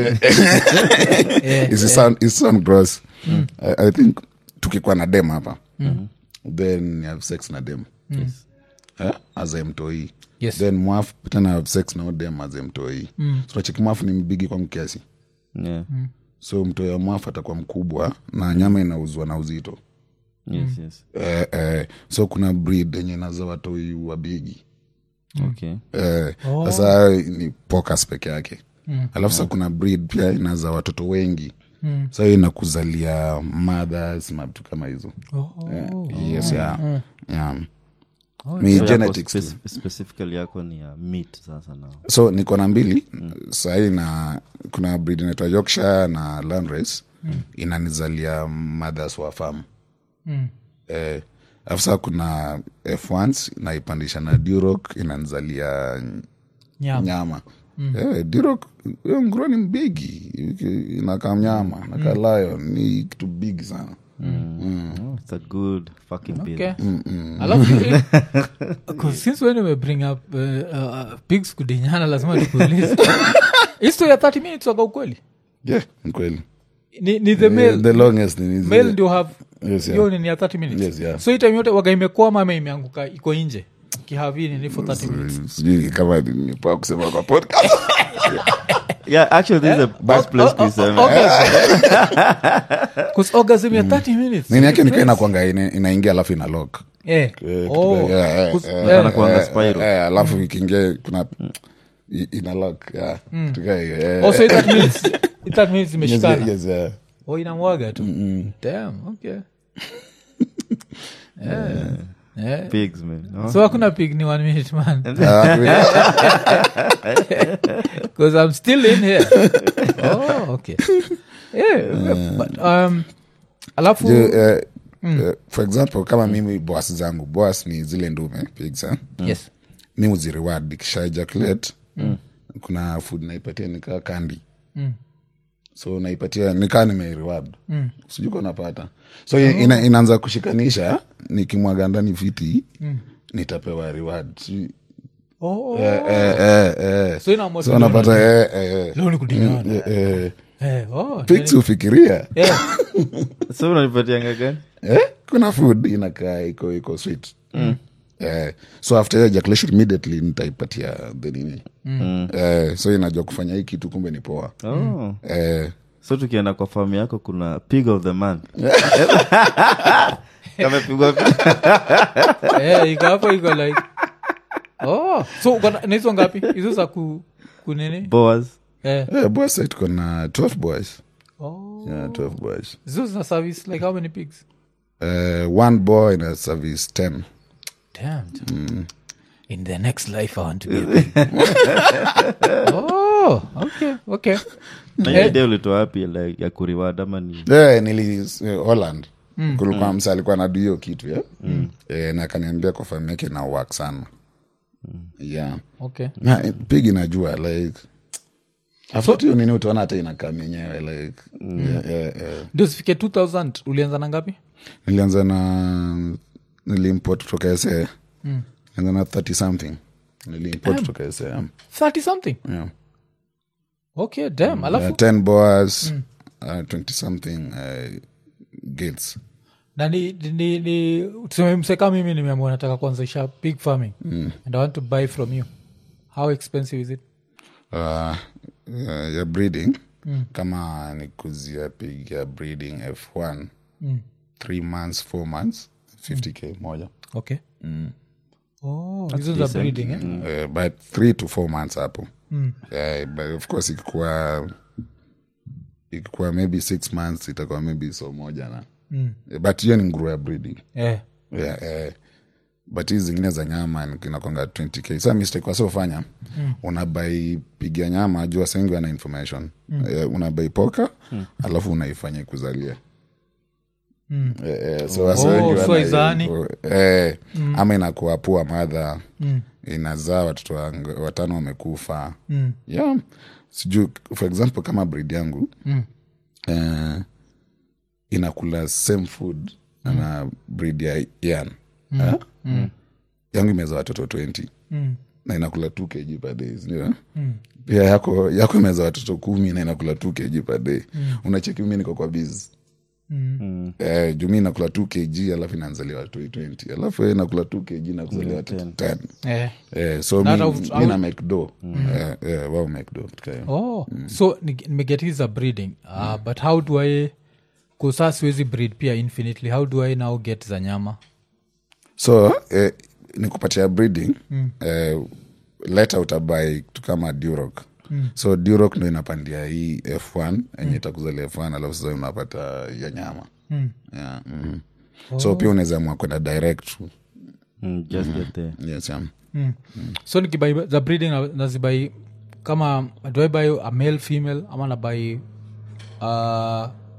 Speaker 2: yeah,
Speaker 1: it's sound it's sound gross mm. I, I think tukikuwa na dem hapa mm. then you have sex na dem
Speaker 3: Yes.
Speaker 1: eh? as a mtoi
Speaker 2: Yes.
Speaker 1: then mwaf tena have sex na dem as a mtoi mm. so nacheki mwafu ni mbigi kwa mkiasi
Speaker 3: Yeah.
Speaker 1: so mtoi wa mwafu atakuwa mkubwa na nyama inauzwa na uzito
Speaker 3: Yes, yes.
Speaker 1: eh, eh, so kuna breed yenye naza watoi wa bigi
Speaker 3: Okay.
Speaker 1: eh, sasa ni pokas peke yake mm. alafu sa kuna breed pia inaza watoto wengi mm. sa hiyo inakuzalia mothers matu kama hizo
Speaker 2: oh.
Speaker 1: eh, yes yeah, mm. yeah.
Speaker 2: Oh,
Speaker 1: Mi
Speaker 3: So
Speaker 1: genetics
Speaker 3: yako
Speaker 1: tu.
Speaker 3: spec- specifically yako ni ya meat sasa now.
Speaker 1: So niko na mbili mm. sahii na kuna breed inaitwa Yorkshire na Landrace mm. inanizalia mothers wa farm mm. eh, afsa kuna f ones naipandisha na Duroc inanzalia
Speaker 2: Nyama.
Speaker 1: nyama mm. eh, Duroc hiyo nguruwe ni mbigi inakaa mnyama nakaa mm. lion ni kitu big sana
Speaker 3: Mm. Mm. Oh, it's a good fucking
Speaker 2: Okay.
Speaker 3: business.
Speaker 2: Alafu because since when we bring up uh, uh, pigs kudinyana lazima tukuulize histo ya thirty minutes waka ukweli
Speaker 1: yeah mkweli
Speaker 2: ni, ni the
Speaker 1: Eh,
Speaker 2: male
Speaker 1: the longest ni
Speaker 2: male ndio have
Speaker 1: Yes, yeah.
Speaker 2: hiyo ni ya thirty minutes
Speaker 1: Yes, yeah.
Speaker 2: so ita yote waga imekwama ama imeanguka iko nje kihavini ni for thirty minutes
Speaker 1: sijui kama nipa kusema kwa podcast
Speaker 3: Yeah, actually, this is the best place to say.
Speaker 2: because orgasm ya thirty minutes
Speaker 1: nini yake nikiwa inakwanga ina- inaingia alafu ina lock
Speaker 2: eh
Speaker 1: Eh,
Speaker 2: oh
Speaker 1: yeah, yeah,
Speaker 2: 'cause-
Speaker 1: yeah.
Speaker 2: eh,
Speaker 3: Anakuanga spiral.
Speaker 1: Eh, alafu ikiingia kuna i- ina lock yeah Tuka- eh,
Speaker 2: also that means that means
Speaker 1: yes,
Speaker 2: imeshikana
Speaker 1: yes, yeah.
Speaker 2: oh inamwaga tu damn okay yeah yeah
Speaker 3: Pigs, man. No?
Speaker 2: so hakuna pig ni one minute man
Speaker 1: Ah,
Speaker 2: because I'm still in here oh okay yeah but um alafu
Speaker 1: je, eh, eh, for example kama mimi boss zangu boss ni zile ndume pigs eh?
Speaker 2: yes
Speaker 1: mi uzireward ikisha ejaculate kuna food naipatia nikaa kandi
Speaker 2: Mm.
Speaker 1: so naipatia nikaa nimeireward mm. sijui kwa napata so oh. ina, inaanza kushikanisha nikimwaga ndani viti mm. nitapewa reward si,
Speaker 2: oh
Speaker 1: eh, eh, eh, eh.
Speaker 2: so ina
Speaker 1: so napata eh, eh,
Speaker 2: leo ni kudinyana
Speaker 1: eh, eh.
Speaker 2: eh oh
Speaker 1: Pigs ufikiria
Speaker 2: yeah
Speaker 3: So unanipatianga gani?
Speaker 1: eh? kuna food inakaa iko iko sweet mm. eh, so after ejaculation immediately nitaipatia the nini mm. eh, so inajua kufanya hii kitu kumbe ni poa
Speaker 3: Oh.
Speaker 1: eh,
Speaker 3: So tukienda kwa famu yako kuna pig of the man. Kamepigwa
Speaker 2: eh iko hapo iko like oh so uko na- na hizo ngapi hizo za ku kunini
Speaker 3: boas.
Speaker 2: eh
Speaker 1: eh, boys side tuko na twelve boys
Speaker 2: oh
Speaker 1: yeah, twelve boys
Speaker 2: hizo zina service like how many pigs
Speaker 1: uh, one boy in a service ten
Speaker 2: damn mm. in the next life I want to be a pig. oh okay okay
Speaker 3: Na hiyo idea ulitoa wapi like ya kuriwada ama ni
Speaker 1: yeah, nili uh, Holland mm. kulikuwa mm. msa alikuwa nadu hiyo kitu yeah? mm. eh, na akaniambia kwa famu yake na work sana mm. yeah
Speaker 2: okay
Speaker 1: na eh, pig inajua like after hiyo nini utaona hata inakaa menyewe like mm. yeah, yeah, yeah.
Speaker 2: ndio zifike two thousand ulianza na ngapi
Speaker 1: nilianza na niliimport kutoka sa mm. nilianza na thirty something niliimport kutoka sa yeah.
Speaker 2: thirty something
Speaker 1: yeah.
Speaker 2: okay damn alafu
Speaker 1: uh, ten boas mm. uh, twenty something uh, gates
Speaker 2: na ni, ni, ni tuseme mseka mimi nimeamua nataka kuanzisha pig farming mm. and I want to buy from you how expensive is it
Speaker 1: uh, uh, ya breeding mm. kama ni kuzia pig ya breeding f one mm. three months four months fifty k moja
Speaker 2: okay mm. oh hizo za breeding eh
Speaker 1: mm. uh, but three to four months hapo mm. uh, but of course ikikuwa ikikuwa maybe six months itakuwa maybe so moja na mm. uh, but hiyo ni nguruwe ya breeding
Speaker 2: eh
Speaker 1: yeah, uh, but hizi zingine za nyama inakwanga twenty k sa mistake wasofanya mm. unabai pigia nyama jua sengi wana information mm. uh, unabai poka mm. alafu unaifanya kuzalia mm. uh, uh, so wasa
Speaker 2: Oh,
Speaker 1: wengi
Speaker 2: so
Speaker 1: wana-
Speaker 2: izani.
Speaker 1: uh, mm. ama inakuwa pua madha mm. inazaa watoto wang- watano wamekufa mm. yeah sijuu for example kama breed yangu mm. uh, inakula same food mm. na breed ya yan mm. eh? mm. yangu imeza watoto twenty mm. na inakula two kg per day sindio mm. pia yako yako imeza watoto kumi na inakula two kg per day mm. unacheki mimi niko kwa biz mm. eh, juu mi inakula two kg alafu inaanzalia watu twenty alafu yeye inakula two kg na kuzalia watoto ten
Speaker 2: eh
Speaker 1: eh, so
Speaker 2: Na
Speaker 1: mi,
Speaker 2: out-
Speaker 1: mi na make do mm. eh, eh, wao make do katika hiyo.
Speaker 2: oh so ni- nimeget hizi za breeding uh, but how do I kusaa siwezi breed pia infinitely how do I now get za nyama
Speaker 1: so eh, ni kupatia breeding mm. eh, leta utabai kitu kama Duroc mm. so Duroc ndo inapandia hii f one enye mm. itakuzalia f one alafu sasa unapata ya nyama mm. yeah, mm. oh. so pia unaweza amua kwenda direct
Speaker 3: Mm, just get there.
Speaker 1: yes, yeah.
Speaker 2: mm. Mm. so nikibai za breeding na- nazibai kama do I buy a male female ama nabai uh,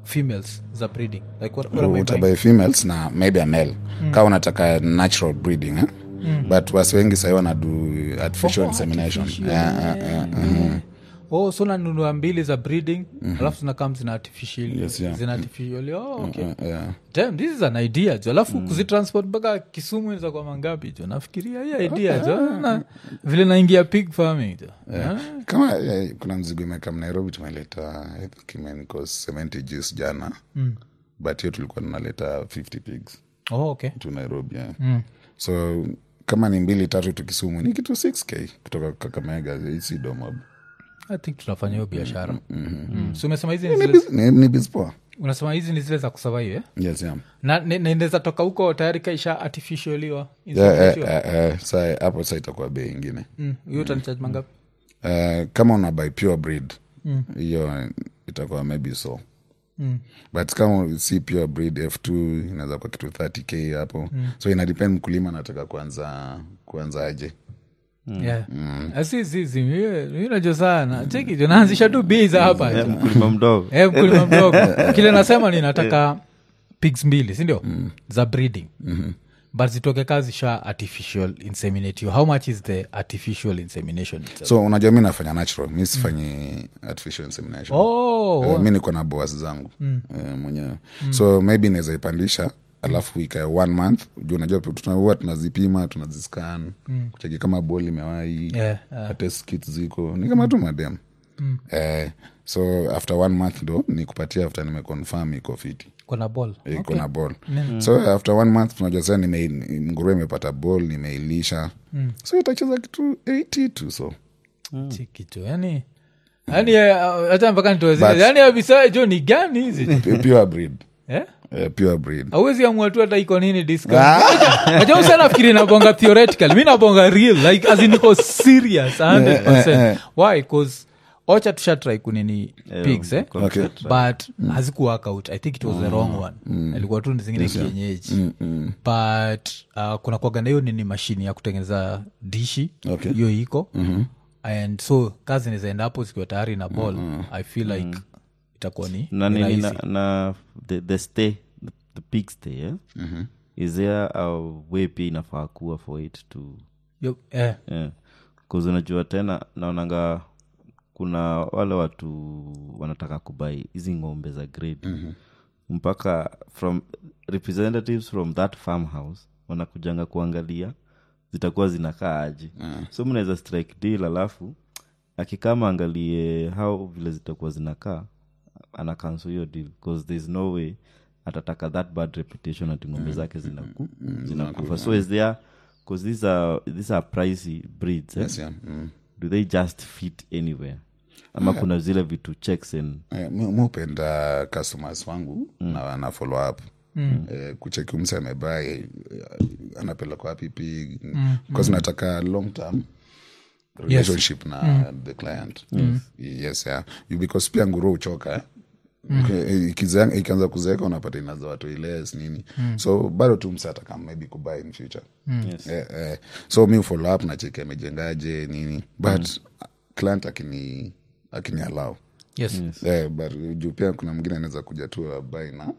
Speaker 2: females za breeding like what, what am I buying?
Speaker 1: utabai females na maybe a male mm. kama unataka natural breeding eh? mm. but wasi wengi sahi wanadu artificial
Speaker 2: Oh,
Speaker 1: insemination
Speaker 2: artificial,
Speaker 1: yeah, yeah, yeah, mm.
Speaker 2: oh so nanunua mbili za breeding mm-hmm. alafu zinakam zina artificial
Speaker 1: Yes, yeah.
Speaker 2: zina artificial oh, okay
Speaker 1: Uh, yeah.
Speaker 2: Damn, this is an idea jo alafu mm. kuzitransport mpaka Kisumu inaweza kwa mangapi jo nafikiria hii idea jo na, vile naingia pig farming jo
Speaker 1: Yeah. kama yeah, kuna mzigo imekam Nairobi tumeleta I think imeniko seventy Gs jana mm. but hiyo tulikuwa tunaleta fifty pigs
Speaker 2: oh okay
Speaker 1: to Nairobi yeah. mm. so kama ni mbili tatu tukisumu ni kitu six k kutoka Kakamega isi domob
Speaker 2: I think tunafanya hiyo biashara mm-hmm. mm. so umesema hizi ni
Speaker 1: ni,
Speaker 2: zile
Speaker 1: biz- ni, ni bizpoa
Speaker 2: unasema hizi ni zile za kusurvive eh?
Speaker 1: yes yeah.
Speaker 2: na ne- na inaweza toka huko tayari kaisha artificialiwa
Speaker 1: Yeah, eh, eh, eh, sa hapo sa itakuwa bei ingine
Speaker 2: mm. hiyo utanicharge mangapi
Speaker 1: uh, kama una buy pure breed hiyo mm. itakuwa maybe so mm. but kama si pure breed F two inaweza kwa kitu thirty k hapo mm. so ina depend mkulima anataka kuanza kuanza aje
Speaker 2: Mm. Yeah. Mm. asizizi najo sana cheki jo naanzisha tu bei za hapa
Speaker 3: Eh, mkulima mdogo
Speaker 2: Eh, mkulima mdogo kile nasema ni nataka pigs mbili sindio mm. za breeding mm-hmm. but zitoke kazi sha artificial inseminate you how much is the artificial insemination itself?
Speaker 1: so unajua mi nafanya natural mi sifanyi mm. artificial insemination
Speaker 2: oh,
Speaker 1: uh, mi niko na boas zangu mm. uh, mwenyewe mm. so maybe naweza ipandisha alafu ikae one month juu unajua tunaua tunazipima tunaziscan mm. kucheki kama bol imewai
Speaker 2: Yeah, yeah.
Speaker 1: atest kits ziko ni kama tu madem mm. eh, so after one month ndo nikupatia after nimeconfirm iko fiti
Speaker 2: kuna ball
Speaker 1: iko
Speaker 2: okay.
Speaker 1: na ball mm. so after one month tunajua sasa nime nguruwe imepata ball nimeilisha mm. so itacheza kitu eighty tu so
Speaker 2: chikicho yani yani hata mpaka nitoe zile
Speaker 1: But-
Speaker 2: yani abisa jo ni gani hizi
Speaker 1: P- pure breed
Speaker 2: eh
Speaker 1: uh, pure breed
Speaker 2: awezi amua tu hata iko nini discount sana nafikiri nabonga theoretical mi nabonga real like as in niko serious one hundred percent why cause ocha tushatry kunini pigs eh
Speaker 1: Okay.
Speaker 2: but mm. haziku work out I think it was the wrong one mm. ilikuwa tu ni zingine kienyeji mm, mm. but uh, kuna kuagana hiyo nini mashini ya kutengeneza dishi
Speaker 1: Okay.
Speaker 2: hiyo iko mm-hmm. and so kazi nizaenda hapo zikiwa tayari na ball mm-hmm. I feel like mm. itakuwa ni
Speaker 3: na,
Speaker 2: ni
Speaker 3: nini, na,
Speaker 2: rahisi.
Speaker 3: na the, the stay the, the pig stay yeah? mm-hmm. is there a way pia inafaa kuwa for it to
Speaker 2: Yo, eh.
Speaker 3: yeah. Cause unajua tena naonanga kuna wale watu wanataka kubai hizi ng'ombe za grade mm-hmm. mpaka from representatives from that farmhouse wanakujanga kuangalia zitakuwa zinakaa aje mm. so mnaweza strike deal alafu akikama angalie how vile zitakuwa zinakaa ana cancel hiyo deal because there's no way atataka that bad reputation ati ng'ombe zake zinaku, zinakufa so is there because these are these are pricey breeds eh?
Speaker 1: yes, yeah. mm.
Speaker 3: Do they just fit anywhere ama kuna zile vitu checks and
Speaker 1: Eh, mi mi hupenda customers wangu mm. na, na follow up mm. eh, kucheki umse amebai eh, anapeleka wapi pig mm. because nataka long term relationship yes. na mm. the client yes, yes yeah. because pia nguru uchoka eh? Mm. Ikiza- ikianza kuzeeka unapata inaza watu iles nini mm. so bado tu mse atakam maybe kubai in future mm.
Speaker 3: yes.
Speaker 1: eh, eh, so mi follow up nacheki amejengaje nini but mm. client akini akini allow
Speaker 2: yes,
Speaker 3: Yes.
Speaker 1: yeah, but juu pia kuna mwingine anaweza kuja tu abai na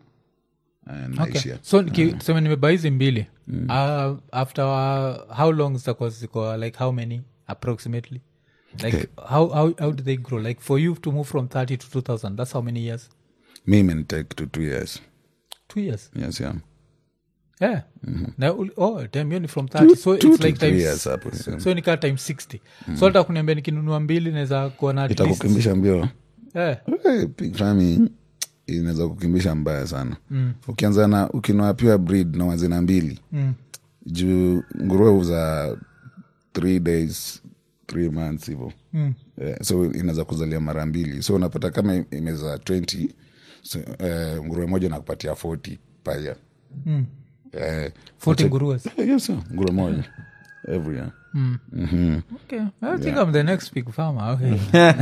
Speaker 1: eh, naishia
Speaker 2: okay. so niki- tuseme nimeba hizi mbili mm. uh, after uh, how long zitakuwa ziko like how many approximately like
Speaker 1: Okay.
Speaker 2: how, how, how do they grow like for you to move from thirty to two thousand that's how many years
Speaker 1: mi imenitake to two years
Speaker 2: two years
Speaker 1: yes yeah
Speaker 2: yeah na ul- oh damn hiyo ni from thirty so
Speaker 1: two
Speaker 2: it's
Speaker 1: to
Speaker 2: like
Speaker 1: three
Speaker 2: times
Speaker 1: years hapo, yeah.
Speaker 2: so nikaa time sixty so hata kuniambia nikinunua mbili naweza kuwa na at least-
Speaker 1: itakukimbisha mbio
Speaker 2: yeah.
Speaker 1: Eh, pig farming inaweza kukimbisha mbaya sana mm. ukianza na ukinoa pure breed na wazina mbili mm. juu nguruwe uza three days three months hivo mm. eh, so inaweza kuzalia mara mbili so unapata kama imeza twenty so, eh, nguruwe moja nakupatia forty per year
Speaker 2: mm.
Speaker 1: eh,
Speaker 2: forty nguruwes
Speaker 1: eh, yes, sir. nguruwe moja every year
Speaker 2: mm.
Speaker 1: mm-hmm.
Speaker 2: okay I think I'm the next big farmer okay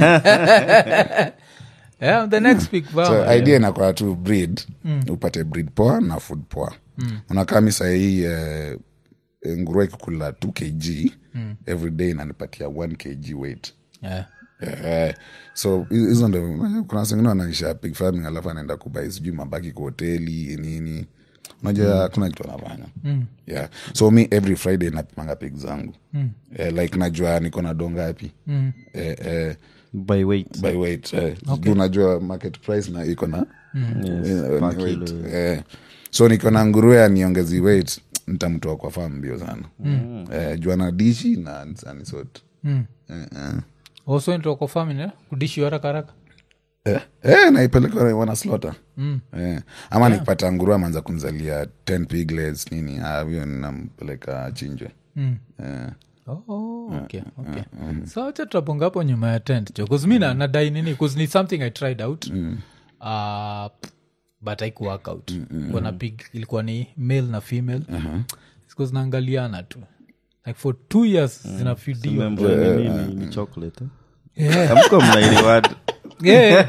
Speaker 2: yeah I'm the next big farmer
Speaker 1: so idea inakuwa tu breed mm. upate breed poa na food poa mm. unakaa mi sahii eh, nguruwe ikikula two kg mm. every day inanipatia one kg weight
Speaker 2: yeah
Speaker 1: Eh, so hizo ndo kuna sengine wanaisha pig farming alafu anaenda kubai sijui mabaki kwa hoteli nini unajua hakuna kitu anafanya mm. yeah. So me every Friday napimanga pig zangu mm. eh, like najua niko na donga yapi mm. eh, eh,
Speaker 3: by weight
Speaker 1: by weight eh. Okay. Unajua market price na iko na mm. yes, eh, weight eh. So niko na nguruwe niongezi weight nitamtoa kwa farm mbio sana mm. eh, jua na dishi na nisani sote mm. eh, eh.
Speaker 2: Also into kwa farming eh kudishi haraka haraka
Speaker 1: eh eh naipeleka wana slaughter mm. eh ama yeah. Nikipata nguruwe amanza kumzalia ten piglets nini ah hiyo ninampeleka chinjwe mm. eh
Speaker 2: oh okay okay mm. So acha tutaponga hapo nyuma ya tent jo cuz mimi na dai nini cuz ni something I tried out mm. uh but I work out mm-hmm. Kuna pig ilikuwa ni male na female uh-huh. Because naangaliana tu like for two years mm. Zina feediwa
Speaker 3: remember ni nini ni chocolate yeah amko mnailiwad
Speaker 2: yeah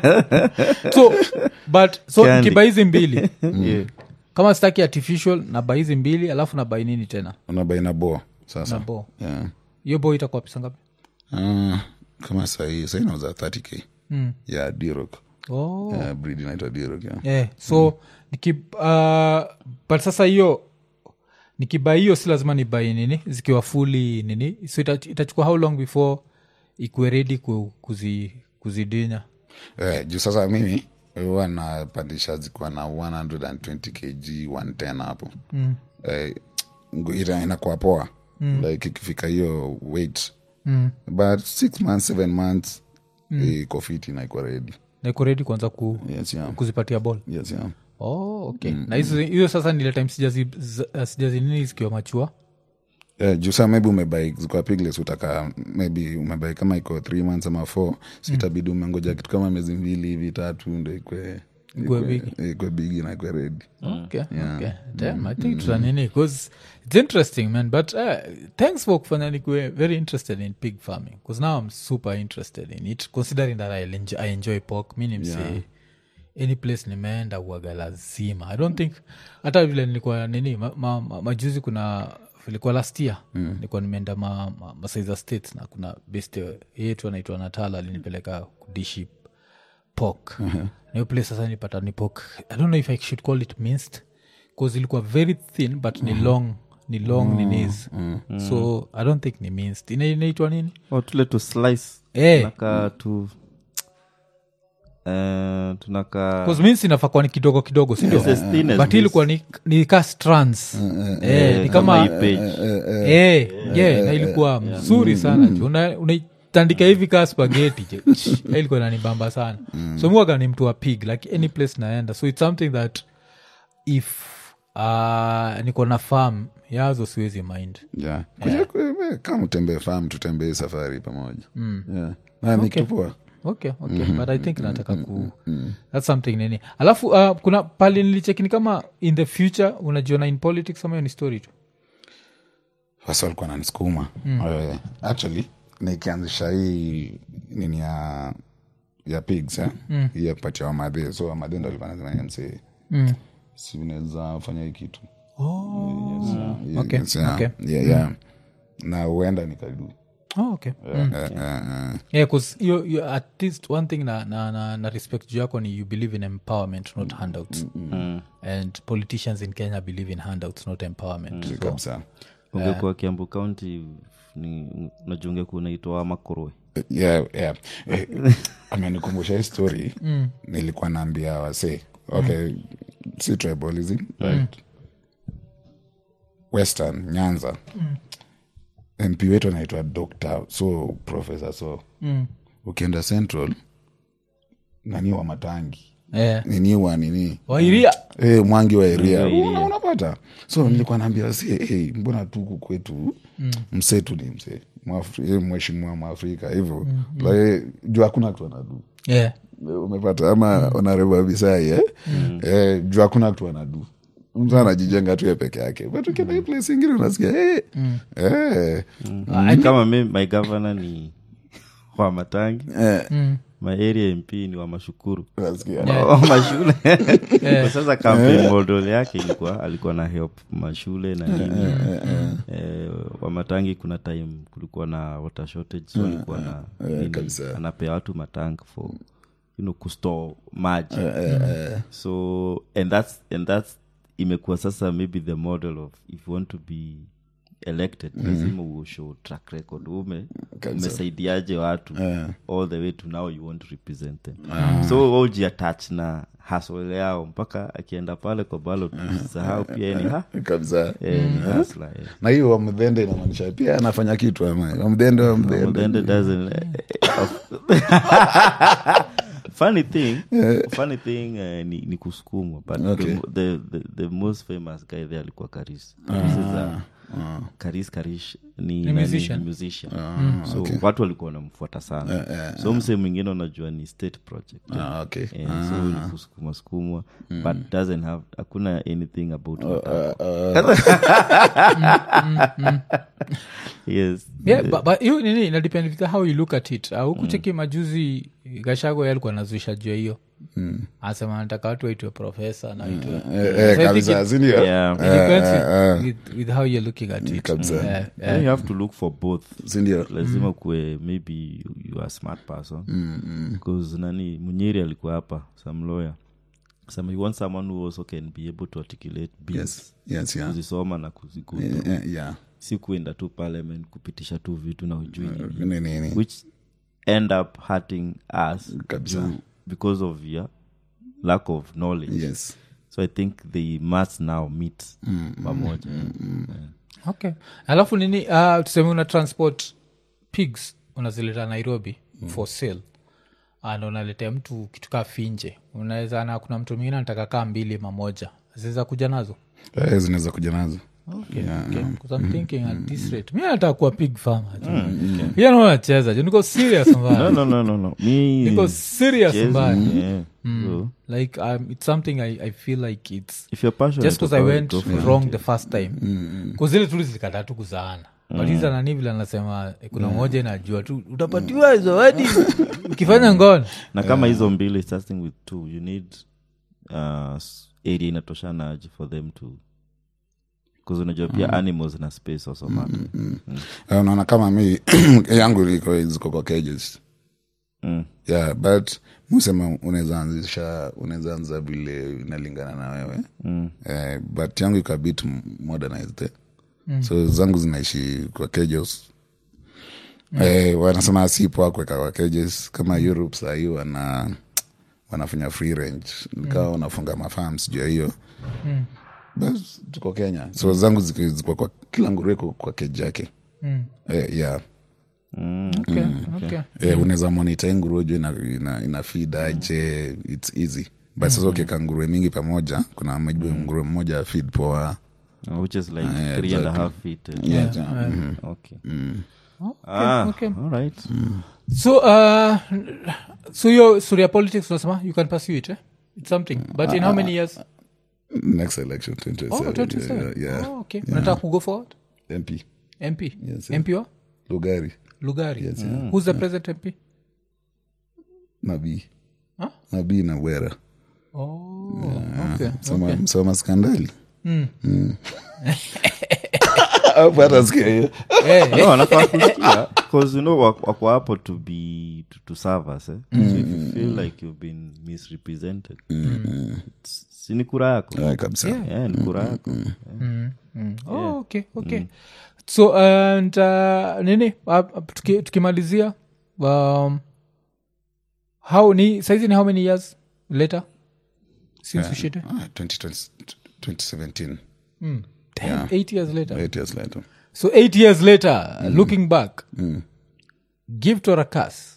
Speaker 2: so but so kibaizi mbili yeah kama staki artificial na baizi mbili alafu na bai nini tena
Speaker 1: una bai na bo sasa
Speaker 2: na bo
Speaker 1: yeah
Speaker 2: hiyo bo itakuwa pesa ngapi
Speaker 1: uh, kama sahi sahi nauza thirty k mm. yeah D-Rock
Speaker 2: oh
Speaker 1: yeah breed inaitwa D-Rock yeah
Speaker 2: yeah so mm. niki uh, but sasa hiyo nikibai hiyo si lazima ni bai nini zikiwa fully nini so itachukua how long before ikuwe ready ku, kuzi kuzidinya
Speaker 1: eh juu sasa mimi huwa napandisha zikuwa na one hundred twenty kilograms one ten hapo mm. eh ina inakuwa poa mm. like ikifika hiyo weight mm. but six months seven months mm. iko fit na iko ready
Speaker 2: na iko ready kuanza ku,
Speaker 1: yes, yeah.
Speaker 2: kuzipatia ball
Speaker 1: yes yeah
Speaker 2: oh okay mm. Na hizo hiyo sasa ni ile time sijazi sijazi nini zikiwa machua
Speaker 1: eh juu sasa maybe umebai kwa piglets utaka maybe umebai kama iko three months ama four so itabidi umengoja kitu kama miezi mbili hivi tatu ndio ikwe
Speaker 2: ikwe big
Speaker 1: ikwe big na ikwe ready
Speaker 2: okay yeah. Okay damn I think it's nini because it's interesting man but uh, thanks for kufanya nikwe very interested in pig farming because now I'm super interested in it considering that I enjoy, I enjoy pork meaning yeah. Say any place nimeenda uaga lazima I don't think hata vile nilikuwa nini ma, ma, ma, majuzi kuna ilikuwa last year mm. Nilikuwa nimeenda ma, ma, Masaiza States na kuna best yetu anaitwa Natala alinipeleka kudishi pork uh-huh. Niyo place sasa nilipata ni pork I don't know if I should call it minced because ilikuwa very thin but uh-huh. Ni long ni long uh-huh. Ninis uh-huh. So I don't think ni minced ina inaitwa nini
Speaker 3: oh tule to slice
Speaker 2: eh
Speaker 3: naka to Uh, tunaka
Speaker 2: cause means inafaa kwa ni kidogo kidogo si ndio
Speaker 3: yes,
Speaker 2: but ilikuwa ni ni ka strands uh, uh, eh uh, ni kama uh, uh, eh yeah na ilikuwa mzuri sana una unaitandika hivi ka spaghetti je ilikuwa inanibamba sana so mwaga ni mtu wa pig like any place naenda so it's something that if uh niko na farm yazo siwezi mind
Speaker 1: yeah kuja kama utembee farm tutembee safari pamoja mm. yeah na okay. Nikipua
Speaker 2: okay okay mm-hmm. But I think mm-hmm. Nataka ku mm-hmm. That's something nini alafu uh, kuna pali nilicheki ni kama in the future unajiona in politics ama ni story tu
Speaker 1: wasa walikuwa nanisukuma mm. uh, actually nikianzisha hii nini ya ya pigs eh mm. ya kupatia wamadhe so wamadhe ndo alikuwa anasema M C mm. si unaweza fanya hii kitu
Speaker 2: oh
Speaker 1: yes, yeah,
Speaker 2: okay
Speaker 1: yes, yeah,
Speaker 2: okay
Speaker 1: yeah, yeah. Mm. Na uenda nikadu
Speaker 2: oh okay
Speaker 1: uh,
Speaker 2: mm.
Speaker 1: uh, uh, uh.
Speaker 2: Yeah cause you, you at least one thing na na na, na respect yako ni you believe in empowerment not handouts mm. And politicians in Kenya believe in handouts not empowerment
Speaker 1: mm. so, so.
Speaker 3: Ungekuwa Kiambu County ni unajunge kunaitwa Makorwe
Speaker 1: yeah yeah amenikumbusha hii story mm. Nilikuwa naambia wase okay mm. Si tribalism right mm. Western Nyanza mm. M P wetu anaitwa doctor so professor so mm. Ukienda Central nani wa Matangi
Speaker 2: yeah.
Speaker 1: Nini wa nini
Speaker 2: wa Iria
Speaker 1: eh Mwangi wa Iria una unapata so mm. Nilikuwa naambia si eh hey, mbona tuku kwetu mm. Msetu ni mse Mwafrika mheshimiwa Mwafrika hivyo mm. Like jua hakuna kitu anadu
Speaker 2: yeah
Speaker 1: umepata ama mm. Honorable Bisai eh mm. Eh jua hakuna kitu anadu mtu anajijenga tu peke yake but ukienda mm. Place ingine unasikia eh mm. Eh
Speaker 3: mm. Mm. Kama mimi my governor ni wa Matangi
Speaker 1: eh mm.
Speaker 3: my area M P ni wa Mashukuru
Speaker 1: Nasikia.
Speaker 3: wa mashule. Kwa sasa campaign model yake ilikuwa alikuwa na help mashule na nini. Eh, Wamatangi kuna time kulikuwa na water shortage, so alikuwa na nini, anapea watu matank for you know kustore maji. So and that's and that's imekuwa sasa maybe the model of if you want to be elected lazima mm-hmm. show track record ume umesaidiaje watu uh. all the way to now you want to represent them. uh. So oji attach na hustle yao mpaka akienda pale kwa ballot uh. sahau pia ni ha
Speaker 1: kabisa
Speaker 3: eh, ni hustler, eh.
Speaker 1: Na hiyo wa mdende inamaanisha pia anafanya kitu ama wa mdende wa mdende
Speaker 3: mdende doesn't funny thing funny thing uh, ni, ni kusukumwa but okay. the, the, the, the most famous guy there alikuwa Karis. This is a Uh, Karis Karish ni,
Speaker 2: ni musician,
Speaker 3: ni musician.
Speaker 1: Uh, mm.
Speaker 3: So okay. watu walikuwa wanamfuata sana. Uh, uh, so mse mwingine unajua ni state project.
Speaker 1: Uh, okay.
Speaker 3: Yeah, uh, so ni kusukuma sukuma mm. but doesn't have hakuna anything about
Speaker 1: uh, uh, uh.
Speaker 3: yes.
Speaker 2: Yeah, but, but hiyo nini ina depend with how you look at it. Au kucheki mm. majuzi Gashago yalikuwa anazuisha juu hiyo. Mm. Anasema nataka watu waitwe professor na waitwe
Speaker 1: eh eh kabisa sindio.
Speaker 3: Yeah.
Speaker 2: It depends uh, uh, with, with how you're looking at it.
Speaker 1: Kabisa.
Speaker 3: Yeah, yeah. Yeah, you have to look for both.
Speaker 1: Sindio.
Speaker 3: Lazima mm. kwe maybe you, you are a smart person. Mm, because mm. nani Munyeri alikuwa hapa some lawyer. Some you want someone who also can be able to articulate bills.
Speaker 1: Yes. Yes, yeah.
Speaker 3: Kuzisoma na kuzikuta.
Speaker 1: Yeah, yeah, yeah.
Speaker 3: Si kuenda tu parliament kupitisha tu vitu na ujui
Speaker 1: uh, nini nini.
Speaker 3: Which end up hurting us
Speaker 1: kabisa.
Speaker 3: Because of your lack of knowledge.
Speaker 1: Yes.
Speaker 3: So I think they must now meet pamoja.
Speaker 1: Mm, mm,
Speaker 2: mm. Okay. Alafu nini uh, tuseme una transport pigs unazileta Nairobi mm. for sale. And unaletea mtu kitu kaa finje. Unaweza na kuna mtu mwingine anataka kaa mbili mamoja. Zinaweza kuja nazo?
Speaker 1: Eh, zinaweza kuja nazo.
Speaker 2: Okay, yeah, okay. Because I'm thinking at this rate. Mimi nataka kuwa pig farmer. Mm, okay. Yeye anaona cheza. Niko serious mbaya.
Speaker 3: No no no no no. Me
Speaker 2: Niko serious mbaya.
Speaker 3: Yeah.
Speaker 2: Mm. So. Like um, it's something I I feel like it's
Speaker 3: if you're passionate
Speaker 2: just because I went
Speaker 3: it,
Speaker 2: wrong
Speaker 3: yeah.
Speaker 2: the first time. Because ile tu zikata tu kuzaana. But hizo na nini vile anasema kuna mmoja inajua tu utapatiwa zawadi ukifanya ngono.
Speaker 3: Na kama hizo mbili starting with two you need uh area inatoshana aje for them to because unajua pia mm. animals na space also matter. Mm, mm. mm.
Speaker 1: Unaona kama mimi yangu liko ziko kwa cages. Mm. Yeah, but musema unaweza anzisha unaweza anza vile inalingana na wewe. Mm. Eh, but yangu iko a bit modernized. Mm. So zangu zinaishi kwa cages. Mm. Eh, wanasema sipo kwa kwa cages kama Europe saa hiyo wana wanafanya free range. Nikawa mm. wanafunga mafarms juu hiyo. Mm. Bas tuko Kenya. So zangu ziko kwa kila nguruwe kwa cage yake. Mm. Eh, yeah.
Speaker 2: Mm. Okay, mm. okay.
Speaker 1: Eh, unaweza monitor nguruwe juu ina, ina, ina feed aje, it's easy. But sasa okay kanguruwe mingi pamoja, kuna majibu mm. nguruwe mmoja feed poa.
Speaker 3: Uh, which is like uh, three exactly. and a half feet. Uh,
Speaker 1: yeah, yeah. yeah.
Speaker 3: Mm-hmm. Okay.
Speaker 2: Mm. Okay,
Speaker 3: ah,
Speaker 2: okay.
Speaker 3: All right.
Speaker 2: Mm. So, uh, so your Surya politics, you can pursue it, eh? It's something. But uh, in how many years?
Speaker 1: Next election, twenty twenty-seven.
Speaker 2: Oh, twenty twenty-seven.
Speaker 1: Yeah, yeah.
Speaker 2: Oh, okay.
Speaker 1: Yeah.
Speaker 2: Unataka go forward?
Speaker 1: M P.
Speaker 2: M P?
Speaker 1: Yes.
Speaker 2: M P wa?
Speaker 1: Lugari.
Speaker 2: Lugari.
Speaker 1: Yes, yeah.
Speaker 2: Who's the present M P?
Speaker 1: Nabii.
Speaker 2: Huh?
Speaker 1: Nabii na Wera.
Speaker 2: Oh, yeah. Okay.
Speaker 1: Soma,
Speaker 2: okay.
Speaker 1: Soma skandali. Mm. Mm. Hapata sikia hiyo.
Speaker 3: No, anafaa kusikia because you know wako hapo to be to, to serve us, eh? Mm. So if you feel like you've been misrepresented, mm. si ni kura yako.
Speaker 1: Yeah, kabisa.
Speaker 3: Yeah, yeah, ni kura yako.
Speaker 2: Mm. Mm. Mm. Oh, yeah. Okay, okay. Mm. So and uh, nini uh, tukimalizia um how ni saizi ni how many years later since
Speaker 1: yeah.
Speaker 2: ushite?
Speaker 1: Ah, twenty seventeen.
Speaker 2: Mm. Damn, yeah. eight years later.
Speaker 1: Eight years later.
Speaker 2: So eight years later, mm. looking back,
Speaker 1: mm.
Speaker 2: gift or a curse?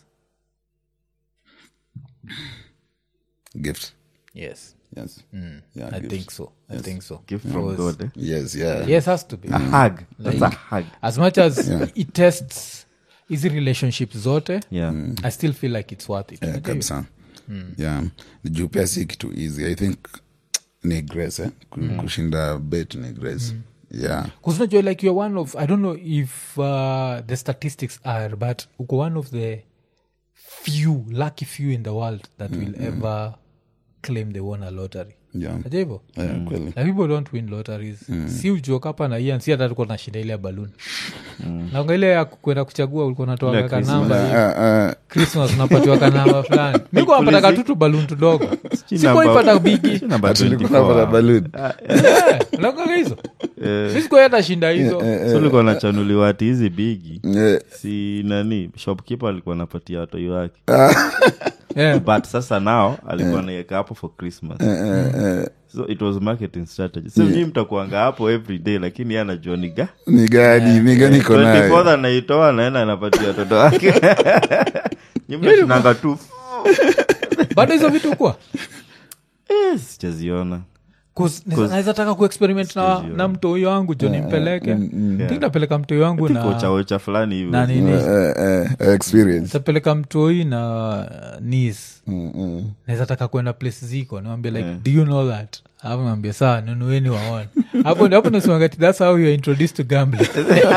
Speaker 1: Gift.
Speaker 2: Yes.
Speaker 1: Yes.
Speaker 2: Mm.
Speaker 1: Yeah,
Speaker 2: I
Speaker 1: gift.
Speaker 2: think so. I
Speaker 1: yes.
Speaker 2: think so.
Speaker 3: Gift from God. Eh?
Speaker 1: Yes, yeah.
Speaker 2: Yes, has to be.
Speaker 3: A hug.
Speaker 2: Like,
Speaker 3: That's a hug.
Speaker 2: As much as
Speaker 1: yeah.
Speaker 2: it tests easy relationships zote,
Speaker 3: yeah.
Speaker 2: mm. I still feel like it's worth it.
Speaker 1: Yeah, kabisa. Mm. Yeah. Juu pia si kitu easy. I think ni grace, eh? Mm. Kushinda bet ni grace. Mm. Yeah.
Speaker 2: Because not you're like you're one of, I don't know if uh, the statistics are, but uko one of the few lucky few in the world that mm, will mm. ever claim they won a lottery.
Speaker 1: Yeah.
Speaker 2: Aje hivyo?
Speaker 1: Yeah, kweli.
Speaker 2: Like people don't win lotteries. Mm. Si ujoka hapa na Ian si hata tuko na shinda ile ya balloon. Mm. Na ngile ya kwenda kuchagua ulikuwa unatoa ka namba hiyo. Uh, uh, Christmas unapatiwa ka namba fulani. Mimi kwa napata katutu balloon tudogo. Siko ipata bigi.
Speaker 3: Namba
Speaker 1: tulikuwa balloon.
Speaker 2: Yeah, unaona hizo. Sisi kwa hata shinda hizo.
Speaker 3: So ulikuwa unachanuliwa ati hizi bigi. Si nani shopkeeper alikuwa anapatia watu wake. Yeah. But sasa now alikuwa anaweka hapo for Christmas. Uh, uh, uh, so it was marketing strategy. So yeah. Ni mtakuanga hapo every day lakini yeye anajua ni ga
Speaker 1: ni gani ni gani iko nayo.
Speaker 3: twenty fourth anaitoa naenda anapatia watoto wake. Nyumba tunanga tu.
Speaker 2: Bado hizo vitu kwa?
Speaker 3: Eh, sijaziona.
Speaker 2: Cause naweza taka kuexperiment na na mtoi wangu John Mpeleke. Tinda peleka mtoi wangu na
Speaker 3: kocha kocha fulani hivi.
Speaker 2: Na nini?
Speaker 1: Experience.
Speaker 2: Tapeleka mtoi na niece. Naweza taka kwenda place ziko niambia like yeah. Do you know that? Hapo niambia sawa nunueni waone. Hapo hapo nasema that's how you are introduced to gambling.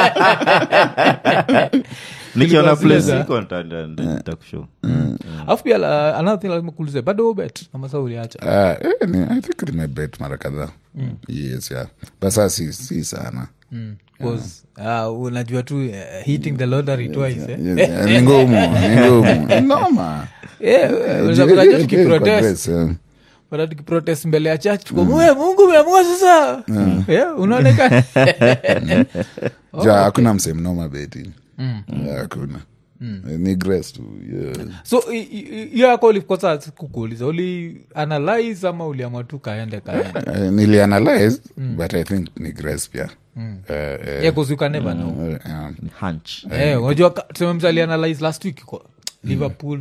Speaker 3: Nikiona place ziko nitakushow.
Speaker 2: Afu pia another thing lazima kuulize bado bet kama sasa uliacha.
Speaker 1: Ah uh, I think ni bet mara kadhaa. Mm. Yes yeah. Basa si si sana.
Speaker 2: Mm. Because yeah. uh, unajua tu uh, hitting the lottery twice yes,
Speaker 1: eh. Yes, yeah. Ni ngumu, ni ngumu. Noma.
Speaker 2: Eh, unaweza tukiprotest. Baada tukiprotest mbele ya church kwa Mungu Mungu umeamua sasa. Eh, unaonekana.
Speaker 1: Ja hakuna msemo noma betting. Mm. Hakuna. Mm. Ni grace tu. Yeah.
Speaker 2: So ya kwa ulikosa kukuuliza uli analyze ama uliamua tu kaende kaende.
Speaker 1: Uh, nili analyze mm. but I think ni grace pia.
Speaker 2: Mm. Uh, uh, yeah, because you can never know. Uh,
Speaker 3: uh, hunch.
Speaker 2: Eh, unajua tuseme mzali analyze last week kwa mm. Liverpool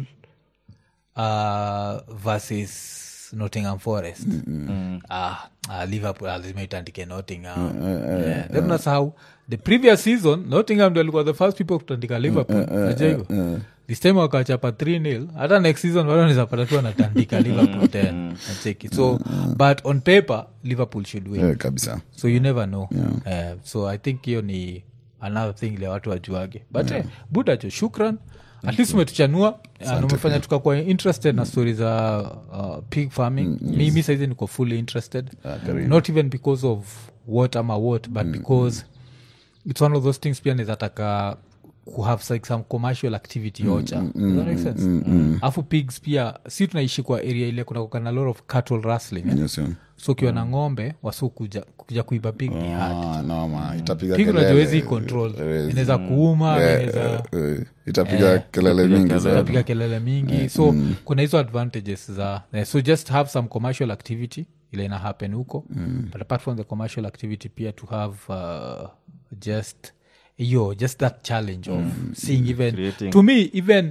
Speaker 2: uh versus Nottingham Forest. Mm. Ah, uh, Liverpool lazima itandike Nottingham. Uh, uh, yeah. Then that's how the previous season Nottingham ndio walikuwa the first people kutandika Liverpool. Unajua uh, uh, uh, this time wakachapa three nil. Hata next season wao wanaweza pata tu anatandika Liverpool ten. Check it. So uh, uh, but on paper Liverpool should win.
Speaker 1: Yeah, kabisa.
Speaker 2: So you never know.
Speaker 1: Yeah.
Speaker 2: Uh, so I think hiyo ni another thing ile watu wajuage. But yeah. eh, budacho shukran. At least umetuchanua na umefanya tukakuwa interested na story za uh, pig farming. Mm, yes. Mimi saizi niko fully interested. Ah, not even because of what ama what but mm, because mm. it's one of those things pia nizataka ku have like some commercial activity mm, ocha. Mm, does that make sense? Mm, mm. Afu pigs pia si tunaishi kwa area ile kuna kuna a lot of cattle rustling. Eh?
Speaker 1: Yes, yeah.
Speaker 2: So kiwa na ngombe wasu kuja kuja kuiba pig ni hard.
Speaker 1: Ah, no ma, itapiga
Speaker 2: kelele. Pig unawezi control. Inaweza kuuma, inaweza
Speaker 1: uh, itapiga eh, kelele mingi sana.
Speaker 2: Itapiga kelele mingi. Eh, so mm. kuna hizo advantages za uh, so just have some commercial activity ile ina happen huko. Mm. But apart from the commercial activity pia to have uh, just yo just that challenge of mm. seeing even creating. To me even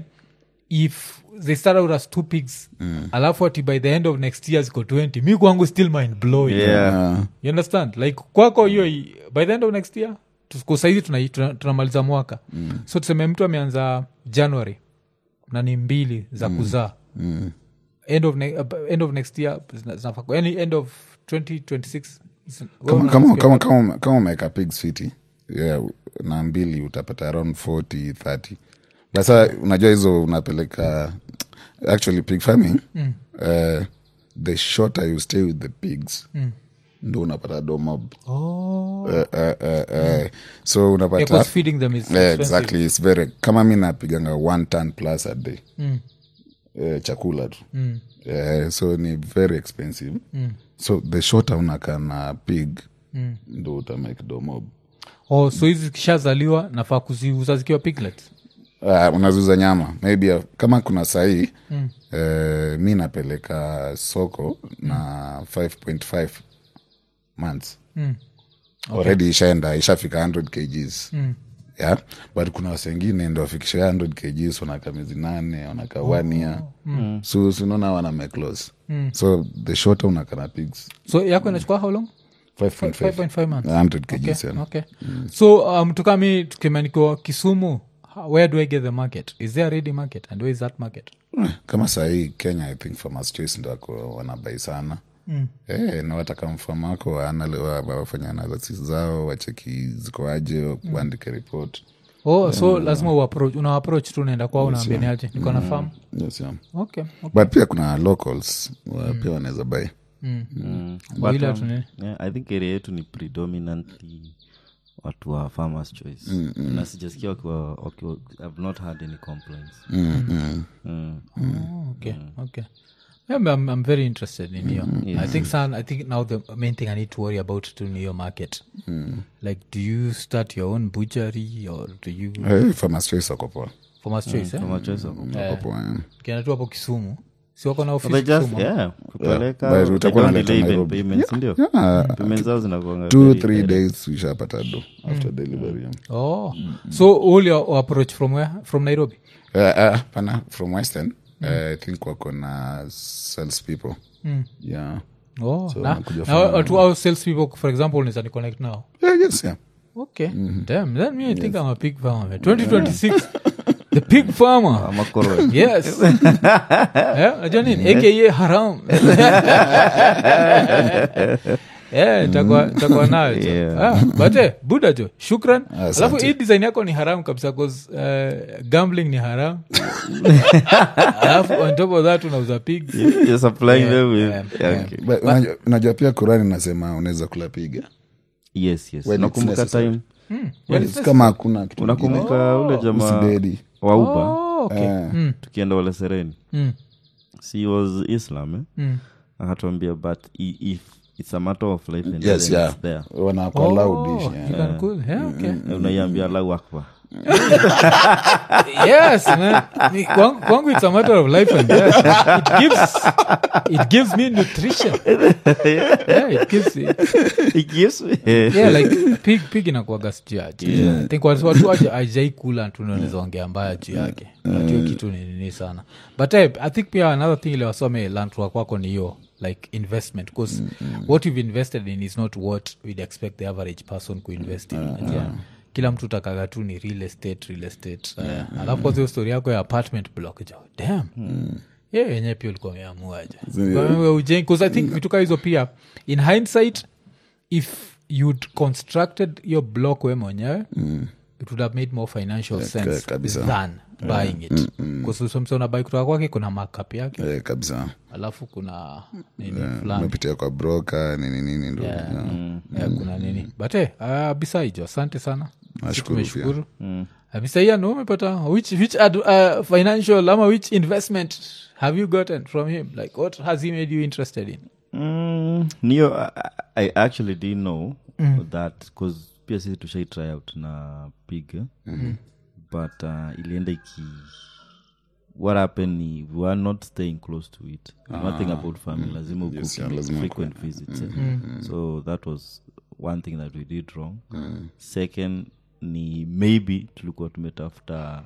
Speaker 2: if they start out as two pigs mm. alafu ati by the end of next year ziko twenty mi kwangu still mind blowing.
Speaker 3: Yeah.
Speaker 2: You understand like kwako hiyo by the end of next year tuko saizi tunamaliza tuna, tuna mwaka mm. so tuseme mtu ameanza January na ni mbili za kuzaa mm. end of ne- uh, end of next year zinafaa any end of twenty twenty-six
Speaker 1: kama kama kama kama kama umeweka pigs fifty yeah na mbili utapata around forty thirty. Basa unajua hizo unapeleka actually pig farming mm. uh, the shorter you stay with the pigs mm. ndo unapata domob.
Speaker 2: Oh.
Speaker 1: Uh, uh, uh, uh, so unapata
Speaker 2: yeah, because feeding them is
Speaker 1: uh, exactly it's very kama mimi napiganga one ton plus a day.
Speaker 2: Mm.
Speaker 1: Uh, chakula tu.
Speaker 2: Mm.
Speaker 1: Uh, so ni very expensive. Mm. So the shorter unakaa na pig mm. ndo uta make domob.
Speaker 2: Oh, so hizi kishazaliwa nafaa kuziuza zikiwa piglets?
Speaker 1: Uh, unazuza nyama maybe uh, kama kuna sahi mm. uh, mi napeleka soko mm. na five point five months mm. okay. Already ishaenda ishafika one hundred kilograms mm. yeah but kuna wasengine ndo wafikisha one hundred kilograms wanaka miezi nane wanaka oh. one year mm. so sinaona wana make loss mm. so the shorter unakana pigs.
Speaker 2: So yako inachukua how long?
Speaker 1: five point five
Speaker 2: months.
Speaker 1: one hundred kilograms.
Speaker 2: Okay. Okay. Mm. So um tukami tukimaniko Kisumu, where do I get the market? Is there a ready market and where is that market?
Speaker 1: Kama sahi Kenya I think Farmers Choice ndo wako wanabai sana. Mm. Eh, na wataka mfama wako wafanya analysis zao wacheki ziko aje kuandika report.
Speaker 2: oh so lazima uapproach una approach tu unaenda kwao unaambia ni aje niko na farm
Speaker 1: yes, yeah.
Speaker 2: okay, okay.
Speaker 1: But pia kuna locals wa pia wanaweza buy
Speaker 2: mm.
Speaker 3: Mm.
Speaker 2: Kwa
Speaker 3: But,
Speaker 2: ile
Speaker 3: um,
Speaker 2: tu ni-
Speaker 3: yeah, I think area yetu ni predominantly watu wa farmers choice na sijasikia wakiwa wakiwa I've not had any complaints
Speaker 1: mm, mm.
Speaker 3: mm.
Speaker 2: Oh, okay, okay. Yeah, but I'm, I'm very interested in hiyo. I think son, I think now the main thing I need to worry about to New market. Like, do you start your own butchery or do you
Speaker 1: Eh, farmers choice wako poa.
Speaker 2: farmers choice? Eh?
Speaker 3: Kama choice wako.
Speaker 1: Wako poa, eh.
Speaker 2: Kiana tu hapo Kisumu. Si wako na
Speaker 3: They
Speaker 2: office
Speaker 3: just
Speaker 2: Kisumu.
Speaker 3: yeah kupeleka
Speaker 1: But
Speaker 3: they
Speaker 1: utakuwa
Speaker 3: don't
Speaker 1: unaleta
Speaker 3: delay even
Speaker 1: Nairobi.
Speaker 3: payments ndio
Speaker 1: Yeah,
Speaker 3: payments zao zinakuanga
Speaker 1: two
Speaker 3: very
Speaker 1: three
Speaker 3: direct.
Speaker 1: days ushapata do after delivery yeah.
Speaker 2: Oh. So all your approach from where? From Nairobi?
Speaker 1: Uh, uh, pana from western uh, I think wako na sales people yeah
Speaker 2: Oh.
Speaker 1: So,
Speaker 2: na
Speaker 1: wanakuja
Speaker 2: na
Speaker 1: from-
Speaker 2: watu au sales people for example ni ni connect now.
Speaker 1: yeah yes yeah
Speaker 2: Okay. Damn, that me I think I'm a pig farmer. man. twenty twenty-six the pig farmer.
Speaker 3: Ama koro.
Speaker 2: Yes. Yeah, unajua nini? A K A haram. Yeah, itakuwa itakuwa nayo. jo.
Speaker 3: Yeah.
Speaker 2: Ah, but eh, buda jo. Shukran.
Speaker 1: Asante.
Speaker 2: Alafu hii design yako ni haram kabisa cause uh, gambling ni haram. Alafu on top of that unauza pig.
Speaker 3: You're supplying them with
Speaker 2: yeah,
Speaker 3: yeah, okay.
Speaker 1: But unajua- unajua pia Qurani nasema unaweza kula piga
Speaker 3: Yes, yes.
Speaker 1: When it's
Speaker 3: Nakumbuka
Speaker 1: necessary.
Speaker 3: time
Speaker 2: Well,
Speaker 1: Yes, kama hakuna kitu
Speaker 3: unakumbuka ule jamaa
Speaker 1: Usidedi.
Speaker 3: wa Uber
Speaker 2: Oh, okay.
Speaker 1: Eh,
Speaker 3: tukienda wale sereni
Speaker 2: Mm.
Speaker 3: she was Islam eh?
Speaker 2: Mm.
Speaker 3: akatuambia but i- if it's a matter of life and
Speaker 1: yes
Speaker 3: death,
Speaker 1: yeah
Speaker 3: it's there
Speaker 1: wanakuwa loud
Speaker 2: Oh,
Speaker 1: dish
Speaker 2: you
Speaker 1: yeah.
Speaker 2: can cool. Yeah, okay.
Speaker 3: unaiambia Allahu akbar
Speaker 2: Yes, man. Ni- kwangu kwangu it's a matter of life and death. It gives it gives me nutrition. Yeah, it gives it.
Speaker 3: It gives me
Speaker 2: Yeah, like pig pig inakuwaga sijui aje. I think watu watu aje ajai kula tu unaweza ongea mbaya juu yake. Unajua kitu ni nini sana. But eh, I think pia another thing ile wasome lantua kwako ni hiyo like investment because what you've invested in is not what we'd expect the average person kuinvest in. Yeah. Kila mtu takaga tu ni real estate real estate uh, alafu kwa hiyo story yako ya apartment block jo damn yeah yenyewe pia ulikuwa umeamuaje because I think vitu kama hizo pia in hindsight if you'd constructed your block we mwenyewe it would have made more financial sense
Speaker 1: kabisa.
Speaker 2: than buying it because unabai kutoka kwake kuna markup yake
Speaker 1: Eh, kabisa
Speaker 2: alafu kuna nini fulani
Speaker 1: umepitia kwa broker nini nini ndo
Speaker 2: Yeah.
Speaker 1: yeah.
Speaker 2: Yeah, kuna nini but hey, uh, beside jo asante sana
Speaker 1: Nashukuru pia.
Speaker 2: tumeshukuru abisaiya no umepata which, which ad, uh, financial ama which investment have you gotten from him like what has he made you interested in
Speaker 3: Mm, niyo I, I actually didn't know that because pia sisi tushai try out na pig eh? but uh, ilienda iki what happened ni we were not staying close to it one thing about family lazima uko
Speaker 1: Yes, yeah, lazima
Speaker 3: frequent visits eh? so that was one thing that we did wrong second ni maybe tulikuwa tumetafuta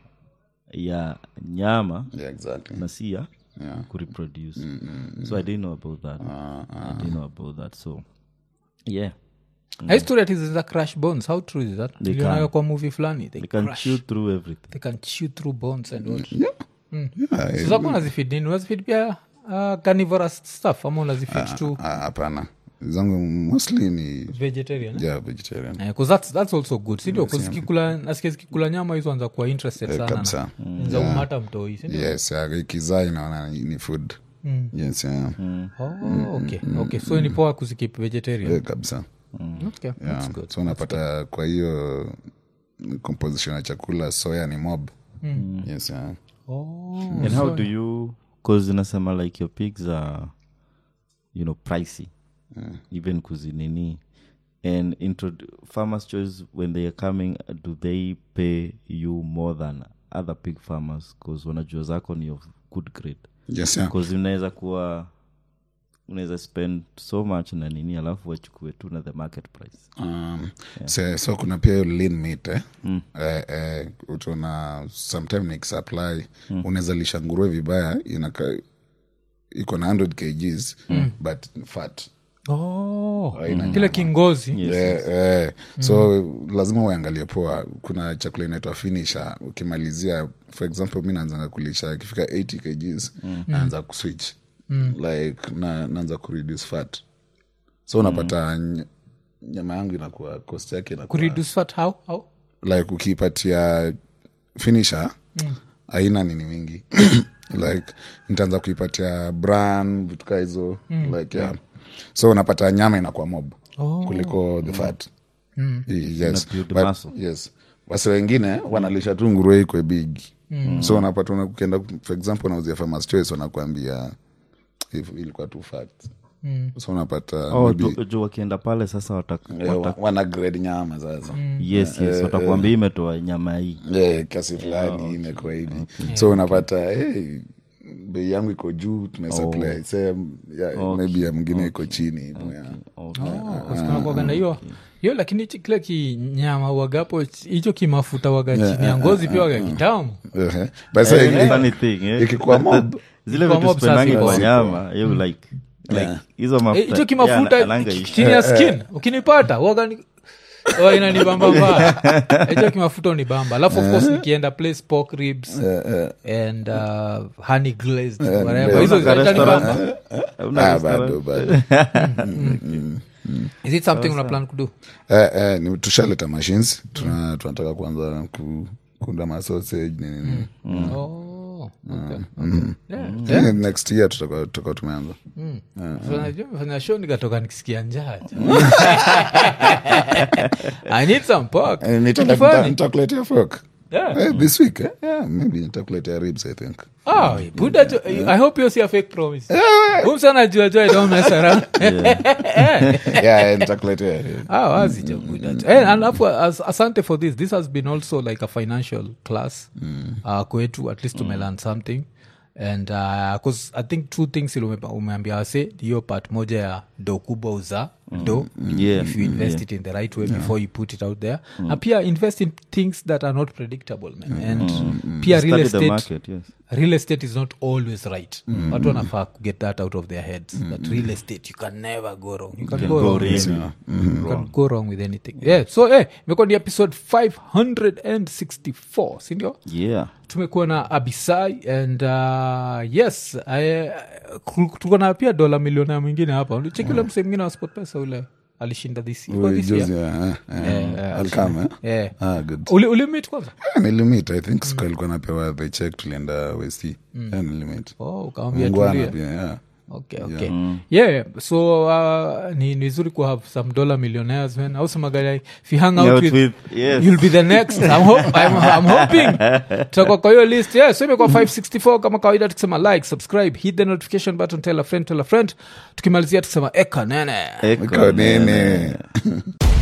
Speaker 3: ya nyama
Speaker 1: Yeah, exactly
Speaker 3: na si ya
Speaker 1: Yeah.
Speaker 3: kureproduce so I didn't know about that I didn't know about that so yeah
Speaker 2: I story that is za crash bones how true is that
Speaker 3: They
Speaker 2: Ulionayo
Speaker 3: can.
Speaker 2: kwa movie fulani they,
Speaker 3: they can
Speaker 2: crush
Speaker 3: chew through everything
Speaker 2: they can chew through bones and what
Speaker 1: yeah yeah eh,
Speaker 2: sasa kuna zifeed nini unazifeed pia uh, carnivorous stuff ama unazifeed tu
Speaker 1: ah, hapana zangu mostly ni
Speaker 2: vegetarian eh?
Speaker 1: yeah vegetarian
Speaker 2: because that's, that's also good sindio kuzikikula nasikia zikikula nyama hizo anza kuwa interested sana
Speaker 1: kabisa.
Speaker 2: na za umata mtoi sindio
Speaker 1: yes yeah, ikizaa inaona ni ni food yes yeah
Speaker 2: oh, okay okay so ni poa kuzikip vegetarian
Speaker 1: Eh, kabisa
Speaker 2: okay
Speaker 1: yeah.
Speaker 2: that's good
Speaker 1: so unapata kwa hiyo composition ya chakula soya ni mob yes yeah
Speaker 2: oh
Speaker 3: and how do you cause inasema like your pigs are you know pricey even kuzinini and intro farmers choice when they are coming do they pay you more than other pig farmers cause wanajua zako ni of good grade
Speaker 1: yes yeah
Speaker 3: cause unaweza kuwa unaweza spend so much na nini alafu wachukue tu na the market price
Speaker 1: um, so, so kuna pia hiyo lean meat eh? mm. eh, eh, utona sometime nikisupply mm. unaweza lisha nguruwe vibaya inaka iko na one hundred kilograms mm. but fat
Speaker 2: oh
Speaker 1: Haina
Speaker 2: kile
Speaker 1: nyama.
Speaker 2: kingozi
Speaker 1: Eh, eh. so lazima uangalie poa kuna chakula inaitwa finisher ukimalizia for example mi naanzanga kulisha ikifika eighty kilograms mm. naanza kuswitch mm. like na, naanza kureduce fat so unapata mm. nyama yangu inakuwa cost yake inakuwa
Speaker 2: kureduce fat how how
Speaker 1: like ukiipatia finisher haina nini mingi like nitaanza kuipatia brand vitu kaa hizo mm. like yeah. So unapata nyama inakuwa mob oh. kuliko the fat mm. yes but, yes wase wengine wanalisha tu nguruwe ikwe big mm. so unapata unakuenda for example unauzia Farmers Choice wanakuambia ilikuwa too fat mm. so unapata
Speaker 3: oh, maybe jo wakienda pale sasa wataka
Speaker 1: yeah, wana grade nyama sasa
Speaker 3: mm. yes yes uh, watakwambia uh, imetoa nyama hii
Speaker 1: yeah kiasi fulani oh, imekuwa hivi okay. So unapata hey bei yangu iko juu tumesupply oh. say yeah, okay. maybe ya mwingine iko okay. chini hivyo okay. yeah.
Speaker 2: okay. oh kwa sababu kwa ganda hiyo hiyo lakini kile kinyama wagapo hicho kimafuta waga chini yeah, ya ngozi uh, pia waga uh, kitamu
Speaker 1: uh, but say
Speaker 3: funny thing eh
Speaker 1: ikikuwa mob
Speaker 3: zile vitu spenangi kwa nyama you like like hizo mafuta
Speaker 2: hicho kimafuta chini ya skin ukinipata waga ni oh inanibamba mbaya hicho kimafuta ni bamba alafu of course nikienda place pork ribs uh, uh, and uh, honey glazed uh, whatever hizo zinanibamba
Speaker 1: ah bado bado
Speaker 2: is it something una plan to do
Speaker 1: eh eh ni tushaleta machines tuna tunataka kuanza kunda ma sausage nini
Speaker 2: mm. oh okay, okay.
Speaker 1: Mm. Yeah. Yeah. Yeah. Next year tutakuwa tutakuwa tumeanza
Speaker 2: mm. uh, unajua fanya show nikatoka nikisikia njaa I need some pork
Speaker 1: nitakuletea pork
Speaker 2: yeah
Speaker 1: uh, this week eh? yeah maybe nitakuletea ribs I think
Speaker 2: oh buda I hope you see a fake promise umsana jua jua don't mess around
Speaker 1: yeah nitakuletea
Speaker 2: ah wazi jo buda and alafu asante for this this has been also like a financial class mm. uh, kwetu at least to mm. learn something and uh, cause I think two things umeambia wase hiyo part moja ya do kubwa uza do
Speaker 3: mm. yeah.
Speaker 2: if you invest yeah. it in the right way yeah. before you put it out there mm. and pia invest in things that are not predictable man mm. and mm. pia real estate
Speaker 3: market, yes.
Speaker 2: real estate is not always right mm. watu wanafaa get that out of their heads mm. that real estate you can never go wrong you can, you can go, go wrong with, yeah. mm. you can go wrong with anything yeah so eh hey, imekuwa ni episode five sixty-four sindio
Speaker 3: yeah
Speaker 2: tumekuwa na Abisai and uh, yes tuko na pia dola milioni mwingine hapa cheki ule msee mwingine wa SportPesa ule alishinda this year
Speaker 1: alkama
Speaker 2: eh
Speaker 1: ah good
Speaker 2: ule ule meet kwanza
Speaker 1: ni limit I think school ilikuwa napewa the check tulienda West and limit
Speaker 2: oh ukamwambia tulia
Speaker 1: yeah
Speaker 2: okay okay yeah, mm. yeah. so uh, ni ni vizuri ku have some dollar millionaires man au some guy if you hang out
Speaker 3: Not
Speaker 2: with,
Speaker 3: with yes.
Speaker 2: you'll be the next I'm, ho- I'm, I'm hoping tutakuwa kwa hiyo list yeah so imekuwa five sixty-four kama kawaida tukisema like subscribe hit the notification button tell a friend tell a friend tukimalizia tukisema eka nene
Speaker 1: eka nene